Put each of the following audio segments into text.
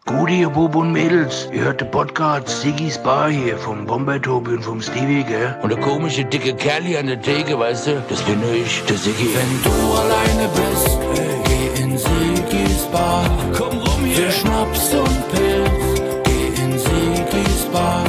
Gut, ihr Bub und Mädels, ihr hört den Podcast Sigis Bar hier vom Bomber-Tobi und vom Stevie, gell? Und der komische dicke Kerl hier an der Theke, weißt du, das bin nur ich, der Siggi. Wenn du alleine bist, geh in Sigis Bar. Komm rum hier. Für Schnaps und Pilz, geh in Sigis Bar.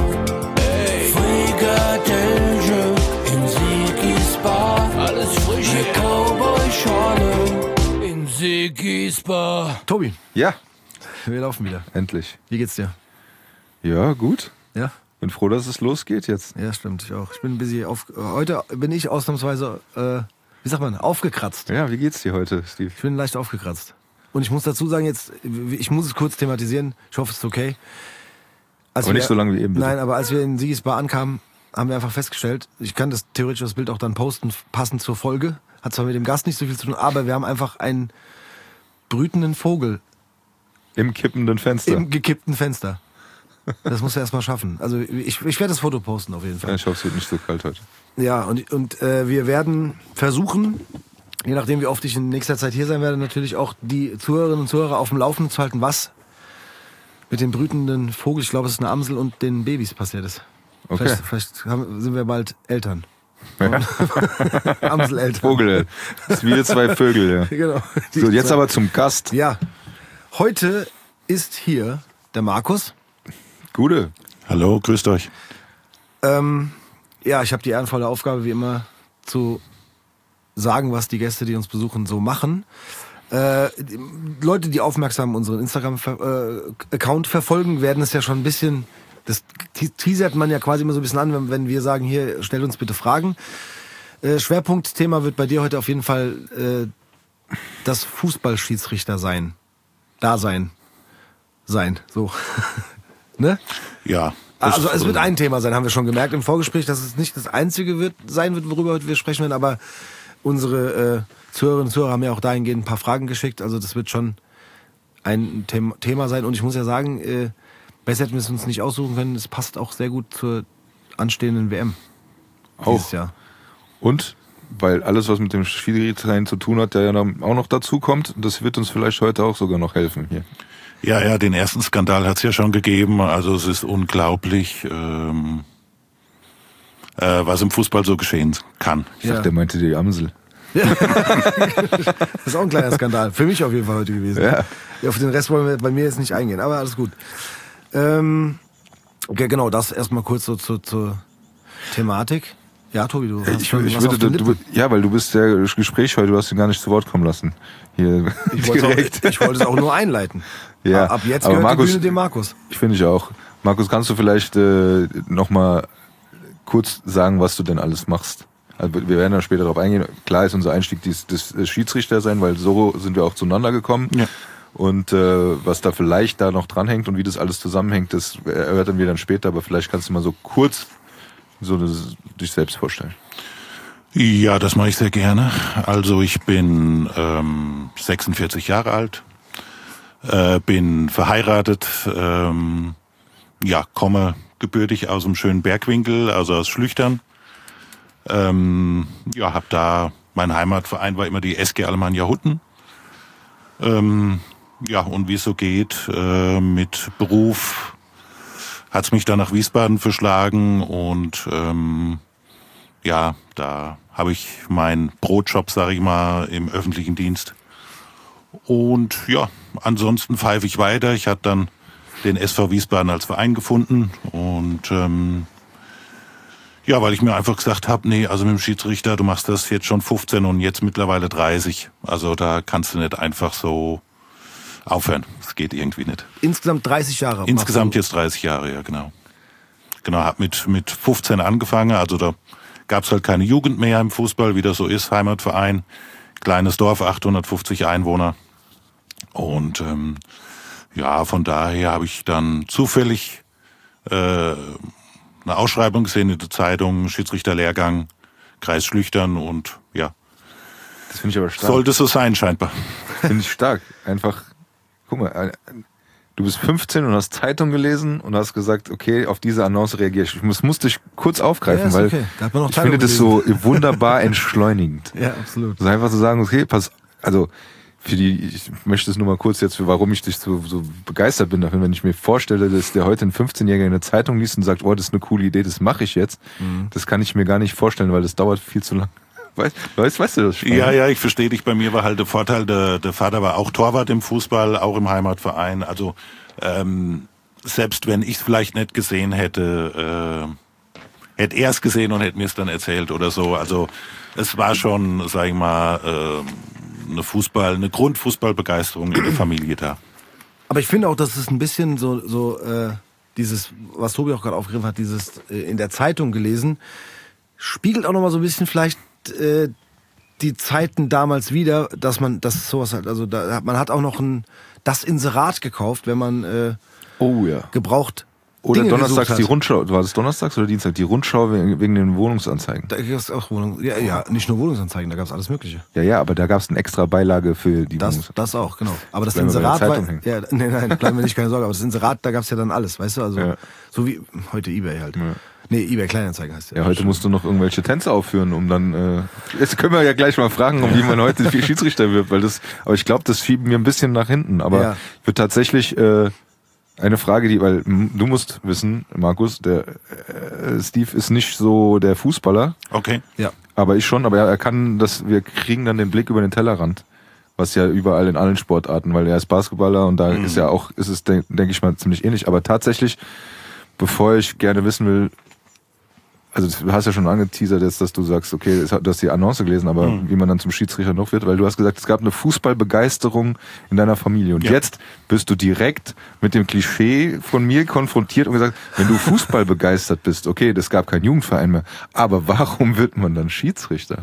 Frikadelle in Sigis Bar. Alles frisch, eine Cowboy-Schorle in Sigis Bar. Tobi. Ja. Wir laufen wieder. Endlich. Wie geht's dir? Ja, gut. Ja? Bin froh, dass es losgeht jetzt. Ja, stimmt. Ich auch. Ich bin busy. Heute bin ich ausnahmsweise, wie sagt man, aufgekratzt. Ja, wie geht's dir heute, Steve? Ich bin leicht aufgekratzt. Und ich muss dazu sagen, jetzt, ich muss es kurz thematisieren. Ich hoffe, es ist okay. Aber nicht so lange wie eben, bitte. Nein, aber als wir in Sigis Bar ankamen, haben wir einfach festgestellt, ich kann das theoretisch das Bild auch dann posten, passend zur Folge. Hat zwar mit dem Gast nicht so viel zu tun, aber wir haben einfach einen brütenden Vogel im kippenden Fenster. im gekippten Fenster. Das muss er erstmal schaffen. Also ich werde das Foto posten auf jeden Fall. Ja, ich hoffe, es wird nicht so kalt heute. Ja, und wir werden versuchen, je nachdem wie oft ich in nächster Zeit hier sein werde, natürlich auch die Zuhörerinnen und Zuhörer auf dem Laufenden zu halten, was mit dem brütenden Vogel, ich glaube es ist eine Amsel, und den Babys passiert ist. Okay. Vielleicht sind wir bald Eltern. Ja. Amseleltern. Vogel. Das ist wie zwei Vögel, ja. Genau. So, jetzt aber zum Gast. Ja. Heute ist hier der Markus. Gute. Hallo, grüßt euch. Ja, ich habe die ehrenvolle Aufgabe, wie immer, zu sagen, was die Gäste, die uns besuchen, so machen. Leute, die aufmerksam unseren Instagram-Account verfolgen, werden es ja schon ein bisschen, das teasert man ja quasi immer so ein bisschen an, wenn wir sagen, hier, stellt uns bitte Fragen. Schwerpunktthema wird bei dir heute auf jeden Fall das Fußballschiedsrichter sein. Sein. So. Ne? Ja. Also es wird ein Thema sein, haben wir schon gemerkt im Vorgespräch, dass es nicht das einzige sein wird, worüber wir sprechen werden, aber unsere Zuhörerinnen und Zuhörer haben ja auch dahingehend ein paar Fragen geschickt, also das wird schon ein Thema sein und ich muss ja sagen, besser hätten wir es uns nicht aussuchen können, es passt auch sehr gut zur anstehenden WM dieses Jahr. Und weil alles, was mit dem Schiedsrichter zu tun hat, der ja auch noch dazu kommt, das wird uns vielleicht heute auch sogar noch helfen hier. Ja, den ersten Skandal hat's ja schon gegeben. Also es ist unglaublich, was im Fußball so geschehen kann. Ich dachte, der meinte die Amsel. Ja. Das ist auch ein kleiner Skandal. Für mich auf jeden Fall heute gewesen. Ja. Auf den Rest wollen wir bei mir jetzt nicht eingehen, aber alles gut. Okay, genau, das erstmal kurz so zur Thematik. Ja, Tobi, du hast weil du bist der Gespräch heute, du hast ihn gar nicht zu Wort kommen lassen. Hier ich wollte es auch nur einleiten. Ja, ab jetzt gehört Markus, die Bühne dem Markus. Ich finde ich auch. Markus, kannst du vielleicht noch mal kurz sagen, was du denn alles machst? Also wir werden dann später darauf eingehen. Klar ist unser Einstieg das Schiedsrichter sein, weil so sind wir auch zueinander gekommen. Ja. Und was da vielleicht da noch dranhängt und wie das alles zusammenhängt, das erörtern wir dann später. Aber vielleicht kannst du mal so kurz dich selbst vorstellen. Ja, das mache ich sehr gerne. Also ich bin 46 Jahre alt, bin verheiratet, komme gebürtig aus dem schönen Bergwinkel, also aus Schlüchtern. Hab da, mein Heimatverein war immer die SG Alemannia Hutten. Und wie es so geht mit Beruf, hat's mich dann nach Wiesbaden verschlagen und da habe ich meinen Brotjob, sage ich mal, im öffentlichen Dienst. Und ja, ansonsten pfeife ich weiter. Ich habe dann den SV Wiesbaden als Verein gefunden und weil ich mir einfach gesagt habe, nee, also mit dem Schiedsrichter, du machst das jetzt schon 15 und jetzt mittlerweile 30. Also da kannst du nicht einfach so aufhören. Das geht irgendwie nicht. Insgesamt 30 Jahre? Insgesamt jetzt 30 Jahre, ja, genau. Genau, hab mit 15 angefangen, also da gab's halt keine Jugend mehr im Fußball, wie das so ist, Heimatverein, kleines Dorf, 850 Einwohner. Und von daher habe ich dann zufällig eine Ausschreibung gesehen in der Zeitung, Schiedsrichterlehrgang, Kreis Schlüchtern und ja. Das finde ich aber stark. Sollte so sein, scheinbar. Finde ich stark. Einfach, guck mal, du bist 15 und hast Zeitung gelesen und hast gesagt, okay, auf diese Annonce reagiere ich. Das musste ich kurz aufgreifen, weil okay. Da hat man noch ich finde das so wunderbar entschleunigend. Ja, absolut. Also einfach zu sagen, okay, ich möchte es nur mal kurz jetzt, warum ich dich so begeistert bin davon, wenn ich mir vorstelle, dass der heute ein 15-Jähriger eine Zeitung liest und sagt, oh, das ist eine coole Idee, das mache ich jetzt. Das kann ich mir gar nicht vorstellen, weil das dauert viel zu lang. Weißt du das schon? Ja, ich verstehe dich. Bei mir war halt der Vorteil, der Vater war auch Torwart im Fußball, auch im Heimatverein. Also selbst wenn ich es vielleicht nicht gesehen hätte, hätte er es gesehen und hätte mir es dann erzählt oder so. Also es war schon, sag ich mal, eine Grundfußballbegeisterung in der Familie da. Aber ich finde auch, dass es ein bisschen so dieses, was Tobi auch gerade aufgegriffen hat, dieses in der Zeitung gelesen, spiegelt auch nochmal so ein bisschen vielleicht die Zeiten damals wieder, dass sowas halt, also man hat auch noch das Inserat gekauft, wenn man gebraucht Oder Dinge donnerstags gesucht die hat. Rundschau, war das donnerstags oder Dienstag? Die Rundschau wegen den Wohnungsanzeigen. Da gab es auch ja, nicht nur Wohnungsanzeigen, da gab es alles Mögliche. Ja, aber da gab es eine extra Beilage für die Wohnungsanzeigen. Das auch, genau. Aber das Bleiben wir bei der Inserat Zeitung hängen. ja, nein, bleiben wir nicht, keine Sorge, aber das Inserat, da gab es ja dann alles, weißt du, also Ja. so wie heute eBay halt. Ja. Nee, eBay Kleinanzeigen heißt Ja, heute musst du noch irgendwelche Tänze aufführen, um dann. Jetzt können wir ja gleich mal fragen, wie man heute Schiedsrichter wird, aber ich glaube, das schiebt mir ein bisschen nach hinten. Aber ich würde tatsächlich eine Frage, weil du musst wissen, Markus, der Steve ist nicht so der Fußballer. Okay. Ja. Aber ich schon, aber er kann wir kriegen dann den Blick über den Tellerrand. Was ja überall in allen Sportarten, weil er ist Basketballer und da ist es, denke ich mal, ziemlich ähnlich. Aber tatsächlich, bevor ich gerne wissen will, also du hast ja schon angeteasert jetzt, dass du sagst, okay, du hast die Annonce gelesen, aber wie man dann zum Schiedsrichter noch wird, weil du hast gesagt, es gab eine Fußballbegeisterung in deiner Familie. Und jetzt bist du direkt mit dem Klischee von mir konfrontiert und gesagt, wenn du Fußball begeistert bist, okay, das gab keinen Jugendverein mehr, aber warum wird man dann Schiedsrichter?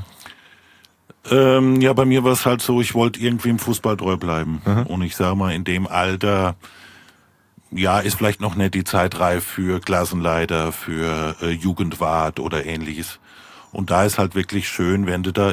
Ja, bei mir war es halt so, ich wollte irgendwie im Fußball treu bleiben. Und ich sage mal, in dem Alter, ja, ist vielleicht noch nicht die Zeit reif für Klassenleiter, für Jugendwart oder ähnliches. Und da ist halt wirklich schön, wenn du da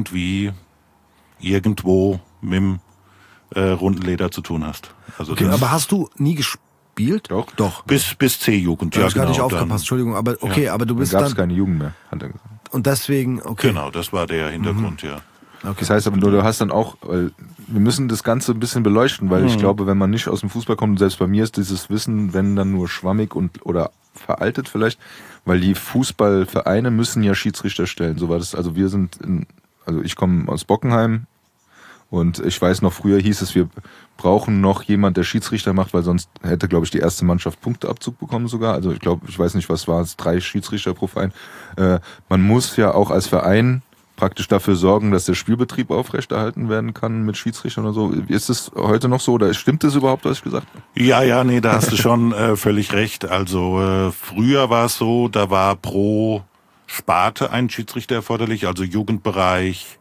irgendwo mit dem runden Leder zu tun hast. Also Okay, aber hast du nie gespielt? Doch. bis C-Jugend, Da ja, hab ich gar nicht genau. aufgepasst, Entschuldigung, aber okay, aber du Dann bist gab es dann keine Jugend mehr, hat er gesagt. und deswegen, okay. Genau, das war der Hintergrund, ja. Das heißt aber nur, du hast dann auch, weil wir müssen das Ganze ein bisschen beleuchten, weil ich glaube, wenn man nicht aus dem Fußball kommt, und selbst bei mir ist dieses Wissen, wenn dann nur schwammig oder veraltet vielleicht, weil die Fußballvereine müssen ja Schiedsrichter stellen. So war das, also ich komme aus Bockenheim und ich weiß noch, früher hieß es, wir brauchen noch jemand, der Schiedsrichter macht, weil sonst hätte, glaube ich, die erste Mannschaft Punkteabzug bekommen sogar. Also ich weiß nicht, was war es, 3 Schiedsrichter pro Verein. Man muss ja auch als Verein praktisch dafür sorgen, dass der Spielbetrieb aufrechterhalten werden kann mit Schiedsrichtern oder so. Ist es heute noch so oder stimmt das überhaupt, was ich gesagt habe? Ja, nee, da hast du schon völlig recht. Also früher war es so, da war pro Sparte ein Schiedsrichter erforderlich, also Jugendbereich,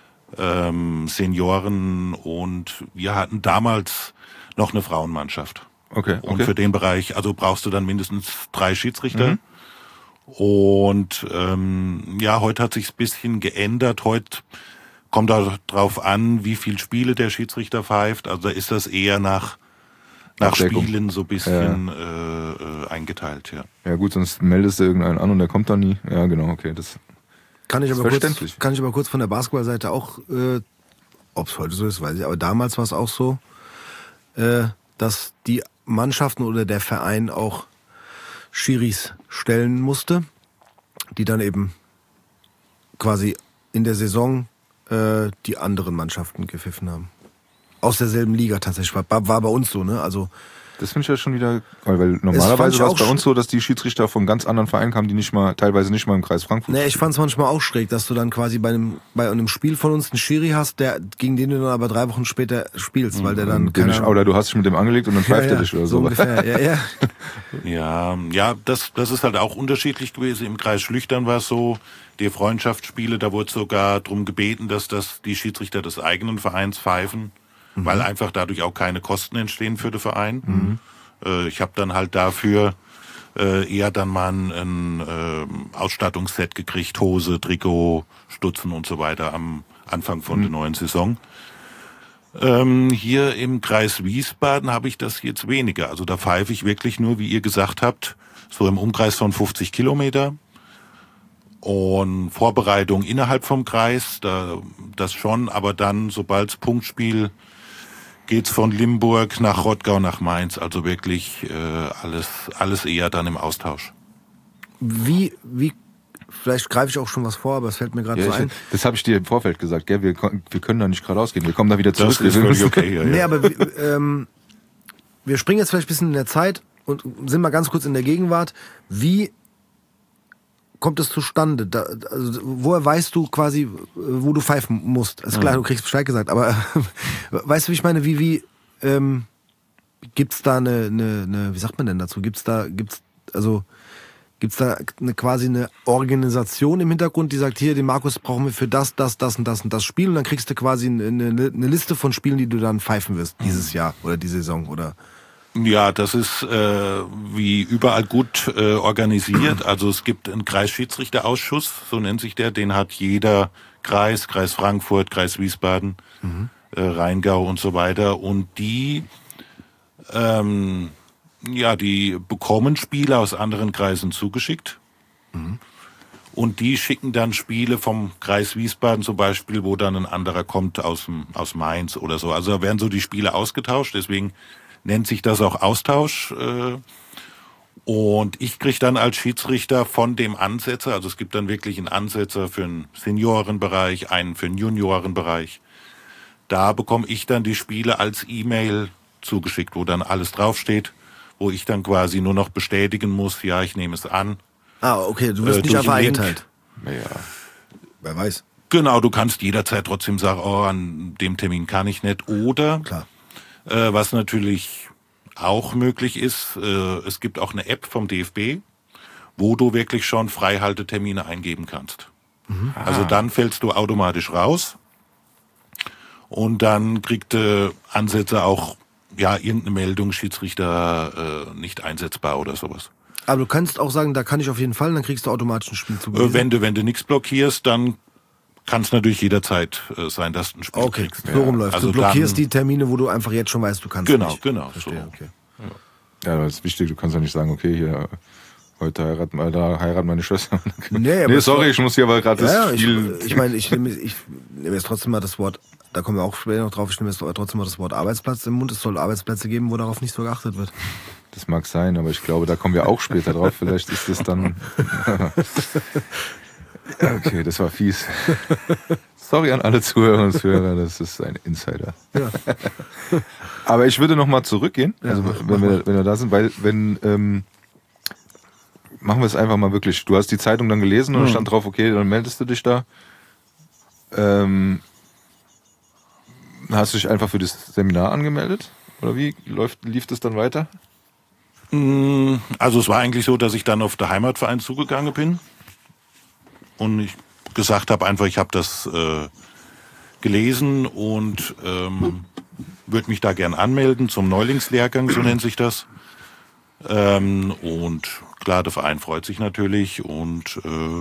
Senioren, und wir hatten damals noch eine Frauenmannschaft. Okay. Und für den Bereich, also brauchst du dann mindestens 3 Schiedsrichter. Und heute hat sich's ein bisschen geändert. Heute kommt da drauf an, wie viel Spiele der Schiedsrichter pfeift. Also da ist das eher nach Abdeckung. Spielen so ein bisschen eingeteilt, ja. Ja gut, sonst meldest du irgendeinen an und der kommt dann nie. Ja genau, okay. Das Kann ich ist aber verständlich. kurz von der Basketballseite auch, ob es heute so ist, weiß ich, aber damals war es auch so, dass die Mannschaften oder der Verein auch Schiris stellen musste, die dann eben quasi in der Saison die anderen Mannschaften gepfiffen haben. Aus derselben Liga tatsächlich. War bei uns so, ne? Also Das finde ich ja schon wieder, weil fand normalerweise ich war es auch bei uns so, dass die Schiedsrichter von ganz anderen Vereinen kamen, die teilweise nicht mal im Kreis Frankfurt. ich fand es manchmal auch schräg, dass du dann quasi bei einem Spiel von uns einen Schiri hast, gegen den du dann aber 3 Wochen später spielst, weil der dann Oder du hast dich mit dem angelegt und dann pfeift er dich oder so so. ungefähr, ja. Ja, das ist halt auch unterschiedlich gewesen. Im Kreis Schlüchtern war es so, die Freundschaftsspiele, da wurde sogar drum gebeten, dass die Schiedsrichter des eigenen Vereins pfeifen, weil einfach dadurch auch keine Kosten entstehen für den Verein. Ich habe dann halt dafür eher dann mal ein Ausstattungsset gekriegt, Hose, Trikot, Stutzen und so weiter am Anfang von der neuen Saison. Hier im Kreis Wiesbaden habe ich das jetzt weniger. Also da pfeife ich wirklich nur, wie ihr gesagt habt, so im Umkreis von 50 Kilometer. Und Vorbereitung innerhalb vom Kreis, das schon, aber dann, sobald es Punktspiel, geht's von Limburg nach Rottgau nach Mainz, also wirklich alles eher dann im Austausch. Wie, vielleicht greife ich auch schon was vor, aber es fällt mir gerade so ein. Das habe ich dir im Vorfeld gesagt, gell? Wir können da nicht geradeaus gehen, wir kommen da wieder zurück. Das ist völlig okay, ja. Nee, aber wir springen jetzt vielleicht ein bisschen in der Zeit und sind mal ganz kurz in der Gegenwart. Wie kommt es zustande? Also, woher weißt du quasi, wo du pfeifen musst? Ist klar, du kriegst Bescheid gesagt, aber weißt du, wie ich meine? Wie gibt's da eine, wie sagt man denn dazu? Gibt's da quasi eine Organisation im Hintergrund, die sagt, hier, den Markus brauchen wir für das und das Spiel, und dann kriegst du quasi eine Liste von Spielen, die du dann pfeifen wirst dieses Jahr oder die Saison, oder? Ja, das ist wie überall gut organisiert. Also es gibt einen Kreisschiedsrichterausschuss, so nennt sich der, den hat jeder Kreis Frankfurt, Kreis Wiesbaden, Rheingau und so weiter. Und die bekommen Spiele aus anderen Kreisen zugeschickt. Und die schicken dann Spiele vom Kreis Wiesbaden zum Beispiel, wo dann ein anderer kommt aus Mainz oder so. Also da werden so die Spiele ausgetauscht, deswegen nennt sich das auch Austausch. Und ich kriege dann als Schiedsrichter von dem Ansetzer, also es gibt dann wirklich einen Ansetzer für einen Seniorenbereich, einen für einen Juniorenbereich. Da bekomme ich dann die Spiele als E-Mail zugeschickt, wo dann alles draufsteht, wo ich dann quasi nur noch bestätigen muss, ja, ich nehme es an. Ah, okay, du wirst nicht einfach eingeteilt. Ja. Wer weiß. Genau, du kannst jederzeit trotzdem sagen, oh, an dem Termin kann ich nicht. Oder, Klar. Was natürlich auch möglich ist, es gibt auch eine App vom DFB, wo du wirklich schon Freihaltetermine eingeben kannst. Also dann fällst du automatisch raus und dann kriegt der Ansetzer auch irgendeine Meldung, Schiedsrichter nicht einsetzbar oder sowas. Aber du kannst auch sagen, da kann ich auf jeden Fall, dann kriegst du automatisch ein Spiel zugewiesen. Wenn du nichts blockierst, dann kann es natürlich jederzeit sein, dass du ein Spiel kriegst. So rumläuft. Also du blockierst dann, die Termine, wo du einfach jetzt schon weißt, du kannst Genau, nicht. genau. Verstehe, So. okay. Ja, das ist wichtig, du kannst ja nicht sagen, okay, hier, heute heiraten meine Schwester. Nee, sorry, ich muss hier aber gerade das Spiel... Ich meine, ich nehme jetzt trotzdem mal das Wort, da kommen wir auch später noch drauf, ich nehme jetzt trotzdem mal das Wort Arbeitsplatz im Mund. Es soll Arbeitsplätze geben, wo darauf nicht so geachtet wird. Das mag sein, aber ich glaube, da kommen wir auch später drauf. Vielleicht ist das dann... Okay, das war fies. Sorry an alle Zuhörer und Zuhörer, das ist ein Insider. Ja. Aber ich würde nochmal zurückgehen, also Ja, wenn wir da sind, weil machen wir es einfach mal wirklich. Du hast die Zeitung dann gelesen und stand drauf, okay, dann meldest du dich da. Hast du dich einfach für das Seminar angemeldet? Oder wie lief das dann weiter? Also es war eigentlich so, dass ich dann auf den Heimatverein zugegangen bin und ich gesagt habe einfach, ich habe das gelesen und würde mich da gern anmelden zum Neulingslehrgang, so nennt sich das. Und klar, der Verein freut sich natürlich und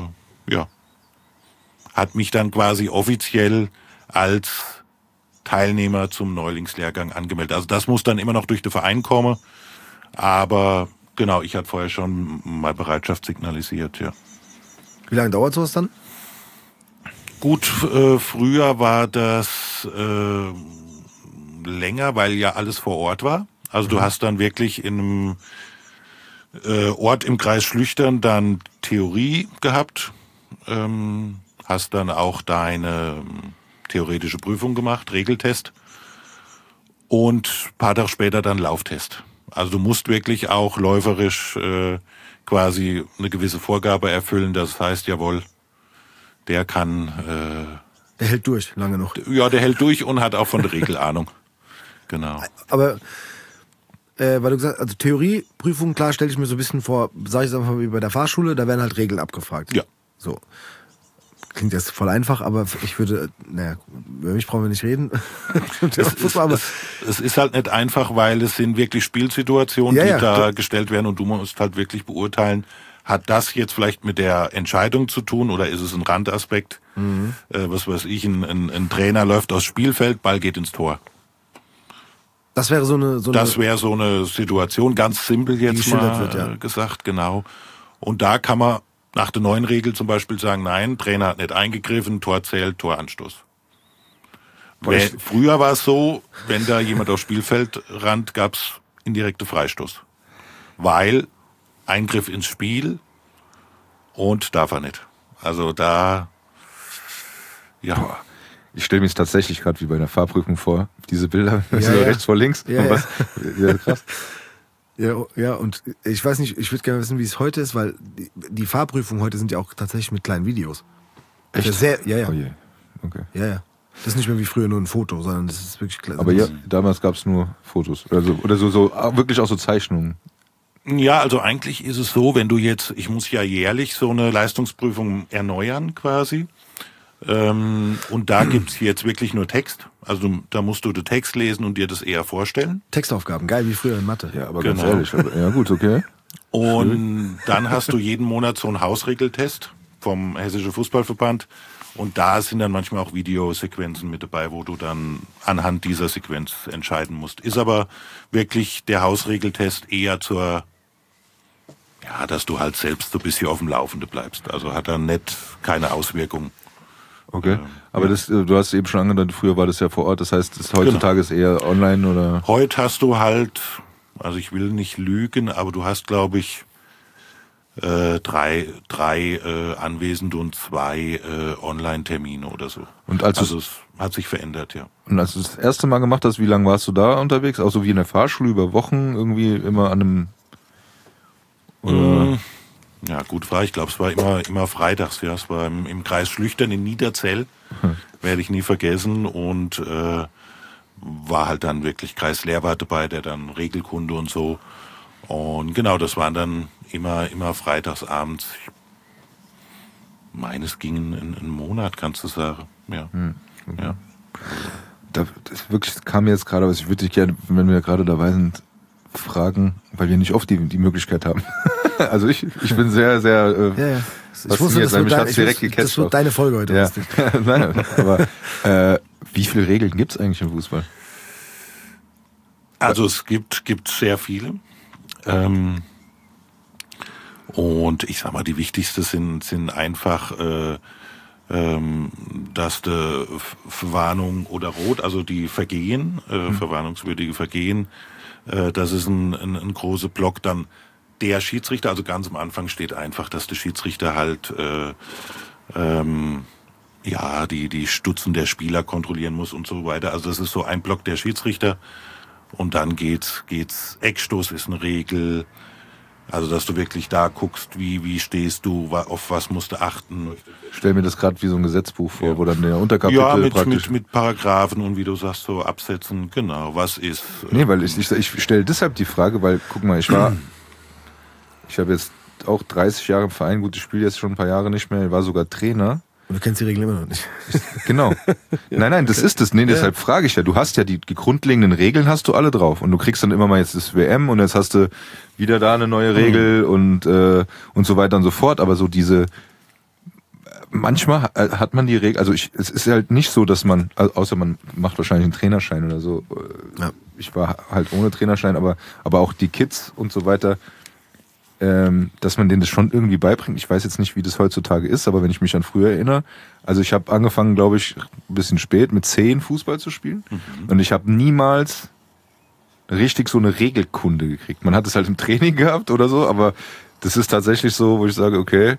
hat mich dann quasi offiziell als Teilnehmer zum Neulingslehrgang angemeldet. Also das muss dann immer noch durch den Verein kommen, aber genau, ich hatte vorher schon mal Bereitschaft signalisiert, ja. Wie lange dauert sowas dann? Gut, früher war das länger, weil ja alles vor Ort war. Also du hast dann wirklich in einem Ort im Kreis Schlüchtern dann Theorie gehabt, hast dann auch deine theoretische Prüfung gemacht, Regeltest und ein paar Tage später dann Lauftest. Also du musst wirklich auch läuferisch quasi eine gewisse Vorgabe erfüllen, das heißt, jawohl, der kann... Der hält durch, lange noch. Ja, der hält durch und hat auch von der Regel Ahnung. Genau. Aber, weil du gesagt hast, also Theorieprüfung, klar, stelle ich mir so ein bisschen vor, sage ich es einfach wie bei der Fahrschule, da werden halt Regeln abgefragt. Ja. So. Klingt jetzt voll einfach, aber ich würde, über mich brauchen wir nicht reden. Es ist halt nicht einfach, weil es sind wirklich Spielsituationen, die da gestellt werden und du musst halt wirklich beurteilen, hat das jetzt vielleicht mit der Entscheidung zu tun oder ist es ein Randaspekt? Was weiß ich, ein Trainer läuft aufs Spielfeld, Ball geht ins Tor. Das wäre das wäre so eine Situation, ganz simpel jetzt mal gesagt, genau. Und da kann man nach der neuen Regel zum Beispiel sagen, nein, Trainer hat nicht eingegriffen, Tor zählt, Toranstoß. Früher war es so, wenn da jemand aufs Spielfeld rannt, gab's indirekte Freistoß. Weil Eingriff ins Spiel und darf er nicht. Also da, ja. Boah. Ich stelle mir es tatsächlich gerade wie bei einer Fahrprüfung vor, diese Bilder, Ja, rechts vor links. Ja, und was, ja, krass. Ja, und ich weiß nicht, ich würde gerne wissen, wie es heute ist, weil die Fahrprüfungen heute sind ja auch tatsächlich mit kleinen Videos. Echt? Ja. Oh je. Okay. Ja. Das ist nicht mehr wie früher nur ein Foto, sondern das ist wirklich klar. Aber ja, damals gab es nur Fotos. Oder so wirklich auch so Zeichnungen. Ja, also eigentlich ist es so, wenn du jetzt, ich muss ja jährlich so eine Leistungsprüfung erneuern quasi. Und da gibt's jetzt wirklich nur Text. Also da musst du den Text lesen und dir das eher vorstellen. Textaufgaben, geil wie früher in Mathe. Ja, aber Genau. ganz ehrlich. Ja gut, okay. Und dann hast du jeden Monat so einen Hausregeltest vom Hessischen Fußballverband. Und da sind dann manchmal auch Videosequenzen mit dabei, wo du dann anhand dieser Sequenz entscheiden musst. Ist aber wirklich der Hausregeltest eher dass du halt selbst so ein bisschen auf dem Laufenden bleibst. Also hat dann keine Auswirkung. Okay. Aber du hast eben schon angedeutet, früher war das ja vor Ort. Das heißt, heutzutage ist eher online oder? Heute hast du halt, also ich will nicht lügen, aber du hast, glaube ich, drei Anwesende und 2 Online-Termine oder so. Und also es hat sich verändert, ja. Und als du das erste Mal gemacht hast, wie lange warst du da unterwegs? Auch so wie in der Fahrschule, über Wochen irgendwie immer an einem... Oder? Ja, gut Frage. Ich glaube, es war immer freitags. Ja, es war im Kreis Schlüchtern in Niederzell. Werde ich nie vergessen. Und war halt dann wirklich Kreis Lehrwart dabei, der dann Regelkunde und so. Und genau, das waren dann immer freitags abends. Ich meine, es ging einen Monat, kannst du sagen. Ja. Okay. Ja. Das wirklich kam mir jetzt gerade, aber ich würde dich gerne, wenn wir gerade dabei sind, fragen, weil wir nicht oft die Möglichkeit haben. Also ich bin sehr, sehr Ich wusste, das wird deine Folge heute. Ja. Nein, aber wie viele Regeln gibt es eigentlich im Fußball? Also es gibt sehr viele. Und ich sag mal, die wichtigste sind einfach, dass die Verwarnung oder Rot, also die Vergehen, verwarnungswürdige Vergehen, das ist ein großer Block. Dann der Schiedsrichter, also ganz am Anfang steht einfach, dass der Schiedsrichter halt die Stutzen der Spieler kontrollieren muss und so weiter. Also das ist so ein Block der Schiedsrichter. Und dann geht's Eckstoß ist eine Regel. Also, dass du wirklich da guckst, wie stehst du, auf was musst du achten. Ich stell mir das gerade wie so ein Gesetzbuch vor, wo dann der Unterkapitel praktisch... mit Paragraphen und wie du sagst, so Absätzen, genau, was ist... Nee, weil ich stelle deshalb die Frage, weil, guck mal, ich habe jetzt auch 30 Jahre im Verein, gut, ich spiele jetzt schon ein paar Jahre nicht mehr, ich war sogar Trainer. Und du kennst die Regeln immer noch nicht. Genau. Nein, das ist es. Nee, deshalb frage ich ja. Du hast ja die grundlegenden Regeln hast du alle drauf. Und du kriegst dann immer mal jetzt das WM und jetzt hast du wieder da eine neue Regel und so weiter und so fort. Aber so manchmal hat man die Regel, also es ist halt nicht so, dass man, außer man macht wahrscheinlich einen Trainerschein oder so. Ja. Ich war halt ohne Trainerschein, aber auch die Kids und so weiter, dass man denen das schon irgendwie beibringt. Ich weiß jetzt nicht, wie das heutzutage ist, aber wenn ich mich an früher erinnere, also ich habe angefangen, glaube ich, ein bisschen spät mit 10 Fußball zu spielen und ich habe niemals richtig so eine Regelkunde gekriegt. Man hat es halt im Training gehabt oder so, aber das ist tatsächlich so, wo ich sage, okay,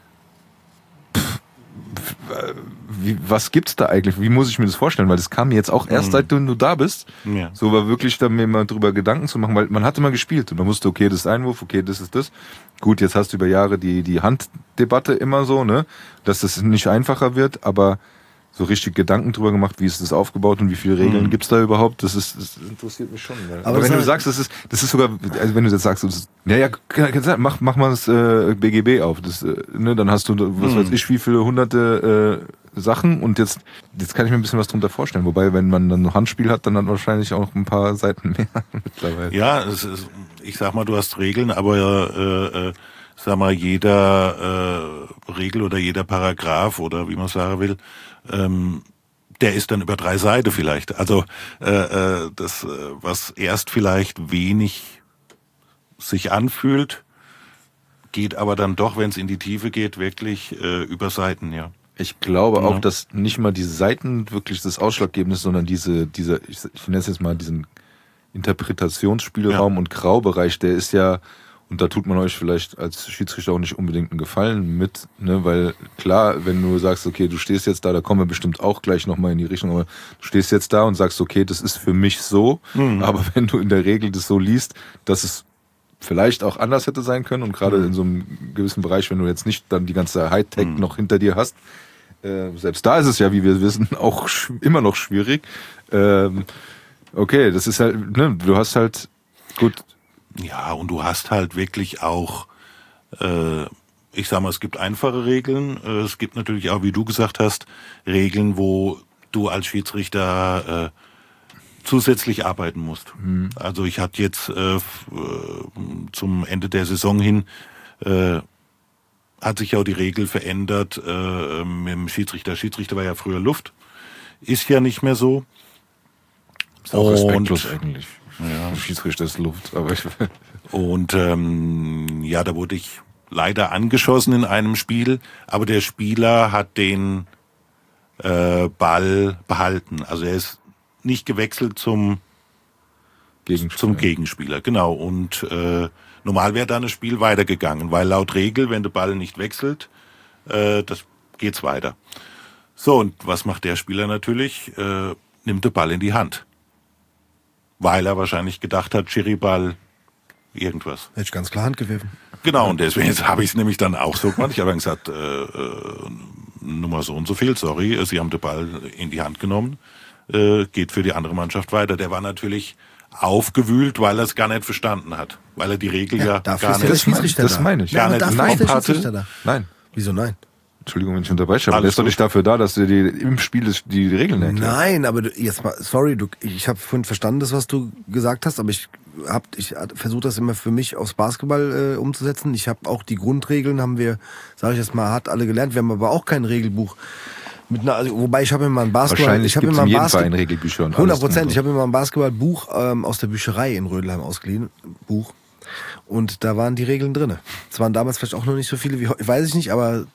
was gibt's da eigentlich? Wie muss ich mir das vorstellen? Weil das kam mir jetzt auch erst, seit du da bist. Ja. So war wirklich dann mir mal drüber Gedanken zu machen, weil man hatte mal gespielt und man wusste, okay, das ist Einwurf, okay, das ist das. Gut, jetzt hast du über Jahre die Handdebatte immer so, ne, dass das nicht einfacher wird, aber so richtig Gedanken drüber gemacht, wie ist das aufgebaut und wie viele Regeln gibt's da überhaupt, das interessiert mich schon. Ne? Aber wenn du sagst, das ist sogar, also wenn du jetzt sagst, mach mal das BGB auf, dann hast du, was weiß ich, wie viele hunderte Sachen und jetzt kann ich mir ein bisschen was drunter vorstellen. Wobei, wenn man dann noch Handspiel hat, dann hat man wahrscheinlich auch ein paar Seiten mehr mittlerweile. Ja, ich sag mal, du hast Regeln, aber sag mal, jeder Regel oder jeder Paragraph oder wie man sagen will, der ist dann über 3 Seiten vielleicht. Also das, was erst vielleicht wenig sich anfühlt, geht aber dann doch, wenn es in die Tiefe geht, wirklich über Seiten, ja. Ich glaube auch, dass nicht mal die Seiten wirklich das Ausschlaggebende ist, sondern dieser, ich nenne es jetzt mal diesen Interpretationsspielraum und Graubereich, der ist ja, und da tut man euch vielleicht als Schiedsrichter auch nicht unbedingt einen Gefallen mit, ne, weil klar, wenn du sagst, okay, du stehst jetzt da kommen wir bestimmt auch gleich nochmal in die Richtung, aber du stehst jetzt da und sagst, okay, das ist für mich so, aber wenn du in der Regel das so liest, dass es vielleicht auch anders hätte sein können und gerade in so einem gewissen Bereich, wenn du jetzt nicht dann die ganze Hightech noch hinter dir hast, selbst da ist es ja, wie wir wissen, auch immer noch schwierig. Okay, das ist halt, ne, du hast halt, gut. Ja, und du hast halt wirklich auch, ich sag mal, es gibt einfache Regeln, es gibt natürlich auch, wie du gesagt hast, Regeln, wo du als Schiedsrichter zusätzlich arbeiten musst. Also ich hatte jetzt zum Ende der Saison hin hat sich ja auch die Regel verändert mit dem Schiedsrichter. Schiedsrichter war ja früher Luft, ist ja nicht mehr so. Ist auch respektlos eigentlich. Ja, Schiedsrichter ist Luft, aber und ja, da wurde ich leider angeschossen in einem Spiel, aber der Spieler hat den Ball behalten. Also er ist nicht gewechselt zum Gegenspieler, genau. Und normal wäre dann das Spiel weitergegangen, weil laut Regel, wenn der Ball nicht wechselt, das geht's weiter. So, und was macht der Spieler natürlich? Nimmt den Ball in die Hand. Weil er wahrscheinlich gedacht hat, Schiri-Ball, irgendwas. Hätte ich ganz klar Hand geworfen. Genau, und deswegen habe ich es nämlich dann auch so gemacht. Ich habe dann gesagt, Nummer so und so viel, sorry, Sie haben den Ball in die Hand genommen, geht für die andere Mannschaft weiter. Der war natürlich aufgewühlt, weil er es gar nicht verstanden hat. Weil er die Regel ja gar nicht... Das meine ich. Gar nicht hatte. Nein. Wieso nein? Entschuldigung, wenn ich unterbreche, aber der ist doch nicht dafür da, dass du dir im Spiel die Regeln erklärst. Nein, aber jetzt mal, sorry, ich habe vorhin verstanden, das, was du gesagt hast, aber ich versuche das immer für mich aufs Basketball umzusetzen. Ich habe auch die Grundregeln, haben wir, sage ich jetzt mal, hart alle gelernt. Wir haben aber auch kein Regelbuch. Wobei ich habe immer ein Basketball... Wahrscheinlich gibt es in jedem Verein Regelbücher und alles. 100%. Ich habe immer ein Basketballbuch aus der Bücherei in Rödelheim ausgeliehen. Buch. Und da waren die Regeln drin. Es waren damals vielleicht auch noch nicht so viele wie heute, weiß ich nicht, aber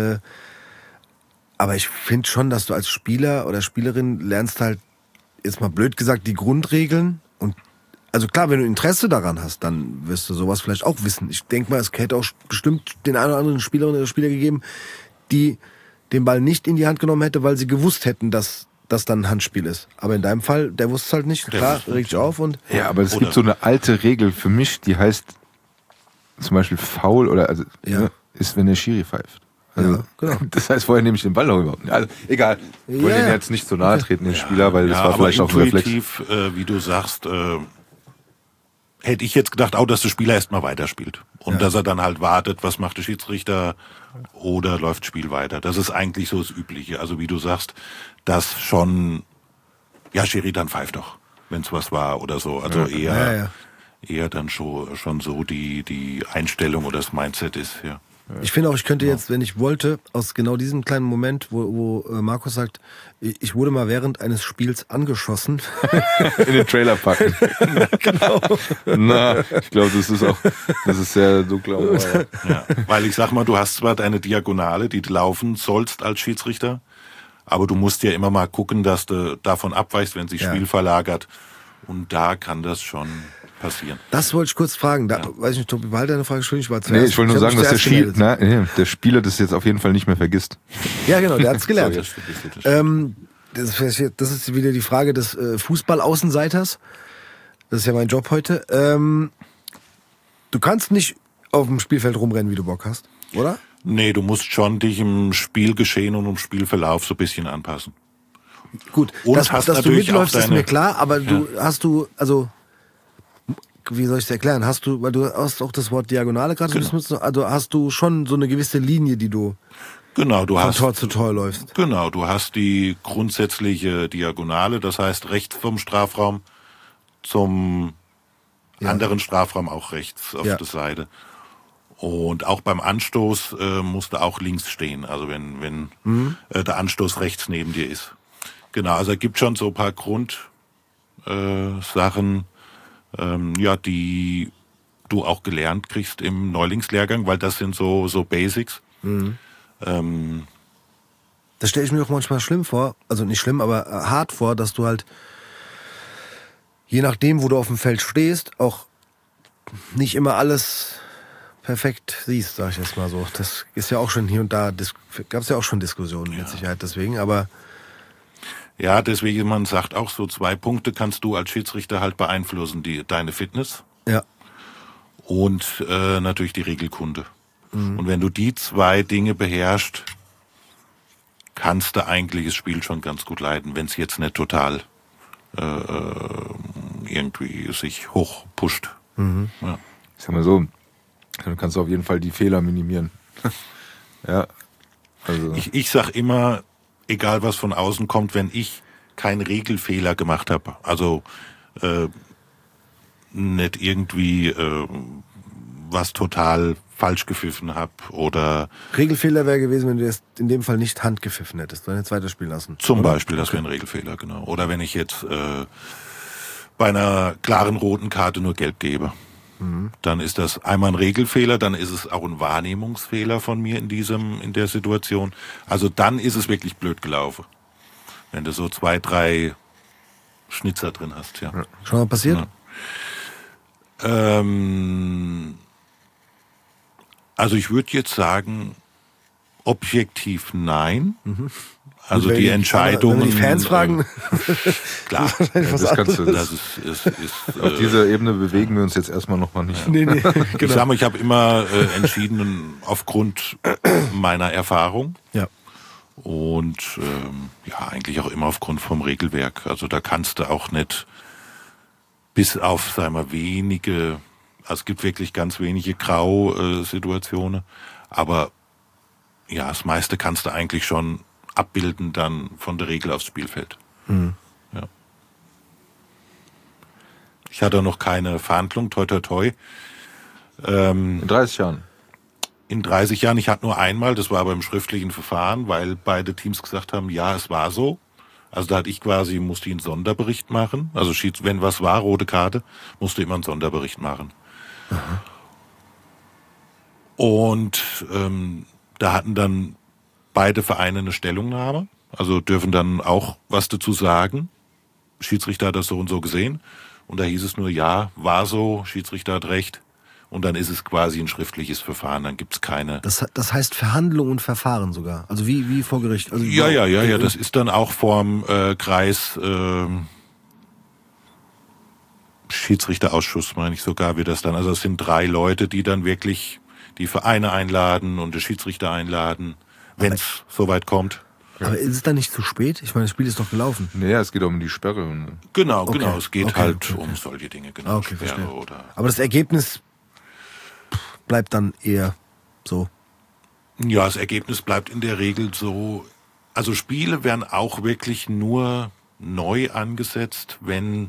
ich finde schon, dass du als Spieler oder Spielerin lernst halt, jetzt mal blöd gesagt, die Grundregeln. Und also klar, wenn du Interesse daran hast, dann wirst du sowas vielleicht auch wissen. Ich denke mal, es hätte auch bestimmt den einen oder anderen Spielerin oder Spieler gegeben, die den Ball nicht in die Hand genommen hätte, weil sie gewusst hätten, dass das dann ein Handspiel ist. Aber in deinem Fall, der wusste es halt nicht. Klar, regt sich auf und... Ja, aber es gibt so eine alte Regel für mich, die heißt zum Beispiel Foul oder ist, wenn der Schiri pfeift. Also, genau. Das heißt, vorher nehme ich den Ball noch überhaupt nicht. Also, egal. Ich wollte den jetzt nicht so nahe treten, den Spieler, weil das war vielleicht auch ein Reflex. Wie du sagst, hätte ich jetzt gedacht, dass der Spieler erstmal weiterspielt. Und dass er dann halt wartet, was macht der Schiedsrichter oder läuft das Spiel weiter. Das ist eigentlich so das Übliche. Also wie du sagst, dass schon, Schiri, dann pfeift doch, wenn es was war oder so. Also eher dann schon so die Einstellung oder das Mindset ist, ja. Ich finde auch, ich könnte jetzt, wenn ich wollte, aus genau diesem kleinen Moment, wo Markus sagt, ich wurde mal während eines Spiels angeschossen. In den Trailer packen. Genau. Na, ich glaube, das ist sehr dunkel. Ja, weil ich sag mal, du hast zwar deine Diagonale, die du laufen sollst als Schiedsrichter, aber du musst ja immer mal gucken, dass du davon abweichst, wenn sich Spiel verlagert. Und da kann das schon passieren. Das wollte ich kurz fragen. Weiß ich nicht, Tobi, behalte deine Frage schon. Ich wollte nur sagen, dass der Spieler das jetzt auf jeden Fall nicht mehr vergisst. Ja, genau, der hat es gelernt. Das ist wieder die Frage des Fußball-Außenseiters. Das ist ja mein Job heute. Du kannst nicht auf dem Spielfeld rumrennen, wie du Bock hast, oder? Nee, du musst schon dich im Spielgeschehen und im Spielverlauf so ein bisschen anpassen. Gut, und dass du mitläufst, ist mir klar, aber wie soll ich es erklären? Weil du hast auch das Wort Diagonale gerade, also hast du schon so eine gewisse Linie, die du von Tor zu Tor läufst. Genau, du hast die grundsätzliche Diagonale, das heißt rechts vom Strafraum zum anderen Strafraum auch rechts auf der Seite. Und auch beim Anstoß musst du auch links stehen, also wenn der Anstoß rechts neben dir ist. Genau, also es gibt schon so ein paar Grundsachen, die du auch gelernt kriegst im Neulingslehrgang, weil das sind so Basics. Das stelle ich mir auch manchmal schlimm vor, also nicht schlimm, aber hart vor, dass du halt, je nachdem, wo du auf dem Feld stehst, auch nicht immer alles perfekt siehst, sag ich jetzt mal so. Das ist ja auch schon hier und da, gab es ja auch schon Diskussionen mit Sicherheit deswegen, aber... Ja, deswegen, man sagt auch, so 2 Punkte kannst du als Schiedsrichter halt beeinflussen, deine Fitness Ja. und natürlich die Regelkunde. Und wenn du die 2 Dinge beherrschst, kannst du eigentlich das Spiel schon ganz gut leiten, wenn es jetzt nicht total irgendwie sich hochpusht. Ja. Ich sag mal so, dann kannst du auf jeden Fall die Fehler minimieren. Ja. Also. Ich sag immer, egal was von außen kommt, wenn ich keinen Regelfehler gemacht habe, also nicht irgendwie was total falsch gepfiffen habe oder... Regelfehler wäre gewesen, wenn du jetzt in dem Fall nicht Hand gepfiffen hättest, sondern jetzt weiter spielen lassen. Zum Beispiel, das wäre ein Regelfehler, genau. Oder wenn ich jetzt bei einer klaren roten Karte nur gelb gebe, dann ist das einmal ein Regelfehler, dann ist es auch ein Wahrnehmungsfehler von mir in der Situation. Also dann ist es wirklich blöd gelaufen. Wenn du so 2, 3 Schnitzer drin hast, ja. Schon mal passiert? Ja. Also ich würde jetzt sagen, objektiv nein. Also die Entscheidungen... Wenn die Fans fragen... Klar, das kannst du, das ist auf dieser Ebene bewegen wir uns jetzt erstmal noch mal nicht. Nee, Ich sag mal, ich habe immer entschieden aufgrund meiner Erfahrung. Ja. Und eigentlich auch immer aufgrund vom Regelwerk. Also da kannst du auch nicht bis auf, sagen wir, wenige, also es gibt wirklich ganz wenige Grau-Situationen, aber ja, das meiste kannst du eigentlich schon abbilden dann von der Regel aufs Spielfeld. Ja. Ich hatte noch keine Verhandlung, toi toi toi. In 30 Jahren? In 30 Jahren, ich hatte nur einmal, das war aber im schriftlichen Verfahren, weil beide Teams gesagt haben, ja, es war so. Also da musste ich einen Sonderbericht machen. Also wenn was war, rote Karte, musste immer einen Sonderbericht machen. Aha. Und da hatten dann beide Vereine eine Stellungnahme, also dürfen dann auch was dazu sagen. Schiedsrichter hat das so und so gesehen. Und da hieß es nur, ja, war so, Schiedsrichter hat recht. Und dann ist es quasi ein schriftliches Verfahren, dann gibt's keine... Das heißt Verhandlung und Verfahren sogar, also wie vor Gericht? Also Ja, das ist dann auch vorm Kreis Schiedsrichterausschuss, meine ich sogar, wird das dann. Also es sind 3 Leute, die dann wirklich die Vereine einladen und den Schiedsrichter einladen, wenn es soweit kommt. Aber ist es dann nicht zu spät? Ich meine, das Spiel ist doch gelaufen. Naja, es geht um die Sperre. Genau, es geht um solche Dinge, genau. Okay, Sperre verstehe. oder... Aber das Ergebnis bleibt dann eher so. Ja, das Ergebnis bleibt in der Regel so. Also Spiele werden auch wirklich nur neu angesetzt, wenn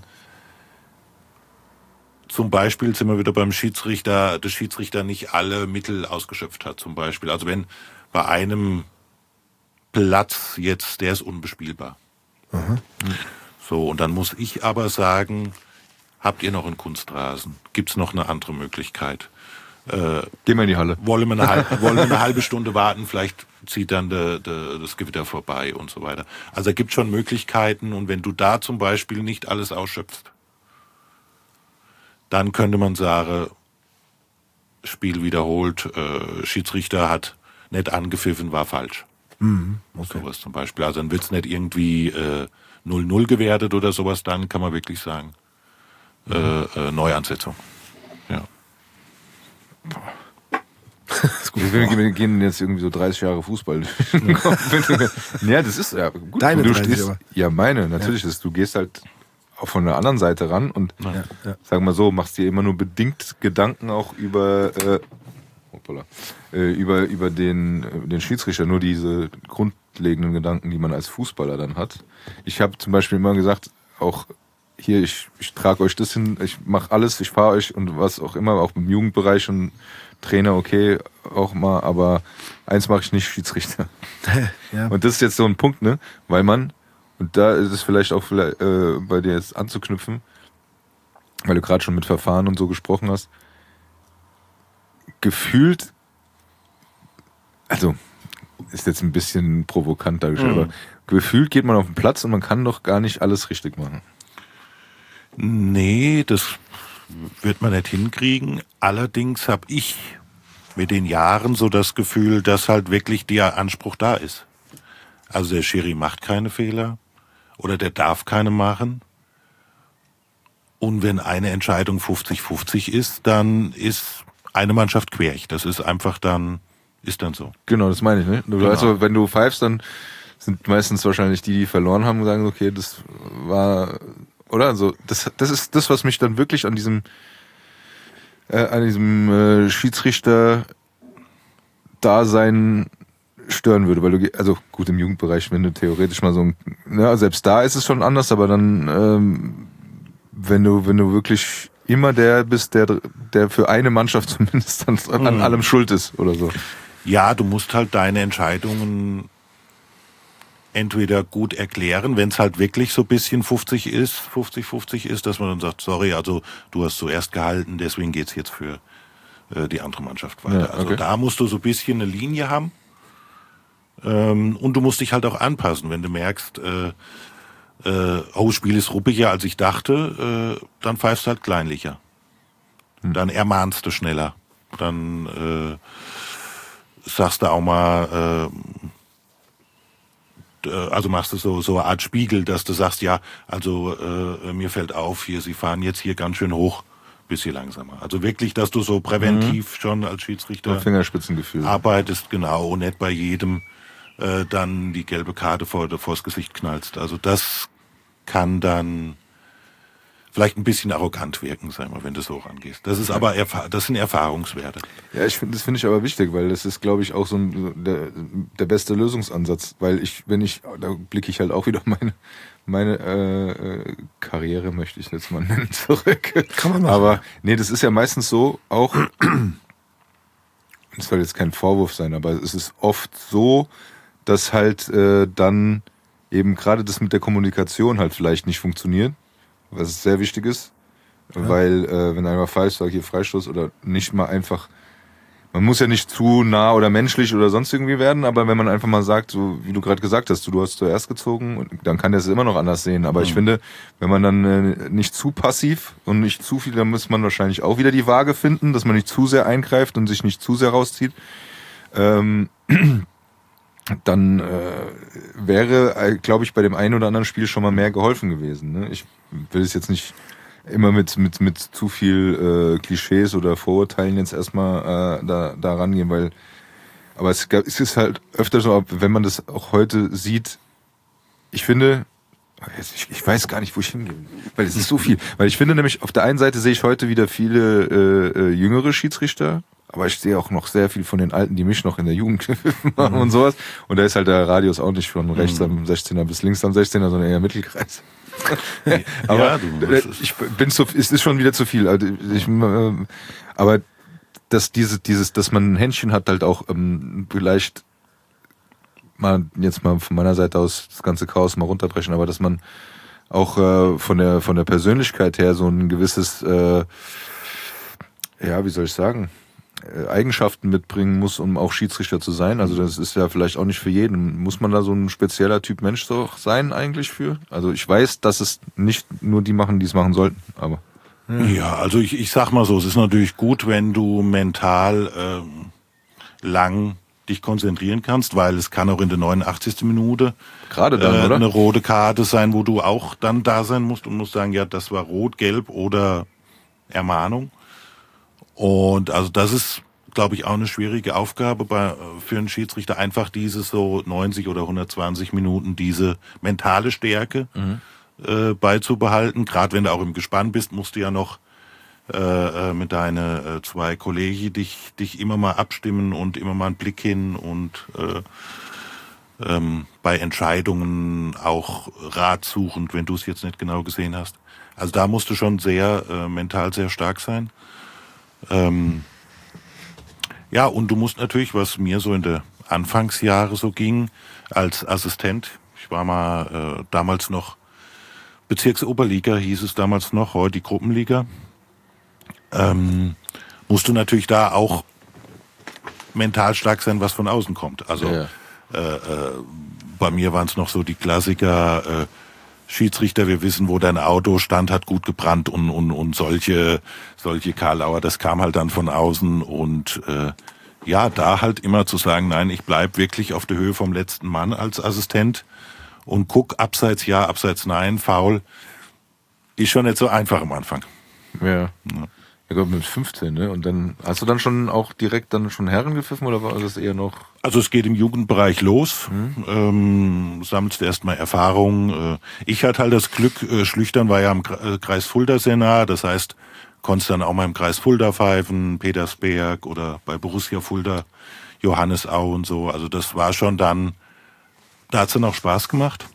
zum Beispiel, sind wir wieder beim Schiedsrichter, der Schiedsrichter nicht alle Mittel ausgeschöpft hat zum Beispiel. Also wenn bei einem Platz jetzt, der ist unbespielbar. Aha. So, und dann muss ich aber sagen, habt ihr noch einen Kunstrasen? Gibt's noch eine andere Möglichkeit? Gehen wir in die Halle. Wollen wir eine halbe Stunde warten, vielleicht zieht dann das Gewitter vorbei und so weiter. Also da gibt schon Möglichkeiten und wenn du da zum Beispiel nicht alles ausschöpfst, dann könnte man sagen, Spiel wiederholt, Schiedsrichter hat nicht angepfiffen, war falsch. Okay. Sowas zum Beispiel. Also dann wird's nicht irgendwie 0-0 gewertet oder sowas, dann kann man wirklich sagen, Neuansetzung. Ja. Wir gehen jetzt irgendwie so 30 Jahre Fußball. Ja, das ist ja gut. Deine du 30 stehst, aber. ja, meine, natürlich. Ja. Du gehst halt auch von der anderen Seite ran und sag mal so, machst dir immer nur bedingt Gedanken auch über den Schiedsrichter, nur diese grundlegenden Gedanken, die man als Fußballer dann hat. Ich habe zum Beispiel immer gesagt, auch hier, ich trage euch das hin, ich mache alles, ich fahre euch und was auch immer, auch im Jugendbereich und Trainer, okay, auch mal, aber eins mache ich nicht, Schiedsrichter. Ja. Und das ist jetzt so ein Punkt, ne, weil man, und da ist es vielleicht auch bei dir jetzt anzuknüpfen, weil du gerade schon mit Verfahren und so gesprochen hast, gefühlt, also ist jetzt ein bisschen provokant dargestellt, aber gefühlt geht man auf den Platz und man kann doch gar nicht alles richtig machen. Nee, das wird man nicht hinkriegen. Allerdings habe ich mit den Jahren so das Gefühl, dass halt wirklich der Anspruch da ist. Also der Schiri macht keine Fehler oder der darf keine machen. Und wenn eine Entscheidung 50-50 ist, dann ist eine Mannschaft querig. Das ist einfach ist dann so. Genau, das meine ich, ne? Genau. Also wenn du pfeifst, dann sind meistens wahrscheinlich die verloren haben und sagen, okay, das war, oder? Also das ist das, was mich dann wirklich an diesem Schiedsrichter-Dasein stören würde, weil du, also gut, im Jugendbereich, wenn du theoretisch mal so selbst da ist es schon anders, aber dann, wenn du wirklich immer der bist, der für eine Mannschaft zumindest an allem schuld ist oder so. Ja, du musst halt deine Entscheidungen entweder gut erklären, wenn es halt wirklich so ein bisschen 50-50 ist, dass man dann sagt, sorry, also du hast zuerst gehalten, deswegen geht's jetzt für die andere Mannschaft weiter. Ja, okay. Also da musst du so ein bisschen eine Linie haben und du musst dich halt auch anpassen, wenn du merkst, das Spiel ist ruppiger, als ich dachte, dann pfeifst du halt kleinlicher. Dann ermahnst du schneller. Dann sagst du auch mal, also machst du so eine Art Spiegel, dass du sagst, ja, also mir fällt auf, hier, Sie fahren jetzt hier ganz schön hoch, bisschen langsamer. Also wirklich, dass du so präventiv schon als Schiedsrichter Fingerspitzengefühl arbeitest, genau, und nicht bei jedem dann die gelbe Karte vors Gesicht knallst. Also das kann dann vielleicht ein bisschen arrogant wirken, sagen wir, wenn du so rangehst. Das ist aber das sind Erfahrungswerte. Ja, das finde ich aber wichtig, weil das ist, glaube ich, auch so der beste Lösungsansatz, weil da blicke ich halt auch wieder meine Karriere, möchte ich jetzt mal nennen, zurück. Kann man machen. Aber nee, das ist ja meistens so, auch, das soll jetzt kein Vorwurf sein, aber es ist oft so, dass halt dann eben gerade das mit der Kommunikation halt vielleicht nicht funktioniert, was sehr wichtig ist, weil wenn einer pfeift, sagt hier Freistoß oder nicht mal einfach, man muss ja nicht zu nah oder menschlich oder sonst irgendwie werden, aber wenn man einfach mal sagt, so wie du gerade gesagt hast, du hast zuerst gezogen, dann kann der es immer noch anders sehen, aber ich finde, wenn man dann nicht zu passiv und nicht zu viel, dann muss man wahrscheinlich auch wieder die Waage finden, dass man nicht zu sehr eingreift und sich nicht zu sehr rauszieht. Dann wäre, glaube ich, bei dem einen oder anderen Spiel schon mal mehr geholfen gewesen. Ne? Ich will es jetzt nicht immer mit zu viel Klischees oder Vorurteilen jetzt erstmal da rangehen, weil aber es ist halt öfter so, wenn man das auch heute sieht, ich finde, ich weiß gar nicht, wo ich hingehe, weil es ist so viel. Weil ich finde nämlich, auf der einen Seite sehe ich heute wieder viele jüngere Schiedsrichter, aber ich sehe auch noch sehr viel von den Alten, die mich noch in der Jugend machen und sowas. Und da ist halt der Radius auch nicht von rechts am 16er bis links am 16er, sondern eher Mittelkreis. Aber ja, es ist schon wieder zu viel. Aber dass dass man ein Händchen hat, halt auch vielleicht mal jetzt mal von meiner Seite aus das ganze Chaos mal runterbrechen, aber dass man auch von der Persönlichkeit her so ein gewisses wie soll ich sagen, Eigenschaften mitbringen muss, um auch Schiedsrichter zu sein. Also das ist ja vielleicht auch nicht für jeden. Muss man da so ein spezieller Typ Mensch so sein eigentlich für? Also ich weiß, dass es nicht nur die machen, die es machen sollten, aber... Ja, also ich sag mal so, es ist natürlich gut, wenn du mental lang dich konzentrieren kannst, weil es kann auch in der 89. Minute gerade dann, oder? Eine rote Karte sein, wo du auch dann da sein musst und musst sagen, ja, das war rot, gelb oder Ermahnung. Und also das ist, glaube ich, auch eine schwierige Aufgabe für einen Schiedsrichter, einfach diese so 90 oder 120 Minuten, diese mentale Stärke beizubehalten. Gerade wenn du auch im Gespann bist, musst du ja noch mit deinen zwei Kollegen dich immer mal abstimmen und immer mal einen Blick hin und bei Entscheidungen auch Rat suchend, wenn du es jetzt nicht genau gesehen hast. Also da musst du schon mental sehr stark sein. Ja, und du musst natürlich, was mir so in der Anfangsjahre so ging, als Assistent, ich war mal damals noch Bezirksoberliga, hieß es damals noch, heute die Gruppenliga, musst du natürlich da auch mental stark sein, was von außen kommt. Also bei mir waren es noch so die Klassiker, Schiedsrichter, wir wissen, wo dein Auto stand, hat gut gebrannt und solche Karlauer, das kam halt dann von außen und da halt immer zu sagen, nein, ich bleib wirklich auf der Höhe vom letzten Mann als Assistent und guck, abseits ja, abseits nein, Foul, ist schon nicht so einfach am Anfang. Ja. Ja Gott, mit 15, ne? Und dann hast du dann schon auch direkt dann schon Herren gepfiffen oder war das eher noch? Also es geht im Jugendbereich los, sammelst erstmal Erfahrung. Ich hatte halt das Glück, Schlüchtern war ja im Kreis Fulda sehr nah, das heißt, konntest dann auch mal im Kreis Fulda pfeifen, Petersberg oder bei Borussia Fulda, Johannesau und so. Also das war schon dann, da hat's dann auch Spaß gemacht.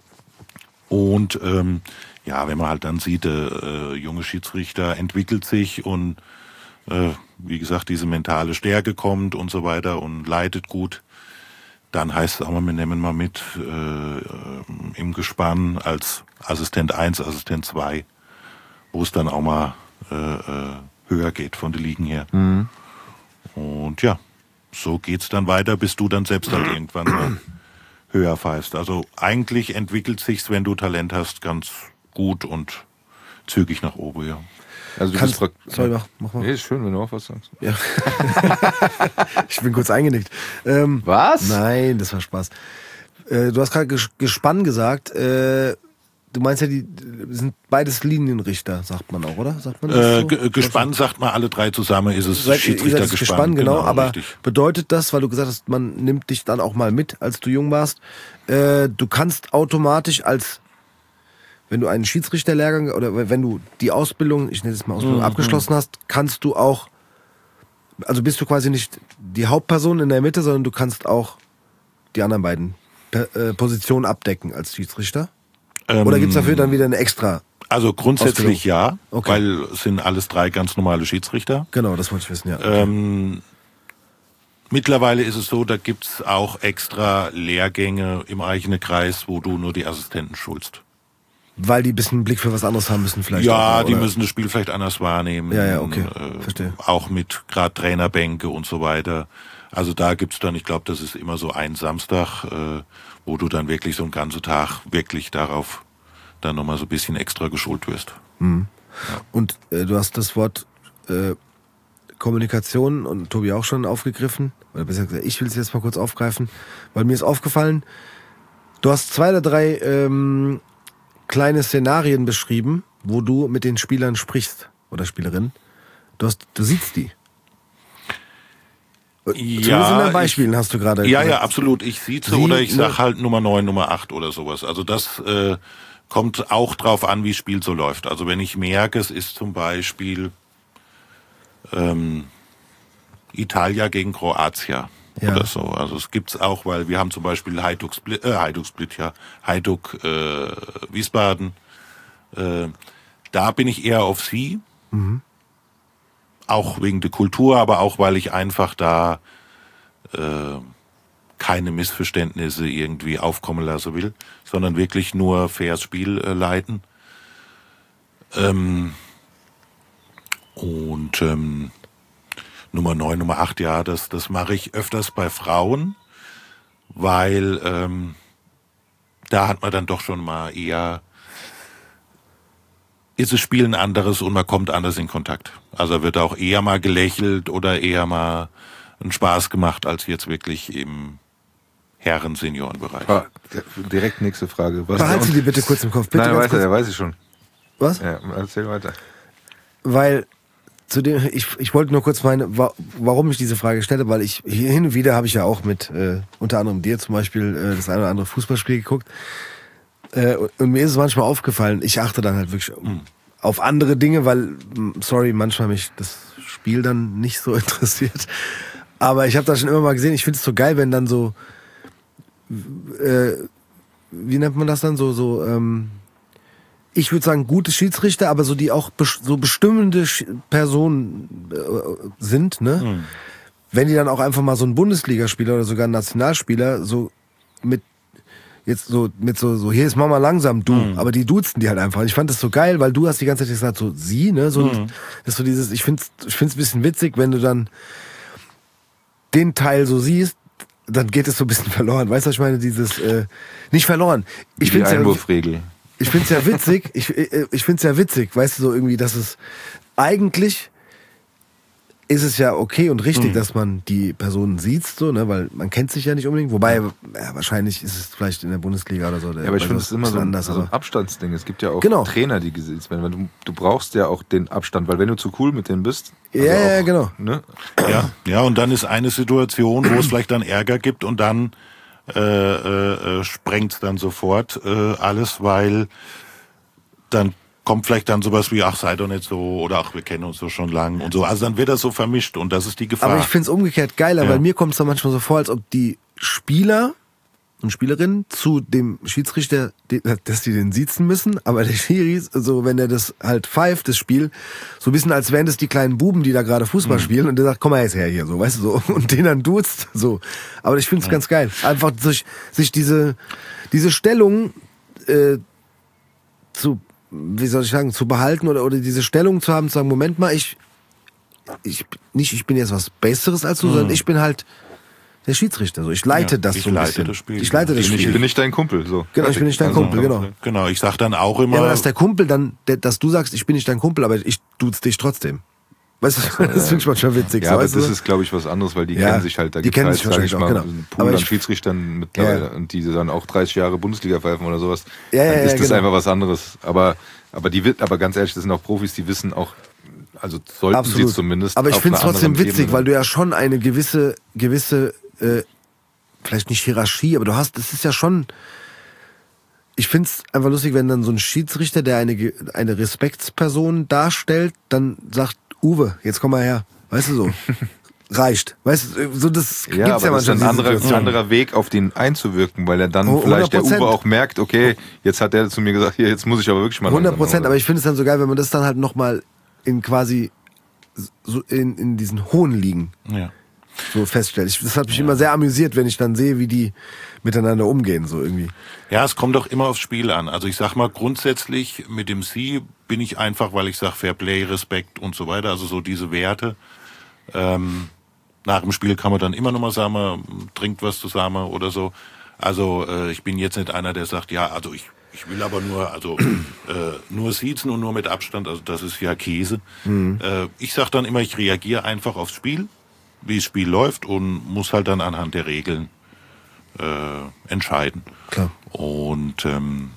Und wenn man halt dann sieht, der junge Schiedsrichter entwickelt sich und wie gesagt, diese mentale Stärke kommt und so weiter und leitet gut, dann heißt es auch mal, wir nehmen mal mit im Gespann als Assistent 1, Assistent 2, wo es dann auch mal höher geht von den Ligen her. Mhm. Und ja, so geht's dann weiter, bis du dann selbst halt irgendwann mal höher pfeifst. Also eigentlich entwickelt sich's, wenn du Talent hast, ganz gut und zügig nach oben, ja. Also du Sorry, mach mal. Nee, ist schön, wenn du auch was sagst. Ja. Ich bin kurz eingenickt. Was? Nein, das war Spaß. Du hast gerade Gespann gesagt. Du meinst ja, die sind beides Linienrichter, sagt man auch, oder? Sagt man das so? Gespann sagt man alle drei zusammen, ist es Schiedsrichtergespann. Genau, aber richtig. Bedeutet das, weil du gesagt hast, man nimmt dich dann auch mal mit, als du jung warst, du kannst automatisch wenn du einen Schiedsrichterlehrgang oder wenn du die Ausbildung, ich nenne es mal Ausbildung, abgeschlossen hast, kannst du auch, also bist du quasi nicht die Hauptperson in der Mitte, sondern du kannst auch die anderen beiden Positionen abdecken als Schiedsrichter? Oder gibt's dafür dann wieder eine extra? Also grundsätzlich Ausbildung? ja, Okay. weil es sind alles drei ganz normale Schiedsrichter. Genau, das wollte ich wissen, ja. Mittlerweile ist es so, da gibt's auch extra Lehrgänge im eigenen Kreis, wo du nur die Assistenten schulst. Weil die ein bisschen einen Blick für was anderes haben müssen vielleicht. Ja, auch, die oder? müssen das Spiel vielleicht anders wahrnehmen. Ja, okay, verstehe. Auch mit gerade Trainerbänke und so weiter. Also da gibt's dann, ich glaube, das ist immer so ein Samstag, wo du dann wirklich so einen ganzen Tag wirklich darauf dann nochmal so ein bisschen extra geschult wirst. Mhm. Ja. Und du hast das Wort Kommunikation und Tobi auch schon aufgegriffen. Oder besser gesagt, ich will es jetzt mal kurz aufgreifen, weil mir ist aufgefallen, du hast 2 oder 3 kleine Szenarien beschrieben, wo du mit den Spielern sprichst oder Spielerinnen. Du siehst die. Zumindest in den Beispielen hast du gerade. Ja, absolut. Ich sieze oder ich sag halt Nummer 9, Nummer 8 oder sowas. Also das kommt auch drauf an, wie das Spiel so läuft. Also wenn ich merke, es ist zum Beispiel Italia gegen Kroatien oder so. Also es gibt's auch, weil wir haben zum Beispiel Hajduk Wiesbaden. Da bin ich eher auf sie. Mhm. Auch wegen der Kultur, aber auch, weil ich einfach da keine Missverständnisse irgendwie aufkommen lassen will, sondern wirklich nur faires Spiel leiten. Nummer 9, Nummer 8, ja, das mache ich öfters bei Frauen, weil da hat man dann doch schon mal eher, ist das Spiel ein anderes und man kommt anders in Kontakt. Also wird auch eher mal gelächelt oder eher mal einen Spaß gemacht, als jetzt wirklich im Herren-Seniorenbereich. Direkt nächste Frage. Behalten Sie die bitte kurz im Kopf. Bitte. Nein, weiter, der weiß ich schon. Was? Ja, erzähl weiter. Weil ich wollte nur kurz warum ich diese Frage stelle, weil ich hin und wieder habe ich ja auch mit unter anderem dir zum Beispiel das eine oder andere Fußballspiel geguckt und mir ist es manchmal aufgefallen, ich achte dann halt wirklich auf andere Dinge, weil, manchmal mich das Spiel dann nicht so interessiert, aber ich habe das schon immer mal gesehen, ich finde es so geil, wenn dann so wie nennt man das dann, ich würde sagen, gute Schiedsrichter, aber so die auch so bestimmende Personen sind, ne? Mhm. Wenn die dann auch einfach mal so einen Bundesligaspieler oder sogar einen Nationalspieler so hier ist Mama langsam, du, aber die duzen die halt einfach. Ich fand das so geil, weil du hast die ganze Zeit gesagt, so sie, ne? Das ist so dieses, ich find's ein bisschen witzig, wenn du dann den Teil so siehst, dann geht es so ein bisschen verloren. Weißt du, was ich meine? Dieses, nicht verloren. Ich Die finde Einwurfregel. Ich finde es ja witzig, ich finde es ja witzig, weißt du, so irgendwie, dass es eigentlich ist es ja okay und richtig, dass man die Personen sieht, so, ne, weil man kennt sich ja nicht unbedingt, wobei, ja, wahrscheinlich ist es vielleicht in der Bundesliga oder so. Ja, aber ich finde es immer so anders, ein Abstandsding. Es gibt ja auch Genau. Trainer, die gesehen werden, weil du brauchst ja auch den Abstand, weil wenn du zu cool mit denen bist, also ja, auch, genau. Ne? Ja, und dann ist eine Situation, wo es vielleicht dann Ärger gibt und dann sprengt dann sofort alles, weil dann kommt vielleicht dann sowas wie, ach, sei doch nicht so, oder ach, wir kennen uns doch schon lang und so. Also dann wird das so vermischt und das ist die Gefahr. Aber ich finde es umgekehrt geiler, Ja. weil mir kommt es dann manchmal so vor, als ob die Spieler und Spielerinnen zu dem Schiedsrichter, dass die den siezen müssen, aber der Schiri, so wenn er das halt pfeift, das Spiel, so ein bisschen als wären das die kleinen Buben, die da gerade Fußball spielen und der sagt, komm mal jetzt her hier, so, weißt du, so, und den dann duzt, so. Aber ich finde es ganz geil. Einfach sich diese Stellung wie soll ich sagen, zu behalten oder diese Stellung zu haben, zu sagen, Moment mal, ich bin jetzt was Besseres als du, sondern ich bin halt der Schiedsrichter. So. Ich leite das ich so ein leite bisschen. das Spiel. Ich leite das Ich Spiel. bin nicht dein Kumpel. So. Genau, ich bin nicht dein Kumpel, genau. Genau, ich sag dann auch immer. Ja, aber dass der Kumpel dann, dass du sagst, ich bin nicht dein Kumpel, aber ich duze dich trotzdem. Weißt du, das finde ich manchmal witzig. Ja, so, aber weißt das du? ist, glaube ich, was anderes, weil die Ja, kennen sich halt. Da die gibt kennen halt, sich sag ich wahrscheinlich mal, auch, genau. einen Aber Pool an ich- Schiedsrichtern mittlerweile und die dann auch 30 Jahre Bundesliga pfeifen oder sowas. Ja, dann ist das genau. einfach was anderes. Aber ganz ehrlich, das sind auch Profis, die wissen auch, also sollten Absolut. sie zumindest. Aber ich auf finde es einer trotzdem anderen witzig, Ebene. weil du ja schon eine gewisse vielleicht nicht Hierarchie, aber das ist ja schon. Ich finde es einfach lustig, wenn dann so ein Schiedsrichter, der eine Respektsperson darstellt, dann sagt, Uwe, jetzt komm mal her. Weißt du so. Reicht. Weißt du, so das Ja, gibt's aber das ist ein diese Situation. anderer Weg, auf den einzuwirken, weil er dann Oh, vielleicht der 100%. Uwe auch merkt, okay, jetzt hat er zu mir gesagt, hier, jetzt muss ich aber wirklich mal 100%, aber ich finde es dann so geil, wenn man das dann halt nochmal in quasi so in diesen hohen Ligen ja. so feststellt. Das hat mich immer sehr amüsiert, wenn ich dann sehe, wie die miteinander umgehen, so irgendwie. Ja, es kommt doch immer aufs Spiel an. Also ich sag mal, grundsätzlich mit dem Sie bin ich einfach, weil ich sag Fairplay, Respekt und so weiter, also so diese Werte. Nach dem Spiel kann man dann immer noch mal sagen, man trinkt was zusammen oder so. Also ich bin jetzt nicht einer, der sagt, ja, also ich will aber nur siezen und nur mit Abstand, also das ist ja Käse. Ich sag dann immer, ich reagiere einfach aufs Spiel, wie das Spiel läuft und muss halt dann anhand der Regeln entscheiden. Klar. Und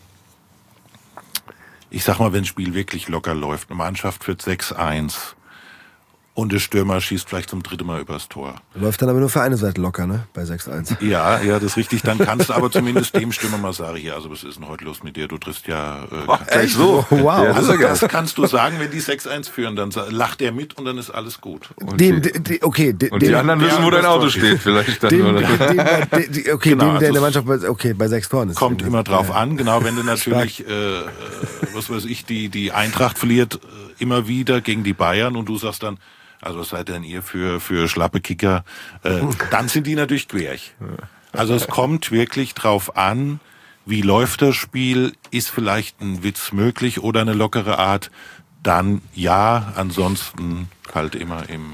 ich sag mal, wenn das Spiel wirklich locker läuft, eine Mannschaft führt 6-1 und der Stürmer schießt vielleicht zum 3. Mal übers Tor. Läuft dann aber nur für eine Seite locker, ne? Bei 6-1. Ja, das ist richtig. Dann kannst du aber zumindest dem Stürmer mal sagen, hier, also was ist denn heute los mit dir? Du triffst ja... Echt so? Wow. Ja, das ist also ja geil. das kannst du sagen, wenn die 6-1 führen, dann lacht er mit und dann ist alles gut. Und Dem, die- okay, Und die anderen wissen, wo dein Auto steht, vielleicht dann. dem, Oder? okay, Genau, dem, der in der also Mannschaft bei 6 Toren ist. Kommt immer drauf Ja. an, genau, wenn du natürlich, was weiß ich, die Eintracht verliert immer wieder gegen die Bayern und du sagst dann, also was seid denn ihr für schlappe Kicker, dann sind die natürlich querig. Also es kommt wirklich drauf an, wie läuft das Spiel, ist vielleicht ein Witz möglich oder eine lockere Art, dann ja, ansonsten halt immer im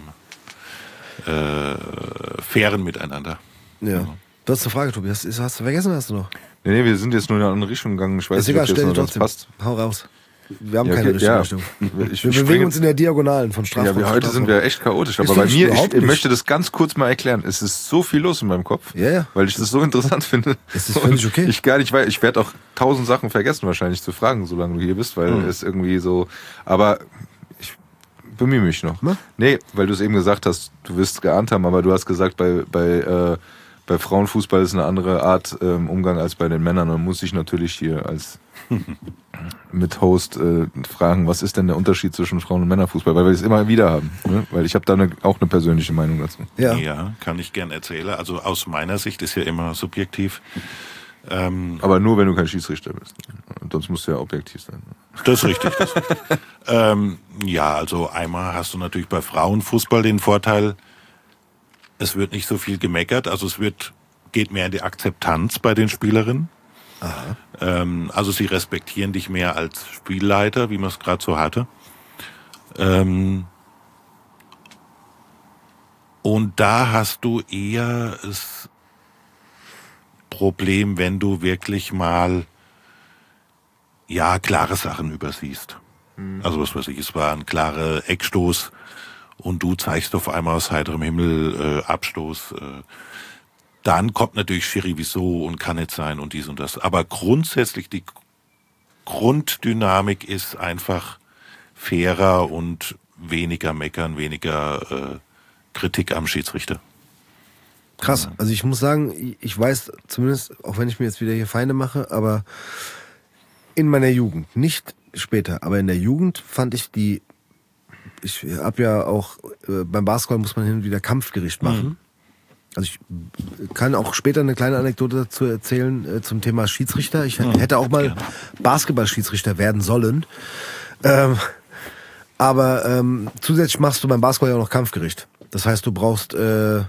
fairen Miteinander. Ja. Du hast eine Frage, Tobi. Hast du vergessen oder hast du noch? Nee, wir sind jetzt nur in eine andere Richtung gegangen. Ich weiß Ist nicht, egal, ob das stell noch dir ganz trotzdem. passt. Hau raus. Wir haben Ja, keine okay, richtige ja. Richtung. Ich Wir springe bewegen uns in der Diagonalen von Strafraum. Ja, heute zu sind wir echt chaotisch. Ist Aber bei das mir, überhaupt ich nicht. möchte das ganz kurz mal erklären. Es ist so viel los in meinem Kopf, Ja, ja. weil ich das so interessant finde. Es ist völlig okay. Ich gar nicht weiß. Ich werde auch 1000 Sachen vergessen wahrscheinlich zu fragen, solange du hier bist, weil es irgendwie so. Aber ich bemühe mich noch. Na? Nee, weil du es eben gesagt hast, du wirst geahnt haben, aber du hast gesagt, bei Frauenfußball ist eine andere Art Umgang als bei den Männern. Man muss sich natürlich hier als mit-Host fragen, was ist denn der Unterschied zwischen Frauen- und Männerfußball? Weil wir es immer wieder haben. Ne? Weil ich habe da auch eine persönliche Meinung dazu. Ja. Ja, kann ich gern erzählen. Also aus meiner Sicht ist ja immer subjektiv. Aber nur, wenn du kein Schiedsrichter bist. Und sonst musst du ja objektiv sein. Das ist richtig. Das ist richtig. Ja, also einmal hast du natürlich bei Frauenfußball den Vorteil, es wird nicht so viel gemeckert, also geht mehr in die Akzeptanz bei den Spielerinnen. Also sie respektieren dich mehr als Spielleiter, wie man es gerade so hatte. Und da hast du eher das Problem, wenn du wirklich mal klare Sachen übersiehst. Also was weiß ich, es war ein klarer Eckstoß und du zeigst auf einmal aus heiterem Himmel Abstoß. Dann kommt natürlich Schiri, wieso und kann nicht sein und dies und das. Aber grundsätzlich die Grunddynamik ist einfach fairer und weniger meckern, weniger Kritik am Schiedsrichter. Krass. Also ich muss sagen, ich weiß zumindest, auch wenn ich mir jetzt wieder hier Feinde mache, aber in meiner Jugend, nicht später, aber in der Jugend fand ich ich habe ja auch, beim Basketball muss man hin und wieder Kampfgericht machen. Also ich kann auch später eine kleine Anekdote dazu erzählen zum Thema Schiedsrichter. Ich hätte auch mal Basketball-Schiedsrichter werden sollen. Aber zusätzlich machst du beim Basketball ja auch noch Kampfgericht. Das heißt, du brauchst, wir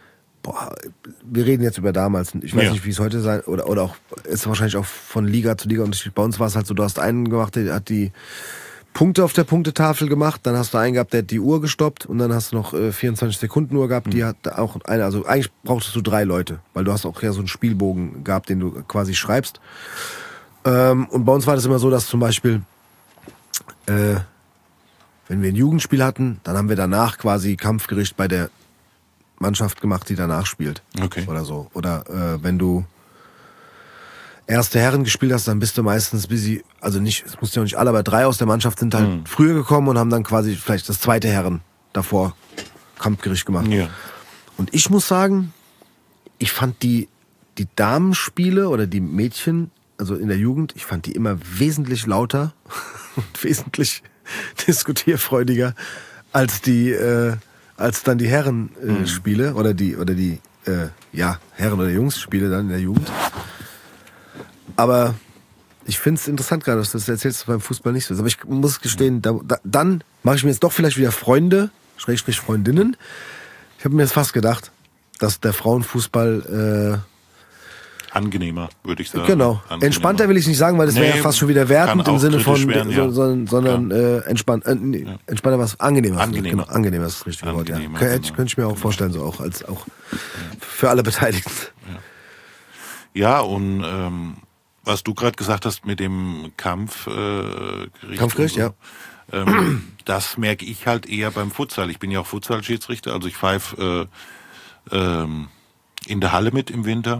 reden jetzt über damals, ich weiß nicht, wie es heute sein, oder auch, ist wahrscheinlich auch von Liga zu Liga unterschiedlich. Bei uns war es halt so, du hast einen gemacht, der hat die Punkte auf der Punktetafel gemacht, dann hast du einen gehabt, der hat die Uhr gestoppt und dann hast du noch 24 Sekunden Uhr gehabt, die hat auch eine, also eigentlich brauchtest du 3 Leute, weil du hast auch ja so einen Spielbogen gehabt, den du quasi schreibst. Und bei uns war das immer so, dass zum Beispiel, wenn wir ein Jugendspiel hatten, dann haben wir danach quasi Kampfgericht bei der Mannschaft gemacht, die danach spielt. Okay. Oder so. Oder wenn du erste Herren gespielt hast, dann bist du meistens busy, also nicht, es musst ja auch nicht alle, aber 3 aus der Mannschaft sind halt früher gekommen und haben dann quasi vielleicht das zweite Herren davor Kampfgericht gemacht. Ja. Und ich muss sagen, ich fand die Damenspiele oder die Mädchen, also in der Jugend, ich fand die immer wesentlich lauter und wesentlich diskutierfreudiger als dann die Herren-Spiele oder die Herren- oder Jungs-Spiele dann in der Jugend. Aber ich finde es interessant gerade, dass du das erzählst, dass beim Fußball nicht so ist. Aber ich muss gestehen, dann mache ich mir jetzt doch vielleicht wieder Freunde, Schrägstrich Freundinnen. Ich habe mir jetzt fast gedacht, dass der Frauenfußball angenehmer, würde ich sagen. Genau. Angenehmer. Entspannter will ich nicht sagen, weil das wäre ja fast schon wieder wertend im Sinne von, werden, sondern entspannter was, angenehmer. Angenehmer. Genau, angenehmer ist das richtige Wort, ja. Angenehmer, Könnte ich mir auch vorstellen, so auch für alle Beteiligten. Ja, und was du gerade gesagt hast mit dem Kampfgericht. Kampfgericht, so, ja. Das merke ich halt eher beim Futsal. Ich bin ja auch Futsal-Schiedsrichter, also ich pfeife in der Halle mit im Winter.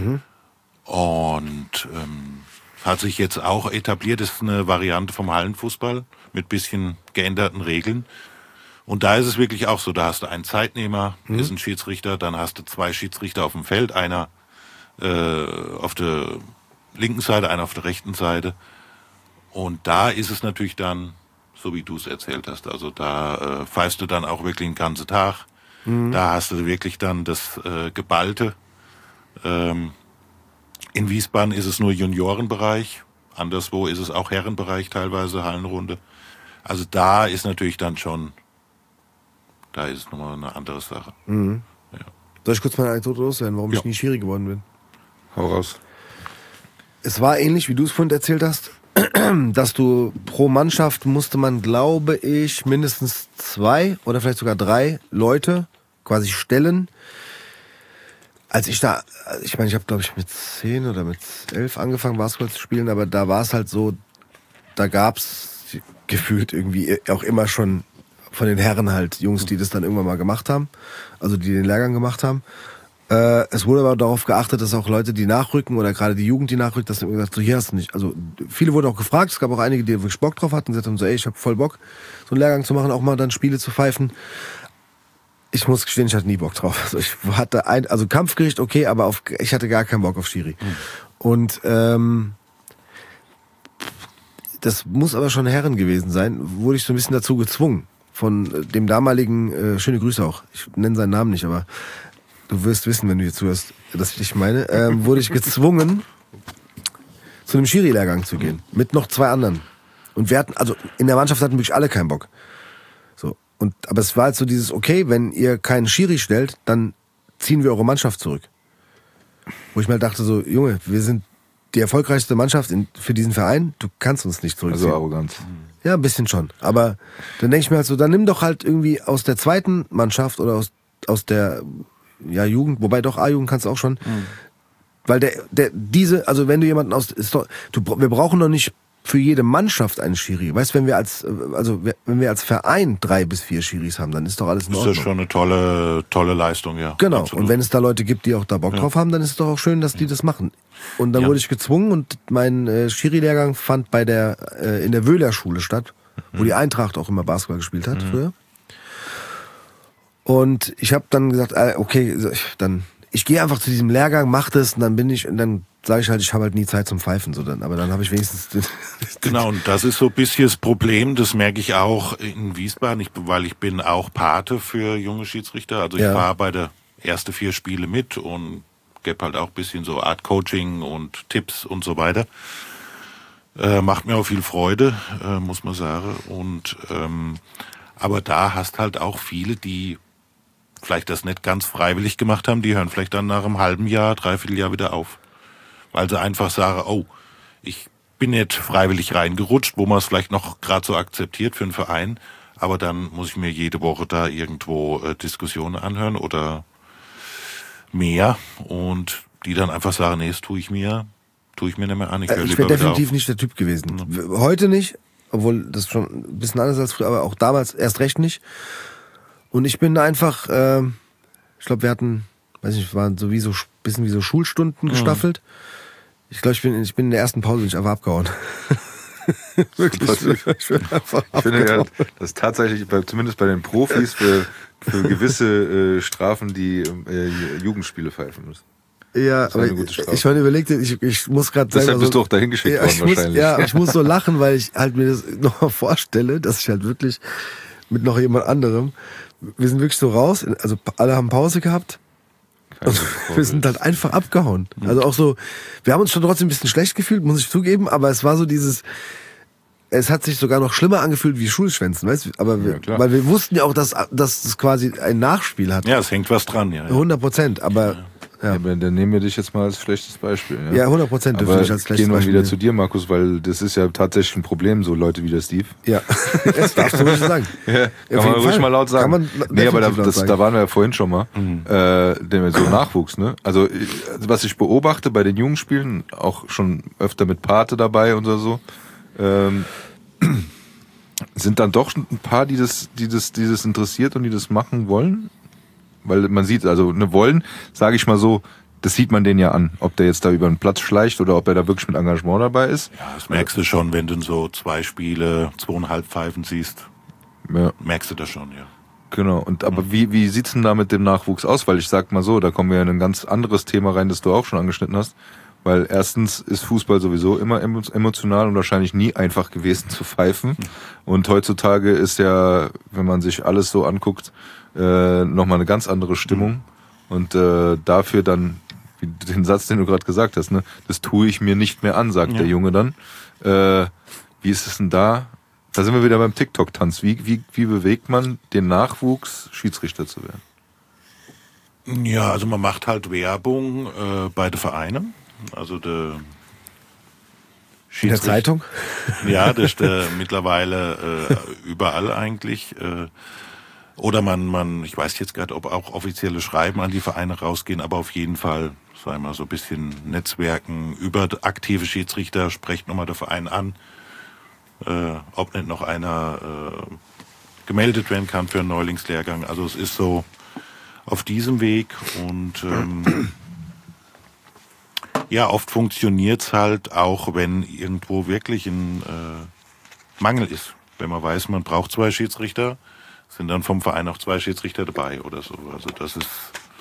Und hat sich jetzt auch etabliert, das ist eine Variante vom Hallenfußball mit bisschen geänderten Regeln. Und da ist es wirklich auch so, da hast du einen Zeitnehmer, ist ein Schiedsrichter, dann hast du 2 Schiedsrichter auf dem Feld, einer auf der linken Seite, einer auf der rechten Seite. Und da ist es natürlich dann, so wie du es erzählt hast, also da pfeifst du dann auch wirklich den ganzen Tag. Da hast du wirklich dann das Geballte. In Wiesbaden ist es nur Juniorenbereich, anderswo ist es auch Herrenbereich teilweise, Hallenrunde. Also da ist natürlich dann schon, da ist es nochmal eine andere Sache. Ja. Soll ich kurz mal eine Anekdote loswerden, warum ich nie Schiri geworden bin? Hau raus. Es war ähnlich, wie du es vorhin erzählt hast, dass du pro Mannschaft musste man, glaube ich, mindestens 2 oder vielleicht sogar 3 Leute quasi stellen. Als ich da, ich meine, ich habe, glaube ich, mit 10 oder mit 11 angefangen, Basketball zu spielen, aber da war es halt so, da gab's gefühlt irgendwie auch immer schon von den Herren halt Jungs, die das dann irgendwann mal gemacht haben, also die den Lehrgang gemacht haben. Es wurde aber darauf geachtet, dass auch Leute, die nachrücken oder gerade die Jugend, die nachrückt, dass immer gesagt, so hier hast du nicht. Also viele wurden auch gefragt, es gab auch einige, die wirklich Bock drauf hatten und gesagt haben, so ey, ich habe voll Bock, so einen Lehrgang zu machen, auch mal dann Spiele zu pfeifen. Ich muss gestehen, ich hatte nie Bock drauf. Also ich hatte also Kampfgericht okay, aber ich hatte gar keinen Bock auf Schiri. Und das muss aber schon Herren gewesen sein, wurde ich so ein bisschen dazu gezwungen. Von dem damaligen, schöne Grüße auch, ich nenne seinen Namen nicht, aber du wirst wissen, wenn du hier zuhörst, dass ich dich meine, wurde ich gezwungen, zu einem Schiri-Lehrgang zu gehen. Mit noch 2 anderen. Und wir hatten, also in der Mannschaft hatten wirklich alle keinen Bock. So. Aber es war halt so dieses, okay, wenn ihr keinen Schiri stellt, dann ziehen wir eure Mannschaft zurück. Wo ich mal dachte so, Junge, wir sind die erfolgreichste Mannschaft für diesen Verein, du kannst uns nicht zurückziehen. Also Arroganz. Ja, ein bisschen schon. Aber dann denke ich mir halt so, dann nimm doch halt irgendwie aus der zweiten Mannschaft oder aus aus der Jugend, wobei doch A-Jugend kannst du auch schon, weil also wenn du jemanden wir brauchen doch nicht für jede Mannschaft einen Schiri. Weißt, wenn wir als Verein 3 bis 4 Schiris haben, dann ist doch alles in Ordnung. Das ist schon eine tolle Leistung, ja. Genau. Absolut. Und wenn es da Leute gibt, die auch da Bock drauf haben, dann ist es doch auch schön, dass die das machen. Und dann wurde ich gezwungen und mein Schiri-Lehrgang fand in der Wöhler-Schule statt, wo die Eintracht auch immer Basketball gespielt hat früher. Und ich habe dann gesagt, okay, ich gehe einfach zu diesem Lehrgang, mach das und dann sage ich halt, ich habe halt nie Zeit zum Pfeifen. Aber dann habe ich wenigstens... Genau, und das ist so ein bisschen das Problem, das merke ich auch in Wiesbaden, weil ich bin auch Pate für junge Schiedsrichter. Also ich fahre bei der ersten 4 Spiele mit und gebe halt auch ein bisschen so Art Coaching und Tipps und so weiter. Macht mir auch viel Freude, muss man sagen. Und aber da hast halt auch viele, die vielleicht das nicht ganz freiwillig gemacht haben, die hören vielleicht dann nach einem halben Jahr, 3/4 Jahr wieder auf. Weil sie einfach sagen, ich bin nicht freiwillig reingerutscht, wo man es vielleicht noch gerade so akzeptiert für einen Verein, aber dann muss ich mir jede Woche da irgendwo Diskussionen anhören oder mehr und die dann einfach sagen, nee, das tue ich mir nicht mehr an. Ich wäre definitiv nicht der Typ gewesen. Heute nicht, obwohl das schon ein bisschen anders als früher, aber auch damals erst recht nicht. Und ich bin einfach, ich glaube, wir hatten, waren so ein bisschen wie so Schulstunden gestaffelt. Ich glaube, ich bin in der ersten Pause einfach abgehauen. Wirklich. Ich bin einfach abgehauen. Ich finde ja, dass tatsächlich, zumindest bei den Profis, für gewisse Strafen die Jugendspiele pfeifen müssen. Ja, aber ich meine, überlegte, ich muss gerade sagen... Deshalb bist du auch dahin geschickt worden wahrscheinlich. Ich muss so lachen, weil ich halt mir das noch mal vorstelle, dass ich halt wirklich mit noch jemand anderem, wir sind wirklich so raus, also alle haben Pause gehabt und wir sind halt einfach abgehauen. Also auch so, wir haben uns schon trotzdem ein bisschen schlecht gefühlt, muss ich zugeben, aber es war so es hat sich sogar noch schlimmer angefühlt wie Schulschwänzen, weißt du? Aber weil wir wussten ja auch, dass es quasi ein Nachspiel hat. Ja, es hängt was dran, ja. 100%, aber... Ja. Aber dann nehmen wir dich jetzt mal als schlechtes Beispiel. Ja, 100% dürfen wir dich als schlechtes Beispiel. Gehen wir wieder zu dir, Markus, weil das ist ja tatsächlich ein Problem, so Leute wie der Steve. Ja, das darfst du ruhig sagen. Ja, kann man ruhig mal laut sagen. Aber da waren wir ja vorhin schon mal. So Nachwuchs, ne? Also was ich beobachte bei den Jugendspielen, auch schon öfter mit Pate dabei und so, sind dann doch ein paar, die das interessiert und die das machen wollen. Weil man sieht, also wollen, sage ich mal so, das sieht man den ja an, ob der jetzt da über den Platz schleicht oder ob er da wirklich mit Engagement dabei ist. Ja, das merkst du schon, wenn du so 2 Spiele, 2,5 Pfeifen siehst. Ja. Merkst du das schon, ja. Genau, und aber wie sieht's denn da mit dem Nachwuchs aus? Weil ich sag mal so, da kommen wir in ein ganz anderes Thema rein, das du auch schon angeschnitten hast. Weil erstens ist Fußball sowieso immer emotional und wahrscheinlich nie einfach gewesen zu pfeifen. Und heutzutage ist ja, wenn man sich alles so anguckt, nochmal eine ganz andere Stimmung. Und dafür dann, den Satz, den du gerade gesagt hast, ne, das tue ich mir nicht mehr an, sagt der Junge dann. Wie ist es denn da? Da sind wir wieder beim TikTok-Tanz. Wie bewegt man den Nachwuchs, Schiedsrichter zu werden? Ja, also man macht halt Werbung bei den Vereinen. Also in der Zeitung? Ja, das ist mittlerweile überall eigentlich. Oder ich weiß jetzt gerade, ob auch offizielle Schreiben an die Vereine rausgehen, aber auf jeden Fall, sagen wir mal, so ein bisschen Netzwerken über aktive Schiedsrichter, sprecht nochmal der Verein an, ob nicht noch einer gemeldet werden kann für einen Neulingslehrgang. Also es ist so auf diesem Weg und ja, oft funktioniert's halt auch, wenn irgendwo wirklich ein Mangel ist. Wenn man weiß, man braucht 2 Schiedsrichter, sind dann vom Verein auch 2 Schiedsrichter dabei oder so. Also das ist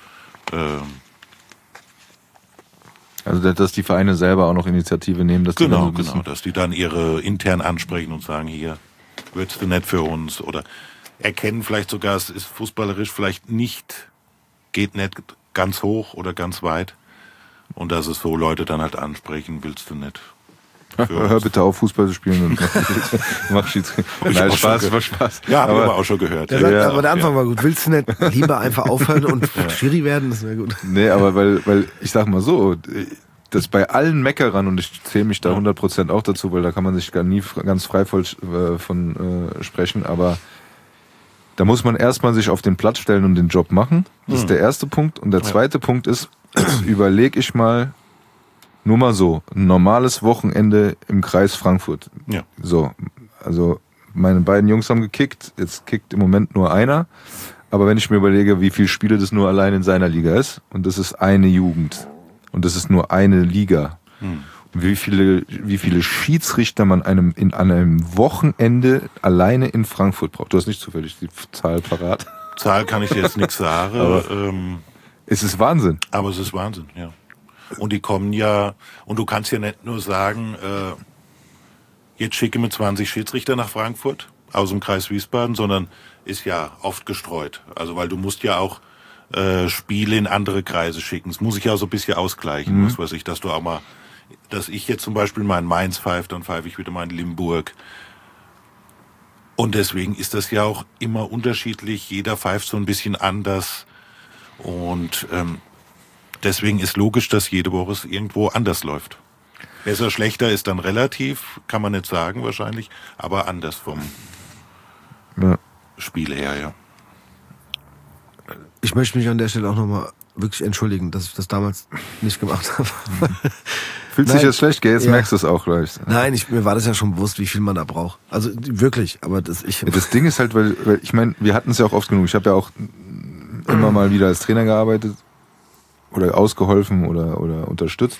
also dass die Vereine selber auch noch Initiative nehmen, dass genau, dass die dann ihre intern ansprechen und sagen, hier würdest du nicht für uns oder erkennen vielleicht sogar, es ist fußballerisch vielleicht geht nicht ganz hoch oder ganz weit und dass es so Leute dann halt ansprechen, willst du nicht. Hör bitte auf, Fußball zu spielen und mach Schiedsrichter. Nein, Spaß, war Spaß. Ja, haben wir aber auch schon gehört. Aber der Anfang war gut. Willst du nicht lieber einfach aufhören und Schiri werden? Das wäre gut. Nee, aber weil ich sag mal so, das bei allen Meckerern, und ich zähle mich da 100% auch dazu, weil da kann man sich gar nie ganz frei von sprechen, aber Da muss man erstmal sich auf den Platz stellen und den Job machen. Das ist der erste Punkt. Und der zweite Punkt ist, überlege ich mal, nur mal so, ein normales Wochenende im Kreis Frankfurt. Ja. So, also meine beiden Jungs haben gekickt, jetzt kickt im Moment nur einer. Aber wenn ich mir überlege, wie viele Spiele das nur allein in seiner Liga ist, und das ist eine Jugend, und das ist nur eine Liga, und wie viele Schiedsrichter man an einem Wochenende alleine in Frankfurt braucht. Du hast nicht zufällig die Zahl parat. Zahl kann ich dir jetzt nichts sagen. Aber es ist Wahnsinn. Aber es ist Wahnsinn, ja. Und die kommen ja, und du kannst ja nicht nur sagen, jetzt schicke mir 20 Schiedsrichter nach Frankfurt aus dem Kreis Wiesbaden, sondern ist ja oft gestreut. Also weil du musst ja auch Spiele in andere Kreise schicken. Das muss ich ja so ein bisschen ausgleichen, was weiß ich, dass du auch mal, dass ich jetzt zum Beispiel mal in Mainz pfeife, dann pfeife ich wieder mal in Limburg. Und deswegen ist das ja auch immer unterschiedlich. Jeder pfeift so ein bisschen anders. Und deswegen ist logisch, dass jede Woche es irgendwo anders läuft. Besser, schlechter ist dann relativ, kann man nicht sagen wahrscheinlich, aber anders vom Spiel her, ja. Ich möchte mich an der Stelle auch nochmal wirklich entschuldigen, dass ich das damals nicht gemacht habe. Fühlt sich jetzt schlecht, gell? Jetzt merkst du es auch gleich. Nein, mir war das ja schon bewusst, wie viel man da braucht. Also wirklich, aber das Ding ist halt, weil ich meine, wir hatten es ja auch oft genug. Ich habe ja auch immer mal wieder als Trainer gearbeitet oder ausgeholfen oder unterstützt.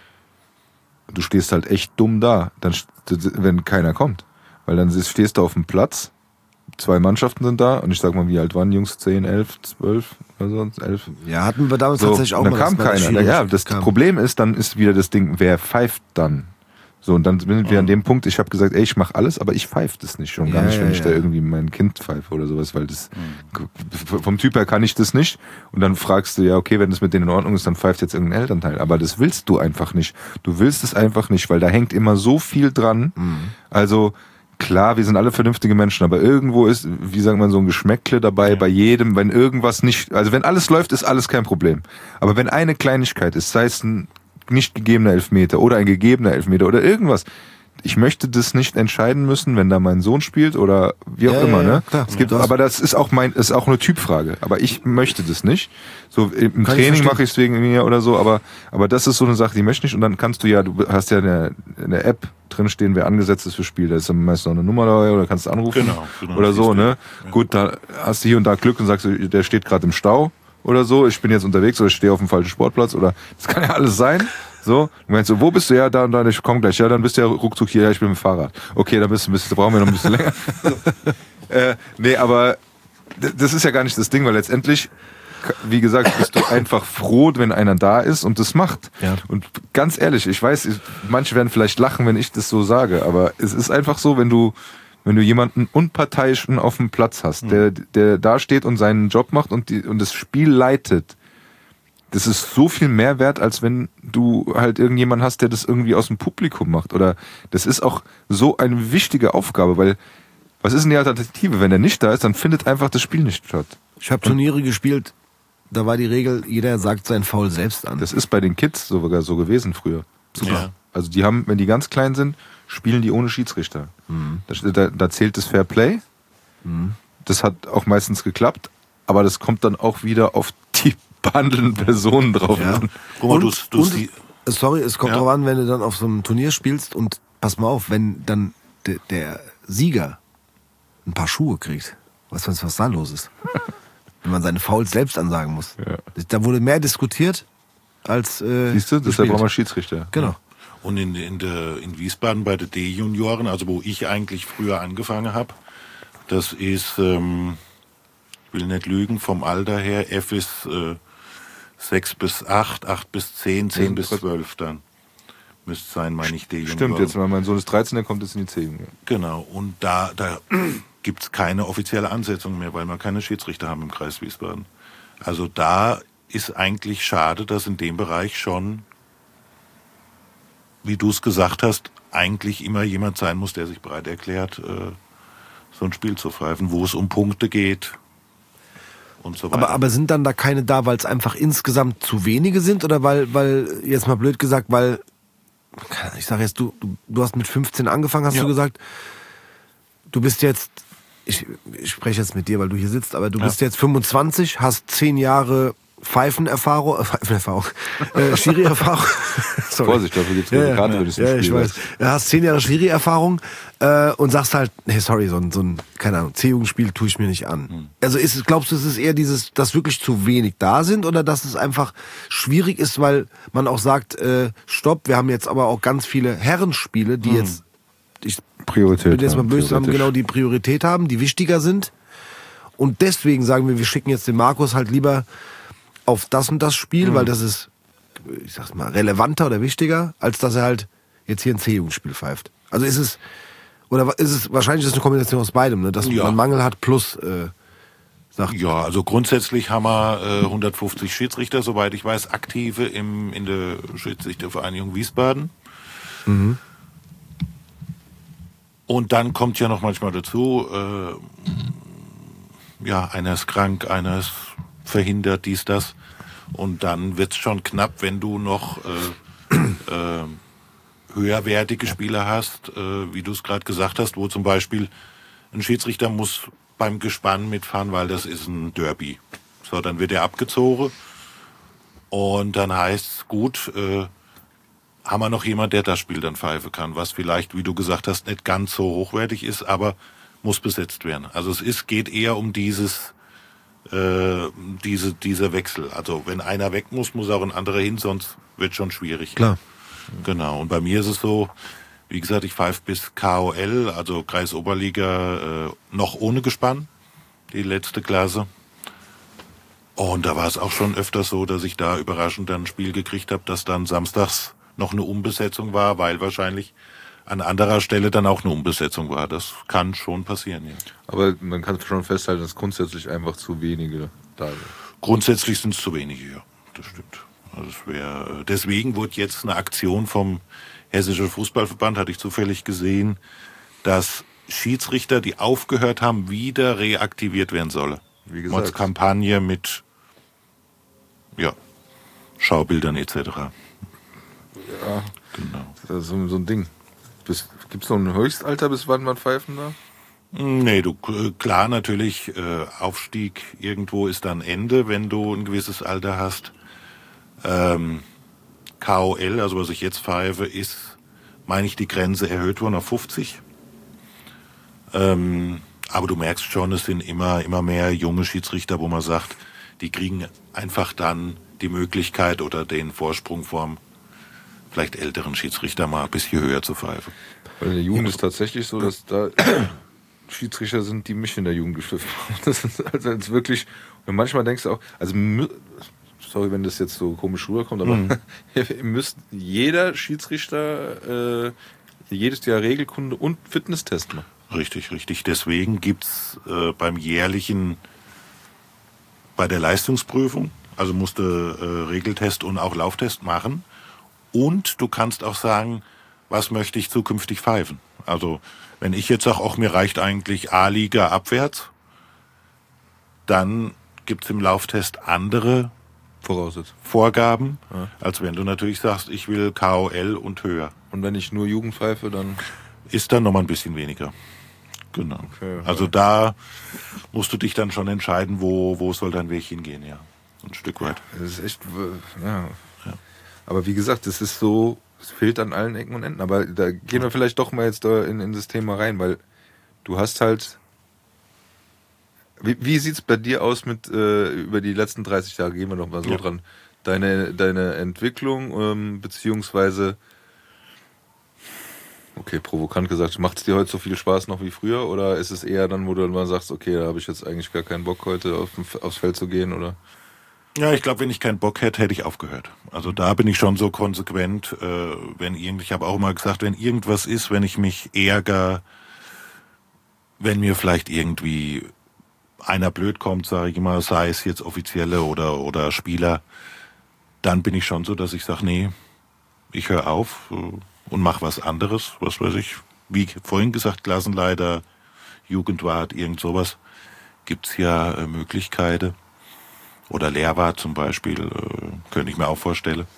Du stehst halt echt dumm da, wenn keiner kommt. Weil dann stehst du auf dem Platz, 2 Mannschaften sind da und ich sag mal, wie alt waren die Jungs? 10, 11, 12 oder so? 11? Ja, hatten wir damals tatsächlich auch mal. Dann kam keiner. Ja, das Problem ist, dann ist wieder das Ding, wer pfeift dann? So, und dann sind wir an dem Punkt, ich habe gesagt, ey, ich mache alles, aber ich pfeife das nicht. Schon gar nicht, wenn ich da irgendwie mein Kind pfeife oder sowas, weil das vom Typ her kann ich das nicht. Und dann fragst du, ja, okay, wenn das mit denen in Ordnung ist, dann pfeift jetzt irgendein Elternteil. Aber das willst du einfach nicht. Du willst es einfach nicht, weil da hängt immer so viel dran. Also klar, wir sind alle vernünftige Menschen, aber irgendwo ist, wie sagt man, so ein Geschmäckle dabei bei jedem, wenn irgendwas nicht, also wenn alles läuft, ist alles kein Problem. Aber wenn eine Kleinigkeit ist, sei es ein nicht gegebener Elfmeter oder ein gegebener Elfmeter oder irgendwas, ich möchte das nicht entscheiden müssen, wenn da mein Sohn spielt oder wie auch immer, ne? Klar. Es gibt, aber das ist auch ist auch eine Typfrage. Aber ich möchte das nicht. So im Training mache ich es wegen mir oder so, aber das ist so eine Sache, die möchte ich nicht. Und dann kannst du hast ja in der App drin stehen, wer angesetzt ist für Spiel. Da ist dann meist noch eine Nummer dabei oder kannst du anrufen genau, oder so, ne? Ja. Gut, da hast du hier und da Glück und sagst du, der steht gerade im Stau oder so. Ich bin jetzt unterwegs oder ich stehe auf dem falschen Sportplatz oder das kann ja alles sein. So, du meinst so, wo bist du? Ja, da und da, ich komm gleich. Ja, dann bist du ja ruckzuck hier, ja, ich bin mit dem Fahrrad. Okay, dann da brauchen wir noch ein bisschen länger. Nee, aber das ist ja gar nicht das Ding, weil letztendlich, wie gesagt, bist du einfach froh, wenn einer da ist und das macht. Ja. Und ganz ehrlich, ich weiß, manche werden vielleicht lachen, wenn ich das so sage, aber es ist einfach so, wenn du jemanden Unparteiischen auf dem Platz hast, der da steht und seinen Job macht und das Spiel leitet, das ist so viel mehr wert, als wenn du halt irgendjemanden hast, der das irgendwie aus dem Publikum macht. Oder das ist auch so eine wichtige Aufgabe, weil was ist denn die Alternative? Wenn er nicht da ist, dann findet einfach das Spiel nicht statt. Ich habe Turniere gespielt, da war die Regel, jeder sagt sein Foul selbst an. Das ist bei den Kids sogar so gewesen früher. Super. Ja. Also die haben, wenn die ganz klein sind, spielen die ohne Schiedsrichter. Da zählt das Fair Play. Das hat auch meistens geklappt, aber das kommt dann auch wieder auf die behandelnden Personen drauf an. Sorry, es kommt drauf an, wenn du dann auf so einem Turnier spielst und pass mal auf, wenn dann der Sieger ein paar Schuhe kriegt. Was da los ist? Wenn man seine Fouls selbst ansagen muss. Ja. Da wurde mehr diskutiert als siehst du, deshalb brauchen wir Schiedsrichter. Genau. Und in Wiesbaden bei den D-Junioren, also wo ich eigentlich früher angefangen habe, das ist, ich will nicht lügen, vom Alter her, F ist 6 bis 8, 8 bis 10, 10 bis 12 dann. Müsste sein, meine ich, D-Junioren. Stimmt, jetzt, weil mein Sohn ist 13, der kommt jetzt in die 10. Ja. Genau, und da gibt es keine offizielle Ansetzung mehr, weil wir keine Schiedsrichter haben im Kreis Wiesbaden. Also da ist eigentlich schade, dass in dem Bereich schon, wie du es gesagt hast, eigentlich immer jemand sein muss, der sich bereit erklärt, so ein Spiel zu pfeifen, wo es um Punkte geht und so weiter. Aber sind dann da keine da, weil es einfach insgesamt zu wenige sind oder weil jetzt mal blöd gesagt, weil, ich sage jetzt, du hast mit 15 angefangen, hast du gesagt, du bist jetzt ich spreche jetzt mit dir, weil du hier sitzt, aber du bist jetzt 25, hast 10 Jahre Pfeifenerfahrung, Schiri-Erfahrung. Vorsicht, dafür gibt es eine Karte, wenn es im Spiel ich weiß. Du hast 10 Jahre Schiri-Erfahrung und sagst halt, nee, sorry, so ein keine Ahnung, C-Jugendspiel tue ich mir nicht an. Also glaubst du, es ist eher dieses, dass wirklich zu wenig da sind oder dass es einfach schwierig ist, weil man auch sagt, stopp, wir haben jetzt aber auch ganz viele Herrenspiele, die jetzt, ich Priorität bin jetzt mal böse, haben genau die Priorität haben, die wichtiger sind. Und deswegen sagen wir schicken jetzt den Markus halt lieber auf das und das Spiel, weil das ist, ich sag's mal, relevanter oder wichtiger, als dass er halt jetzt hier ein C-Jugendspiel pfeift. Also ist es wahrscheinlich ist es eine Kombination aus beidem, ne? Dass man Mangel hat plus sagt. Ja, also grundsätzlich haben wir 150 Schiedsrichter, soweit ich weiß, aktive in der Schiedsrichtervereinigung Wiesbaden. Mhm. Und dann kommt ja noch manchmal dazu, einer ist krank, einer ist verhindert, dies, das. Und dann wird's schon knapp, wenn du noch höherwertige Spieler hast, wie du es gerade gesagt hast, wo zum Beispiel ein Schiedsrichter muss beim Gespann mitfahren, weil das ist ein Derby. So, dann wird er abgezogen und dann heißt's gut, haben wir noch jemand, der das Spiel dann pfeifen kann, was vielleicht, wie du gesagt hast, nicht ganz so hochwertig ist, aber muss besetzt werden. Also geht eher um dieser Wechsel. Also wenn einer weg muss auch ein anderer hin, sonst wird schon schwierig. Klar. Genau. Und bei mir ist es so, wie gesagt, ich pfeife bis KOL, also Kreisoberliga, noch ohne Gespann, die letzte Klasse. Und da war es auch schon öfter so, dass ich da überraschend dann ein Spiel gekriegt habe, dass dann samstags noch eine Umbesetzung war, weil wahrscheinlich an anderer Stelle dann auch eine Umbesetzung war. Das kann schon passieren, ja. Aber man kann schon festhalten, dass grundsätzlich einfach zu wenige da sind. Grundsätzlich sind es zu wenige, ja. Das stimmt. Also deswegen wurde jetzt eine Aktion vom Hessischen Fußballverband, hatte ich zufällig gesehen, dass Schiedsrichter, die aufgehört haben, wieder reaktiviert werden sollen. Wie gesagt. Kampagne mit Schaubildern etc. Ja, genau. Das ist so ein Ding. Gibt es noch ein Höchstalter, bis wann man pfeifen darf? Nee, klar, natürlich, Aufstieg irgendwo ist dann Ende, wenn du ein gewisses Alter hast. KOL, also was ich jetzt pfeife, ist, meine ich, die Grenze erhöht worden auf 50. Aber du merkst schon, es sind immer mehr junge Schiedsrichter, wo man sagt, die kriegen einfach dann die Möglichkeit oder den Vorsprung vorm vielleicht älteren Schiedsrichter mal ein bisschen höher zu pfeifen. Weil in der Jugend ist tatsächlich so, dass da Schiedsrichter sind, die mich in der Jugend gepfiffen haben. Das ist also jetzt wirklich, und manchmal denkst du auch, also sorry, wenn das jetzt so komisch rüberkommt, aber jeder Schiedsrichter jedes Jahr Regelkunde und Fitnesstest machen. Richtig. Deswegen gibt's beim jährlichen, bei der Leistungsprüfung, also musste Regeltest und auch Lauftest machen. Und du kannst auch sagen, was möchte ich zukünftig pfeifen? Also wenn ich jetzt sage, auch mir reicht eigentlich A-Liga abwärts, dann gibt's im Lauftest andere Vorgaben, als wenn du natürlich sagst, ich will KOL und höher. Und wenn ich nur Jugend pfeife, dann ist dann nochmal ein bisschen weniger. Genau. Okay, also da musst du dich dann schon entscheiden, wo soll dein Weg hingehen, ja. Ein Stück weit. Das ist echt, ja. Aber wie gesagt, es ist so, es fehlt an allen Ecken und Enden. Aber da gehen wir vielleicht doch mal jetzt da in das Thema rein, weil du hast halt, wie sieht's bei dir aus mit, über die letzten 30 Jahre, gehen wir noch mal so dran, deine Entwicklung, beziehungsweise, okay, provokant gesagt, macht es dir heute so viel Spaß noch wie früher, oder ist es eher dann, wo du dann mal sagst, okay, da habe ich jetzt eigentlich gar keinen Bock heute aufs Feld zu gehen, oder? Ja, ich glaube, wenn ich keinen Bock hätte, hätte ich aufgehört. Also da bin ich schon so konsequent, ich habe auch immer gesagt, wenn irgendwas ist, wenn ich mich ärgere, wenn mir vielleicht irgendwie einer blöd kommt, sage ich immer, sei es jetzt Offizielle oder Spieler, dann bin ich schon so, dass ich sage, nee, ich höre auf und mache was anderes, was weiß ich, wie vorhin gesagt, Klassenleiter, Jugendwart, irgend sowas, gibt's ja Möglichkeiten. Oder Lehrwart zum Beispiel, könnte ich mir auch vorstellen.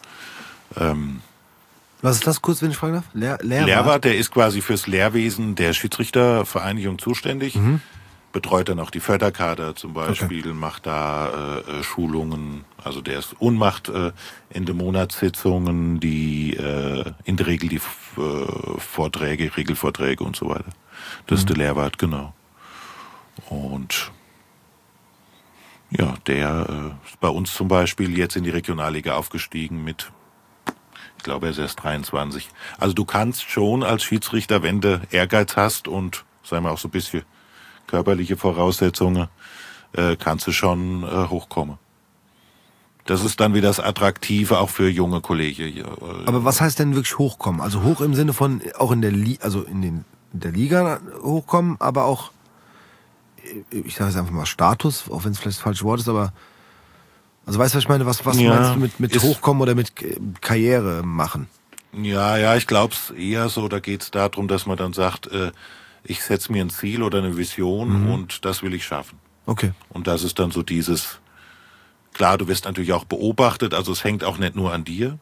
Was ist das kurz, wenn ich fragen darf? Lehrwart? Lehrwart, der ist quasi fürs Lehrwesen der Schiedsrichtervereinigung zuständig. betreut dann auch die Förderkader zum Beispiel, macht da Schulungen. Also der ist macht Ende Monatssitzungen, die in der Regel die Regelvorträge und so weiter. Das ist der Lehrwart, genau. Und ja, der ist bei uns zum Beispiel jetzt in die Regionalliga aufgestiegen mit, ich glaube, er ist erst 23. Also du kannst schon als Schiedsrichter, wenn du Ehrgeiz hast und, sagen wir auch so ein bisschen körperliche Voraussetzungen, kannst du schon hochkommen. Das ist dann wieder das Attraktive auch für junge Kollegen. Aber was heißt denn wirklich hochkommen? Also hoch im Sinne von auch in der der Liga hochkommen, aber auch, ich sage jetzt einfach mal Status, auch wenn es vielleicht das falsche Wort ist, aber also weißt du, was ich meine? Was meinst du mit hochkommen oder mit Karriere machen? Ja, ich glaube es eher so, da geht es darum, dass man dann sagt, ich setze mir ein Ziel oder eine Vision und das will ich schaffen. Okay. Und das ist dann so dieses, klar, du wirst natürlich auch beobachtet, also es hängt auch nicht nur an dir.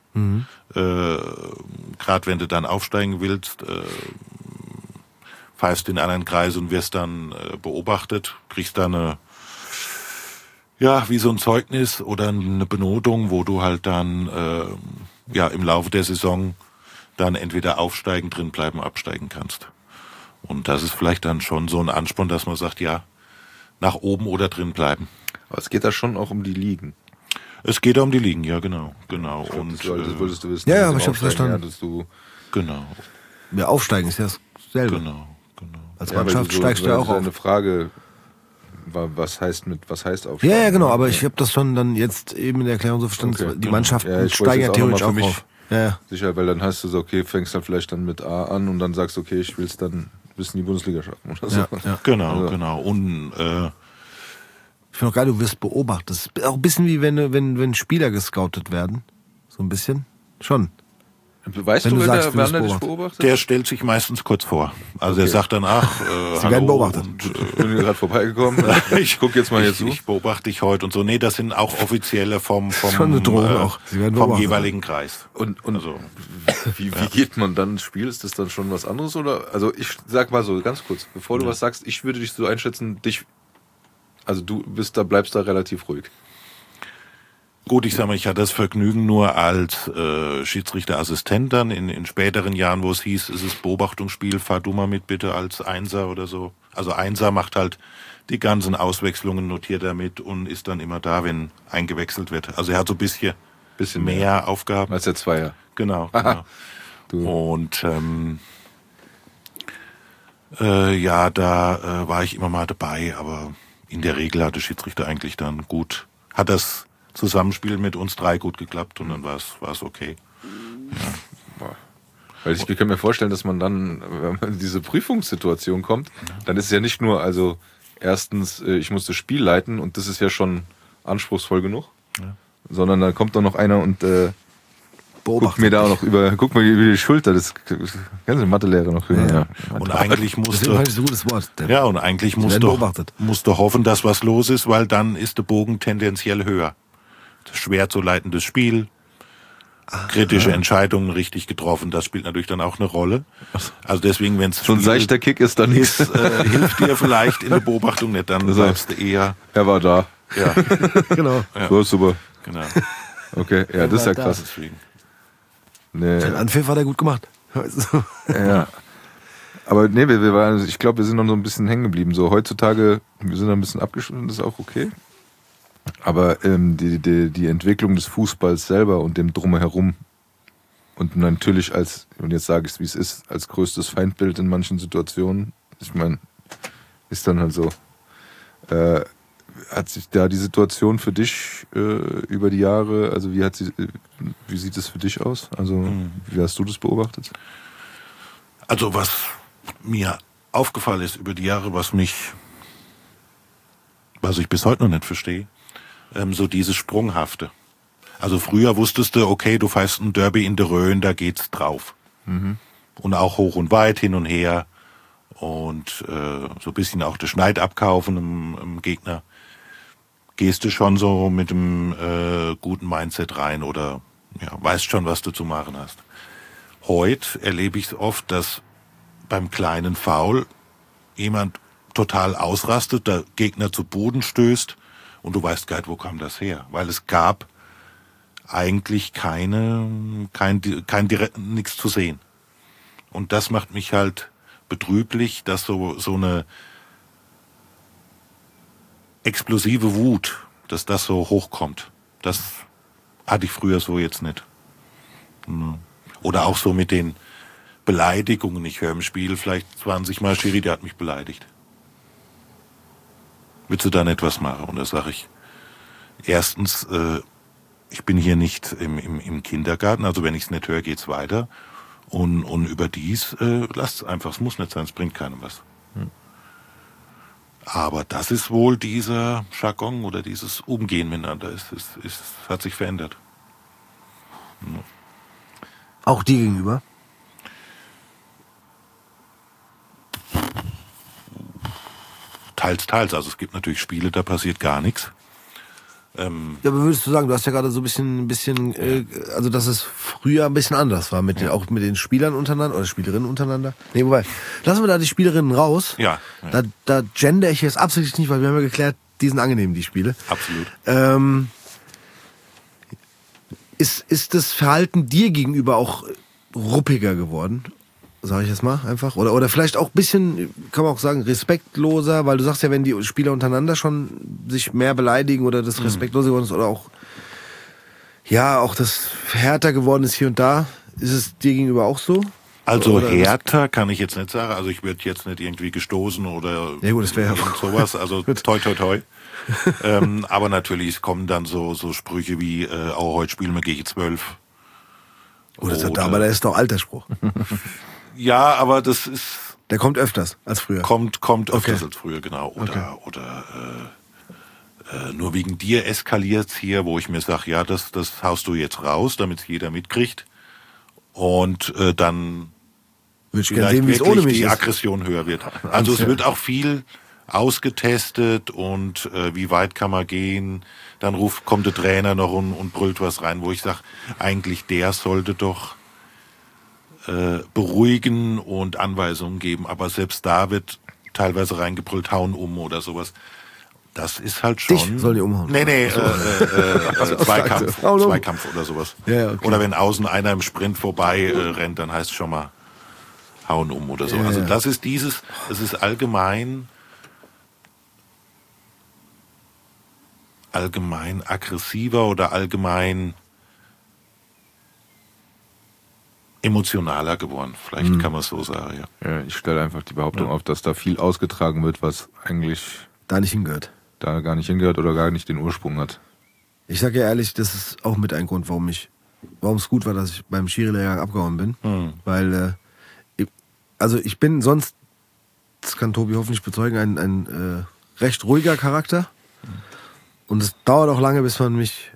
Gerade wenn du dann aufsteigen willst, pfeifst in anderen Kreis und wirst dann beobachtet, kriegst dann wie so ein Zeugnis oder eine Benotung, wo du halt dann im Laufe der Saison dann entweder aufsteigen, drin bleiben, absteigen kannst. Und das ist vielleicht dann schon so ein Ansporn, dass man sagt, ja, nach oben oder drin bleiben. Aber es geht da schon auch um die Ligen. Es geht um die Ligen, ja, genau. Und das würdest du wissen. Ja, aber ich hab's verstanden. Genau. Ja, aufsteigen ist ja dasselbe. Genau. Als Mannschaft steigst du ja auch auf. Eine Frage, was heißt aufsteigen? Ja, genau, aber ich habe das schon dann jetzt eben in der Erklärung so verstanden, Okay, die Mannschaften ich steigen ja wollte jetzt theoretisch noch auch mal für auf. Ja. Sicher, weil dann hast du so, okay, fängst dann vielleicht dann mit A an und dann sagst, okay, ich will es dann bis in die Bundesliga schaffen oder so. Ja. Genau. Und Ich finde auch geil, du wirst beobachtet. Das ist auch ein bisschen wie wenn Spieler gescoutet werden. So ein bisschen. Schon. Weißt Wenn du, du sagst, du wer wirst dich beobachtet? der stellt sich meistens kurz vor. Also der sagt dann, Sie werden hallo. beobachtet. Und, Ich bin hier gerade vorbeigekommen. Ich gucke jetzt mal hier zu. Ich beobachte dich heute und so. Nee, das sind auch offizielle vom Schon eine Drohung auch. Sie werden vom beobachtet. jeweiligen Kreis. Und Also, wie geht man dann ins Spiel? Ist das dann schon was anderes? Oder? Also ich sag mal so, ganz kurz, bevor du was sagst, ich würde dich so einschätzen, also du bleibst da relativ ruhig. gut, ich sag mal, ich hatte das Vergnügen nur als Schiedsrichterassistent dann in späteren Jahren, wo es hieß, es ist Beobachtungsspiel, fahr du mal mit bitte als Einser oder so. Also Einser macht halt die ganzen Auswechslungen, notiert er mit und ist dann immer da, wenn eingewechselt wird. Also er hat so ein bisschen mehr Aufgaben. Als der Zweier. Genau. Du. Und da war ich immer mal dabei, aber in der Regel hat der Schiedsrichter eigentlich dann hat das Zusammenspiel mit uns drei gut geklappt und dann war es okay. Weil ich kann mir vorstellen, dass man dann, wenn man in diese Prüfungssituation kommt, dann ist es ja nicht nur, also erstens, ich muss das Spiel leiten und das ist ja schon anspruchsvoll genug, sondern dann kommt doch noch einer und guckt mir da auch noch guck mal über die Schulter, das ganze Mathelehrer noch. Ja. Und eigentlich Das ist ein so gutes Wort. und eigentlich musst du hoffen, dass was los ist, weil dann ist der Bogen tendenziell höher. Schwer zu leitendes Spiel, kritische Entscheidungen richtig getroffen, das spielt natürlich dann auch eine Rolle. Also deswegen, wenn es So ein seichter Kick ist dann nicht. hilft dir vielleicht in der Beobachtung nicht, dann bleibst du eher. Er war da. Ja, Genau. Ja. So, super. genau. Okay, ja, das ist ja da. krass. Deswegen. Nee. Den Anpfiff hat er gut gemacht. Ja. Aber nee, ich glaube, wir sind noch so ein bisschen hängen geblieben. So heutzutage, wir sind ein bisschen abgeschnitten, das ist auch okay. Aber die Entwicklung des Fußballs selber und dem Drumherum und natürlich und jetzt sage ich es, wie es ist, als größtes Feindbild in manchen Situationen, ich meine, ist dann halt so. Hat sich da die Situation für dich über die Jahre, also wie sieht es für dich aus? Also wie hast du das beobachtet? Also was mir aufgefallen ist über die Jahre, was ich bis heute noch nicht verstehe, so dieses Sprunghafte. Also früher wusstest du, okay, du pfeifst ein Derby in der Rhön, da geht's drauf. Und auch hoch und weit, hin und her. Und so ein bisschen auch den Schneid abkaufen im Gegner. Gehst du schon so mit dem guten Mindset rein oder weißt schon, was du zu machen hast. Heute erlebe ich es oft, dass beim kleinen Foul jemand total ausrastet, der Gegner zu Boden stößt und du weißt gar nicht, wo kam das her, weil es gab eigentlich nichts zu sehen. Und das macht mich halt betrüblich, dass so eine explosive Wut, dass das so hochkommt. Das hatte ich früher so jetzt nicht. Oder auch so mit den Beleidigungen. Ich höre im Spiel vielleicht 20 Mal, Schiri, der hat mich beleidigt. Willst du da nicht was machen? Und da sage ich, erstens, ich bin hier nicht im Kindergarten, also wenn ich es nicht höre, geht's weiter. Und überdies, lasst es einfach, es muss nicht sein, es bringt keinem was. Aber das ist wohl dieser Jargon oder dieses Umgehen miteinander, es hat sich verändert. Auch dir gegenüber? Teils. Also es gibt natürlich Spiele, da passiert gar nichts. Ja, aber würdest du sagen, du hast ja gerade so ein bisschen also dass es früher ein bisschen anders war, auch mit den Spielern untereinander oder Spielerinnen untereinander? Nee, wobei, lassen wir da die Spielerinnen raus. Ja. Da gender ich jetzt absolut nicht, weil wir haben ja geklärt, die sind angenehm, die Spiele. Absolut. Ist das Verhalten dir gegenüber auch ruppiger geworden? Sag ich jetzt mal einfach. Oder vielleicht auch ein bisschen, kann man auch sagen, respektloser, weil du sagst ja, wenn die Spieler untereinander schon sich mehr beleidigen oder das respektloser geworden ist oder auch das härter geworden ist hier und da, ist es dir gegenüber auch so? Also oder härter kann ich jetzt nicht sagen. Also ich würde jetzt nicht irgendwie gestoßen oder ja, gut, das wäre sowas. Also toi. Aber natürlich kommen dann so Sprüche wie, heute spielen wir gegen 12. Aber der ist doch alter Spruch. Ja, aber das ist... Der kommt öfters als früher. Kommt öfters als früher, genau. Oder nur wegen dir eskaliert's hier, wo ich mir sage, ja, das haust du jetzt raus, damit jeder mitkriegt. Und dann vielleicht sehen, wirklich die Aggression höher wird. Also es wird auch viel ausgetestet und wie weit kann man gehen. Dann kommt der Trainer noch und brüllt was rein, wo ich sage, eigentlich der sollte doch beruhigen und Anweisungen geben. Aber selbst da wird teilweise reingebrüllt, hauen oder sowas. Das ist halt schon... Dich soll die umhauen? Nee, Zweikampf oder sowas. Ja, okay. Oder wenn außen einer im Sprint vorbei rennt, dann heißt es schon mal hauen oder so. Ja, also das ist es ist allgemein aggressiver oder allgemein emotionaler geworden. Vielleicht kann man es so sagen, ja. Ja, ich stelle einfach die Behauptung auf, dass da viel ausgetragen wird, was eigentlich da nicht hingehört. Da gar nicht hingehört oder gar nicht den Ursprung hat. Ich sage ja ehrlich, das ist auch mit ein Grund, warum es gut war, dass ich beim Schiri-Lehrgang abgehauen bin. Weil, ich bin sonst, das kann Tobi hoffentlich bezeugen, ein recht ruhiger Charakter. Und es dauert auch lange, bis man mich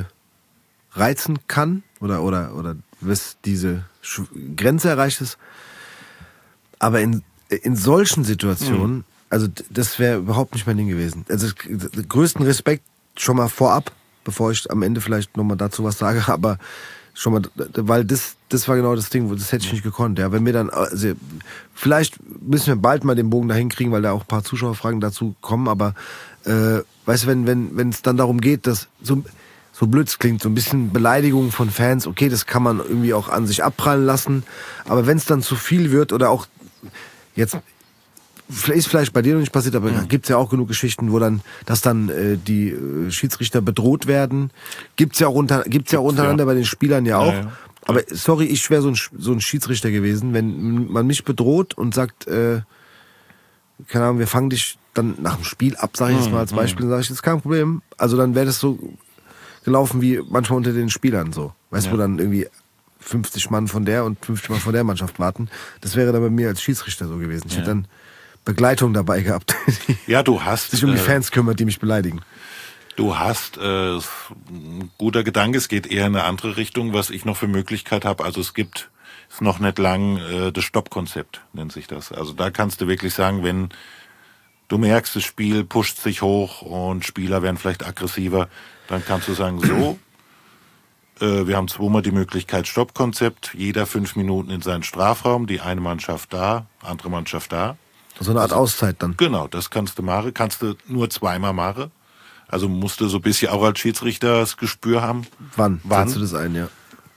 reizen kann oder bis diese Grenze erreicht ist. Aber in solchen Situationen, also das wäre überhaupt nicht mein Ding gewesen. Also größten Respekt schon mal vorab, bevor ich am Ende vielleicht nochmal dazu was sage, aber schon mal, weil das war genau das Ding, das hätte ich nicht gekonnt. Ja, wenn wir dann, also vielleicht müssen wir bald mal den Bogen dahin kriegen, weil da auch ein paar Zuschauerfragen dazu kommen, aber weißt du, wenn es dann darum geht, dass so blöd es klingt, so ein bisschen Beleidigung von Fans, okay, das kann man irgendwie auch an sich abprallen lassen, aber wenn es dann zu viel wird oder auch jetzt ist vielleicht bei dir noch nicht passiert, aber gibt's ja auch genug Geschichten, wo dass dann die Schiedsrichter bedroht werden. Gibt's ja untereinander bei den Spielern ja auch. Ja. Aber sorry, ich wäre so ein Schiedsrichter gewesen, wenn man mich bedroht und sagt, keine Ahnung, wir fangen dich dann nach dem Spiel ab, sage ich jetzt mal als Beispiel, sage ich, das ist kein Problem. Also dann wäre das so gelaufen wie manchmal unter den Spielern so. Weißt du, wo dann irgendwie 50 Mann von der und 50 Mann von der Mannschaft warten. Das wäre dann bei mir als Schiedsrichter so gewesen. Ich hätte dann Begleitung dabei gehabt, die sich um die Fans kümmert, die mich beleidigen. Du hast ein guter Gedanke, es geht eher in eine andere Richtung, was ich noch für Möglichkeit habe. Also ist noch nicht lang das Stoppkonzept, nennt sich das. Also da kannst du wirklich sagen, wenn du merkst, das Spiel pusht sich hoch und Spieler werden vielleicht aggressiver, dann kannst du sagen, so, wir haben zweimal die Möglichkeit Stoppkonzept, jeder 5 Minuten in seinen Strafraum, die eine Mannschaft da, andere Mannschaft da. So eine Art Auszeit dann. Genau, das kannst du machen. Kannst du nur zweimal machen. Also musst du so ein bisschen auch als Schiedsrichter das Gespür haben. Wann? Setzt du das ein, ja.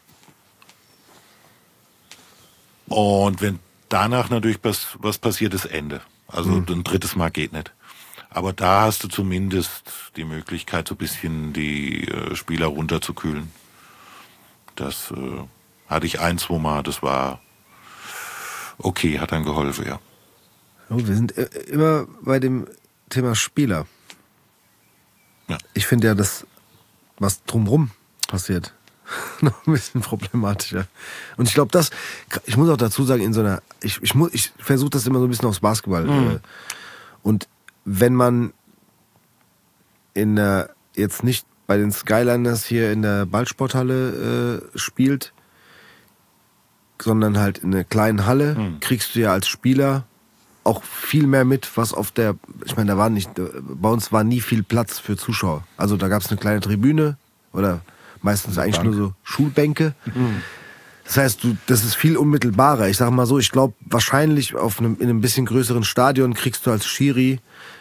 Und wenn danach natürlich was passiert, ist Ende. Also ein drittes Mal geht nicht. Aber da hast du zumindest die Möglichkeit, so ein bisschen die Spieler runterzukühlen. Das hatte ich 1-2 Mal, das war okay, hat dann geholfen, ja. Wir sind immer bei dem Thema Spieler. Ja. Ich finde ja, das, was drumherum passiert, noch ein bisschen problematischer. Und ich glaube, ich muss auch dazu sagen, ich versuche das immer so ein bisschen aufs Basketball. Und wenn man jetzt nicht bei den Skyliners hier in der Ballsporthalle spielt, sondern halt in einer kleinen Halle, kriegst du ja als Spieler auch viel mehr mit, was ich meine, bei uns war nie viel Platz für Zuschauer. Also da gab es eine kleine Tribüne oder meistens eigentlich nur so Schulbänke. Das heißt, das ist viel unmittelbarer. Ich sag mal so, ich glaube, wahrscheinlich in einem bisschen größeren Stadion kriegst du als Schiri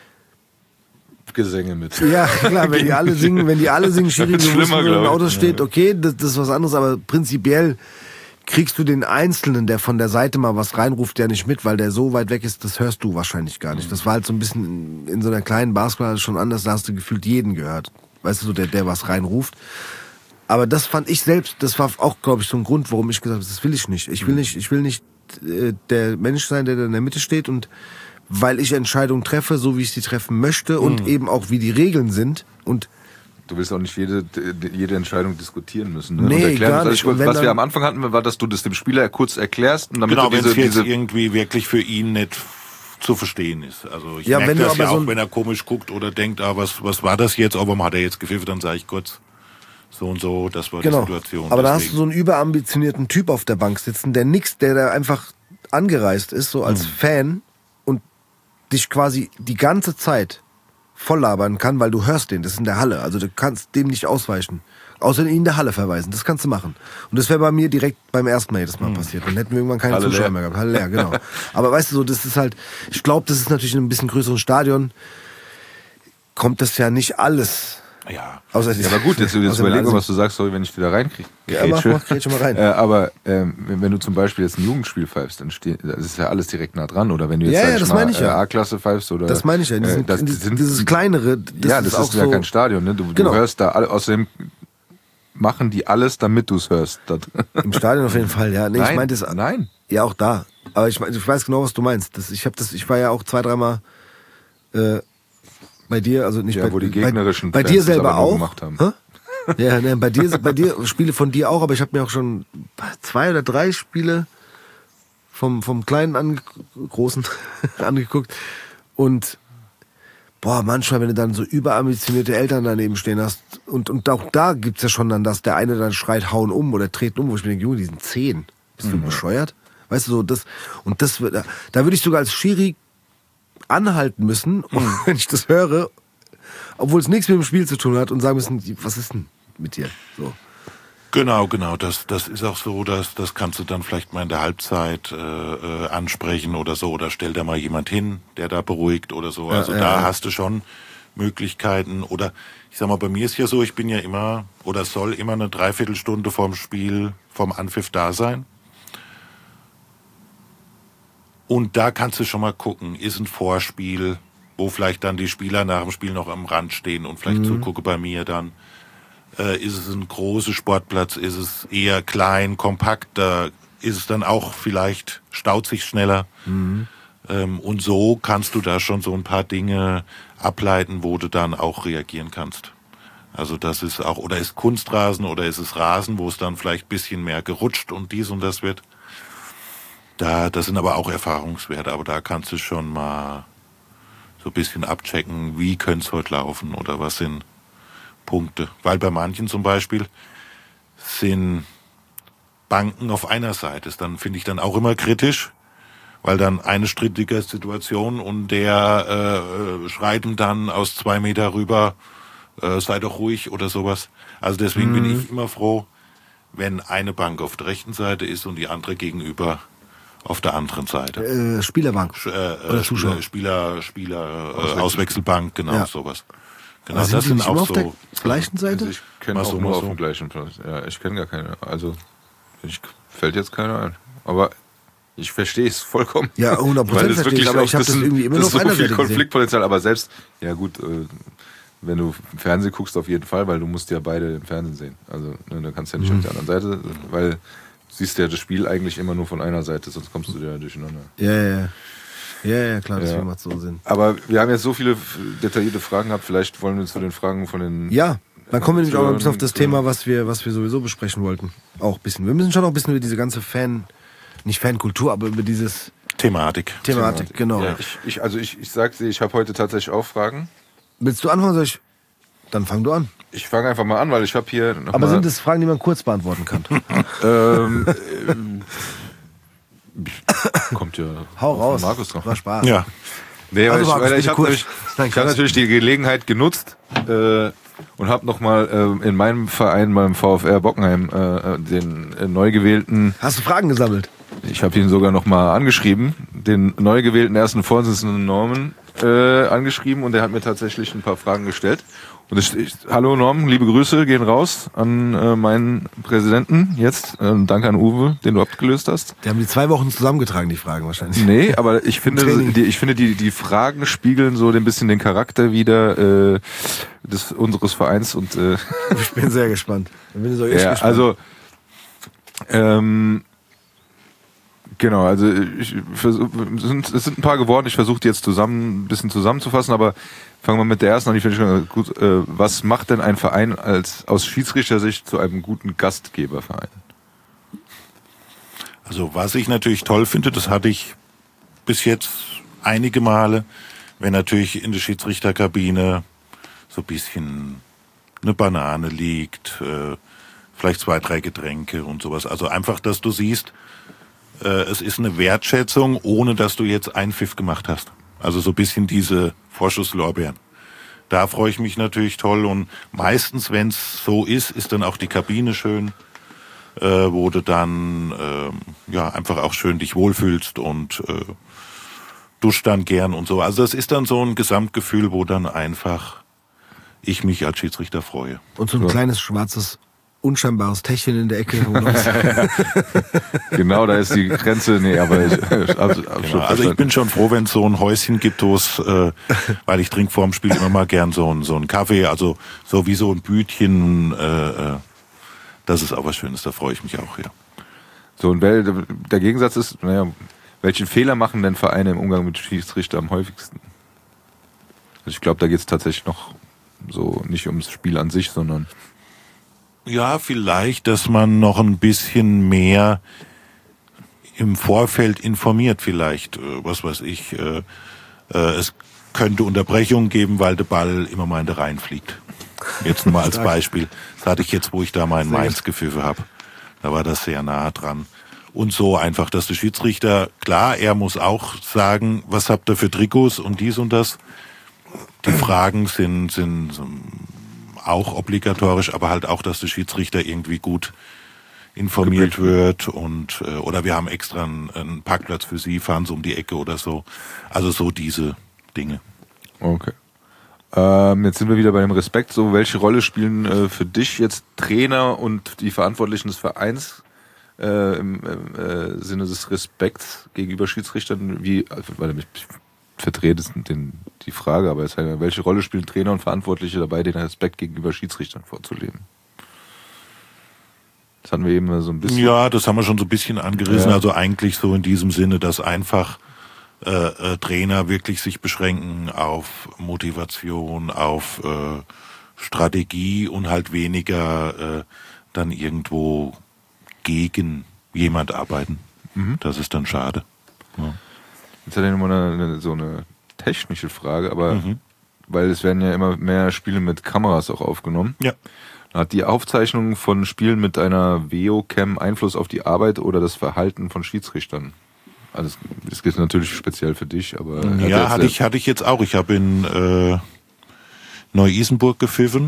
Gesänge mit. Ja, klar, wenn die alle singen, Schiri, du musst, wenn ein Auto steht, okay, das ist was anderes, aber prinzipiell kriegst du den Einzelnen, der von der Seite mal was reinruft, der nicht mit, weil der so weit weg ist, das hörst du wahrscheinlich gar nicht. Das war halt so ein bisschen in so einer kleinen Basketball schon anders, da hast du gefühlt jeden gehört. Weißt du, so der was reinruft. Aber das fand ich selbst, das war auch, glaube ich, so ein Grund, warum ich gesagt habe, das will ich nicht. Ich will nicht der Mensch sein, der da in der Mitte steht und weil ich Entscheidungen treffe, so wie ich sie treffen möchte und eben auch wie die Regeln sind und du willst auch nicht jede Entscheidung diskutieren müssen. Ne? Nee, und erklären gar nicht. Also, was wir am Anfang hatten, war, dass du das dem Spieler kurz erklärst. Und damit genau, du wenn es jetzt irgendwie wirklich für ihn nicht zu verstehen ist. Also ich merke das ja auch, wenn er komisch guckt oder denkt, was war das jetzt? Warum hat er jetzt gepfiffen? Dann sage ich kurz, so und so, das war die Situation. Aber da hast du so einen überambitionierten Typ auf der Bank sitzen, der da einfach angereist ist, so als Fan und dich quasi die ganze Zeit voll labern kann, weil du hörst den, das ist in der Halle, also du kannst dem nicht ausweichen. Außer ihn in der Halle verweisen, das kannst du machen. Und das wäre bei mir direkt beim ersten Mal jedes Mal passiert. Dann hätten wir irgendwann keine Zuschauer mehr gehabt. Halle leer, genau. Aber weißt du so, das ist halt, ich glaube, das ist natürlich in einem bisschen größeren Stadion, kommt das ja nicht alles. Ja. Aber gut, jetzt überleg mal, was du sagst, sorry, wenn ich wieder reinkriege. Ja, mach schon mal rein. Aber wenn du zum Beispiel jetzt ein Jugendspiel pfeifst, dann das ist ja alles direkt nah dran. Oder wenn du jetzt das meine ich ja. A-Klasse pfeifst oder... Das meine ich ja. Dieses kleinere... Das ist ja kein Stadion. Ne? Du hörst da... Außerdem machen die alles, damit du es hörst. Im Stadion auf jeden Fall, ja. Nee, Nein, ich meinte es... Nein. Ja, auch da. Aber ich weiß genau, was du meinst. Ich war ja auch 2-3 Mal... bei dir, also nicht wo die gegnerischen bei dir selber auch gemacht haben. Ja, ne, bei dir Spiele von dir auch, aber ich habe mir auch schon 2 oder 3 Spiele vom kleinen großen angeguckt und manchmal, wenn du dann so überambitionierte Eltern daneben stehen hast und auch da gibt's ja schon dann, dass der eine dann schreit, hauen um oder treten um, wo ich mir denke, Junge, die sind 10. Bist du bescheuert? Weißt du, so da würde ich sogar als Schiri anhalten müssen, wenn ich das höre, obwohl es nichts mit dem Spiel zu tun hat und sagen müssen, was ist denn mit dir? So. Genau, das ist auch so, das kannst du dann vielleicht mal in der Halbzeit ansprechen oder so, oder stell da mal jemand hin, der da beruhigt oder so. Also da hast du schon Möglichkeiten. Oder ich sag mal, bei mir ist ja so, ich bin ja immer oder soll immer eine Dreiviertelstunde vorm Spiel, vorm Anpfiff da sein. Und da kannst du schon mal gucken, ist ein Vorspiel, wo vielleicht dann die Spieler nach dem Spiel noch am Rand stehen und vielleicht zugucke bei mir dann. Ist es ein großer Sportplatz, ist es eher klein, kompakt, da ist es dann auch vielleicht, staut sich schneller. Und so kannst du da schon so ein paar Dinge ableiten, wo du dann auch reagieren kannst. Also das ist auch, oder ist Kunstrasen oder ist es Rasen, wo es dann vielleicht ein bisschen mehr gerutscht und dies und das wird. Das sind aber auch Erfahrungswerte, aber da kannst du schon mal so ein bisschen abchecken, wie könnte es heute laufen oder was sind Punkte. Weil bei manchen zum Beispiel sind Banken auf einer Seite. Das dann finde ich dann auch immer kritisch, weil dann eine strittige Situation und der schreit ihm dann aus 2 Meter rüber, sei doch ruhig oder sowas. Also deswegen bin ich immer froh, wenn eine Bank auf der rechten Seite ist und die andere gegenüber auf der anderen Seite. Spielerbänk. Oder Zuschauer. Spieler, Auswechselbank, genau, Ja. sowas. Genau, Aber das die sind nicht auch immer auf der so. gleichen Seite? Also ich kenne Mach auch so, nur mach auf so. dem gleichen Platz. Ja, ich kenne gar keine. Also, fällt jetzt keiner ein. Aber ich verstehe es vollkommen. Ja, 100% Weil das verstehe ich, wirklich aber auch- ich habe das sind- irgendwie immer das nur auf ist so einer viel Seite gesehen. Konfliktpotenzial, aber selbst, ja gut, wenn du Fernsehen guckst, auf jeden Fall, weil du musst ja beide im Fernsehen sehen. Also du kannst ja nicht auf der anderen Seite, weil du siehst ja das Spiel eigentlich immer nur von einer Seite, sonst kommst du ja durcheinander. Ja, klar, das Ja. macht so Sinn. Aber wir haben jetzt so viele detaillierte Fragen gehabt, vielleicht wollen wir zu den Fragen von den... Ja, dann kommen wir nämlich auch noch ein bisschen auf das Zuhörern- Thema, was wir sowieso besprechen wollten. Auch ein bisschen. Wir müssen schon auch ein bisschen über diese ganze nicht Fankultur, aber über dieses Thematik. Thematik, genau. Ja, ich sag's dir, ich habe heute tatsächlich auch Fragen. Willst du anfangen, soll ich? Dann fang du an. Ich fange einfach mal an, weil ich habe hier noch Aber mal, sind es Fragen, die man kurz beantworten kann? kommt ja Hau auf raus. Markus drauf. War Spaß. Ja. Nee, Also, Markus, weil ich bitte habe kurz. nämlich, Nein, ich hab kurz. natürlich die Gelegenheit genutzt und habe nochmal in meinem Verein, beim VfR Bockenheim, den neu gewählten, Hast du Fragen gesammelt? ich habe ihn sogar nochmal angeschrieben, den neu gewählten ersten Vorsitzenden Norman angeschrieben und der hat mir tatsächlich ein paar Fragen gestellt. Und hallo Norman, liebe Grüße gehen raus an meinen Präsidenten jetzt. Danke an Uwe, den du abgelöst hast. Die haben die 2 Wochen zusammengetragen, die Fragen wahrscheinlich. Nee, aber ich finde, Training. die Fragen spiegeln so ein bisschen den Charakter wider unseres Vereins und Ich bin sehr gespannt. Dann bin ich so echt ja, gespannt. also genau, also es sind ein paar geworden. Ich versuche die jetzt ein bisschen zusammenzufassen, aber fangen wir mit der ersten an. Ich finde schon gut. Was macht denn ein Verein aus Schiedsrichtersicht zu einem guten Gastgeberverein? Also was ich natürlich toll finde, das hatte ich bis jetzt einige Male, wenn natürlich in der Schiedsrichterkabine so ein bisschen eine Banane liegt, vielleicht 2, 3 Getränke und sowas. Also einfach, dass du siehst, es ist eine Wertschätzung, ohne dass du jetzt einen Pfiff gemacht hast. Also so ein bisschen diese Vorschusslorbeeren. Da freue ich mich natürlich toll und meistens, wenn es so ist dann auch die Kabine schön, wo du dann einfach auch schön dich wohlfühlst und duscht dann gern und so. Also das ist dann so ein Gesamtgefühl, wo dann einfach ich mich als Schiedsrichter freue. Und so ein kleines schwarzes, unscheinbares Täschchen in der Ecke. Genau, da ist die Grenze. Nee, aber Genau. Also ich bin schon froh, wenn es so ein Häuschen gibt, wo es, weil ich trinke vor dem Spiel immer mal gern so einen Kaffee, also so wie so ein Bütchen, das ist auch was Schönes, da freue ich mich auch, ja. So, und der Gegensatz ist, welchen Fehler machen denn Vereine im Umgang mit Schiedsrichter am häufigsten? Also ich glaube, da geht es tatsächlich noch so nicht ums Spiel an sich, sondern Ja, vielleicht, dass man noch ein bisschen mehr im Vorfeld informiert vielleicht, was weiß ich, es könnte Unterbrechungen geben, weil der Ball immer mal in der Reihen fliegt. Jetzt nur mal als Beispiel. Das hatte ich jetzt, wo ich da mal in Mainz gepfiffen habe. Da war das sehr nah dran. Und so einfach, dass der Schiedsrichter, klar, er muss auch sagen, was habt ihr für Trikots und dies und das. Die Fragen sind auch obligatorisch, aber halt auch, dass der Schiedsrichter irgendwie gut informiert wird und oder wir haben extra einen Parkplatz für Sie, fahren Sie um die Ecke oder so. Also so diese Dinge. okay. Jetzt sind wir wieder bei dem Respekt. So, welche Rolle spielen für dich jetzt Trainer und die Verantwortlichen des Vereins im Sinne des Respekts gegenüber Schiedsrichtern? Ich verdrehe die Frage, aber jetzt, welche Rolle spielen Trainer und Verantwortliche dabei, den Respekt gegenüber Schiedsrichtern vorzuleben? Das hatten wir eben so ein bisschen. Ja, das haben wir schon so ein bisschen angerissen. Ja. Also eigentlich so in diesem Sinne, dass einfach Trainer wirklich sich beschränken auf Motivation, auf Strategie und halt weniger dann irgendwo gegen jemand arbeiten. Das ist dann schade. Ja. Jetzt hatte ich nochmal so eine technische Frage, aber weil es werden ja immer mehr Spiele mit Kameras auch aufgenommen. Ja. Hat die Aufzeichnung von Spielen mit einer VO-Cam Einfluss auf die Arbeit oder das Verhalten von Schiedsrichtern? Also das gilt natürlich speziell für dich, aber Ja, hatte ich jetzt auch. Ich habe in Neu-Isenburg gepfiffen.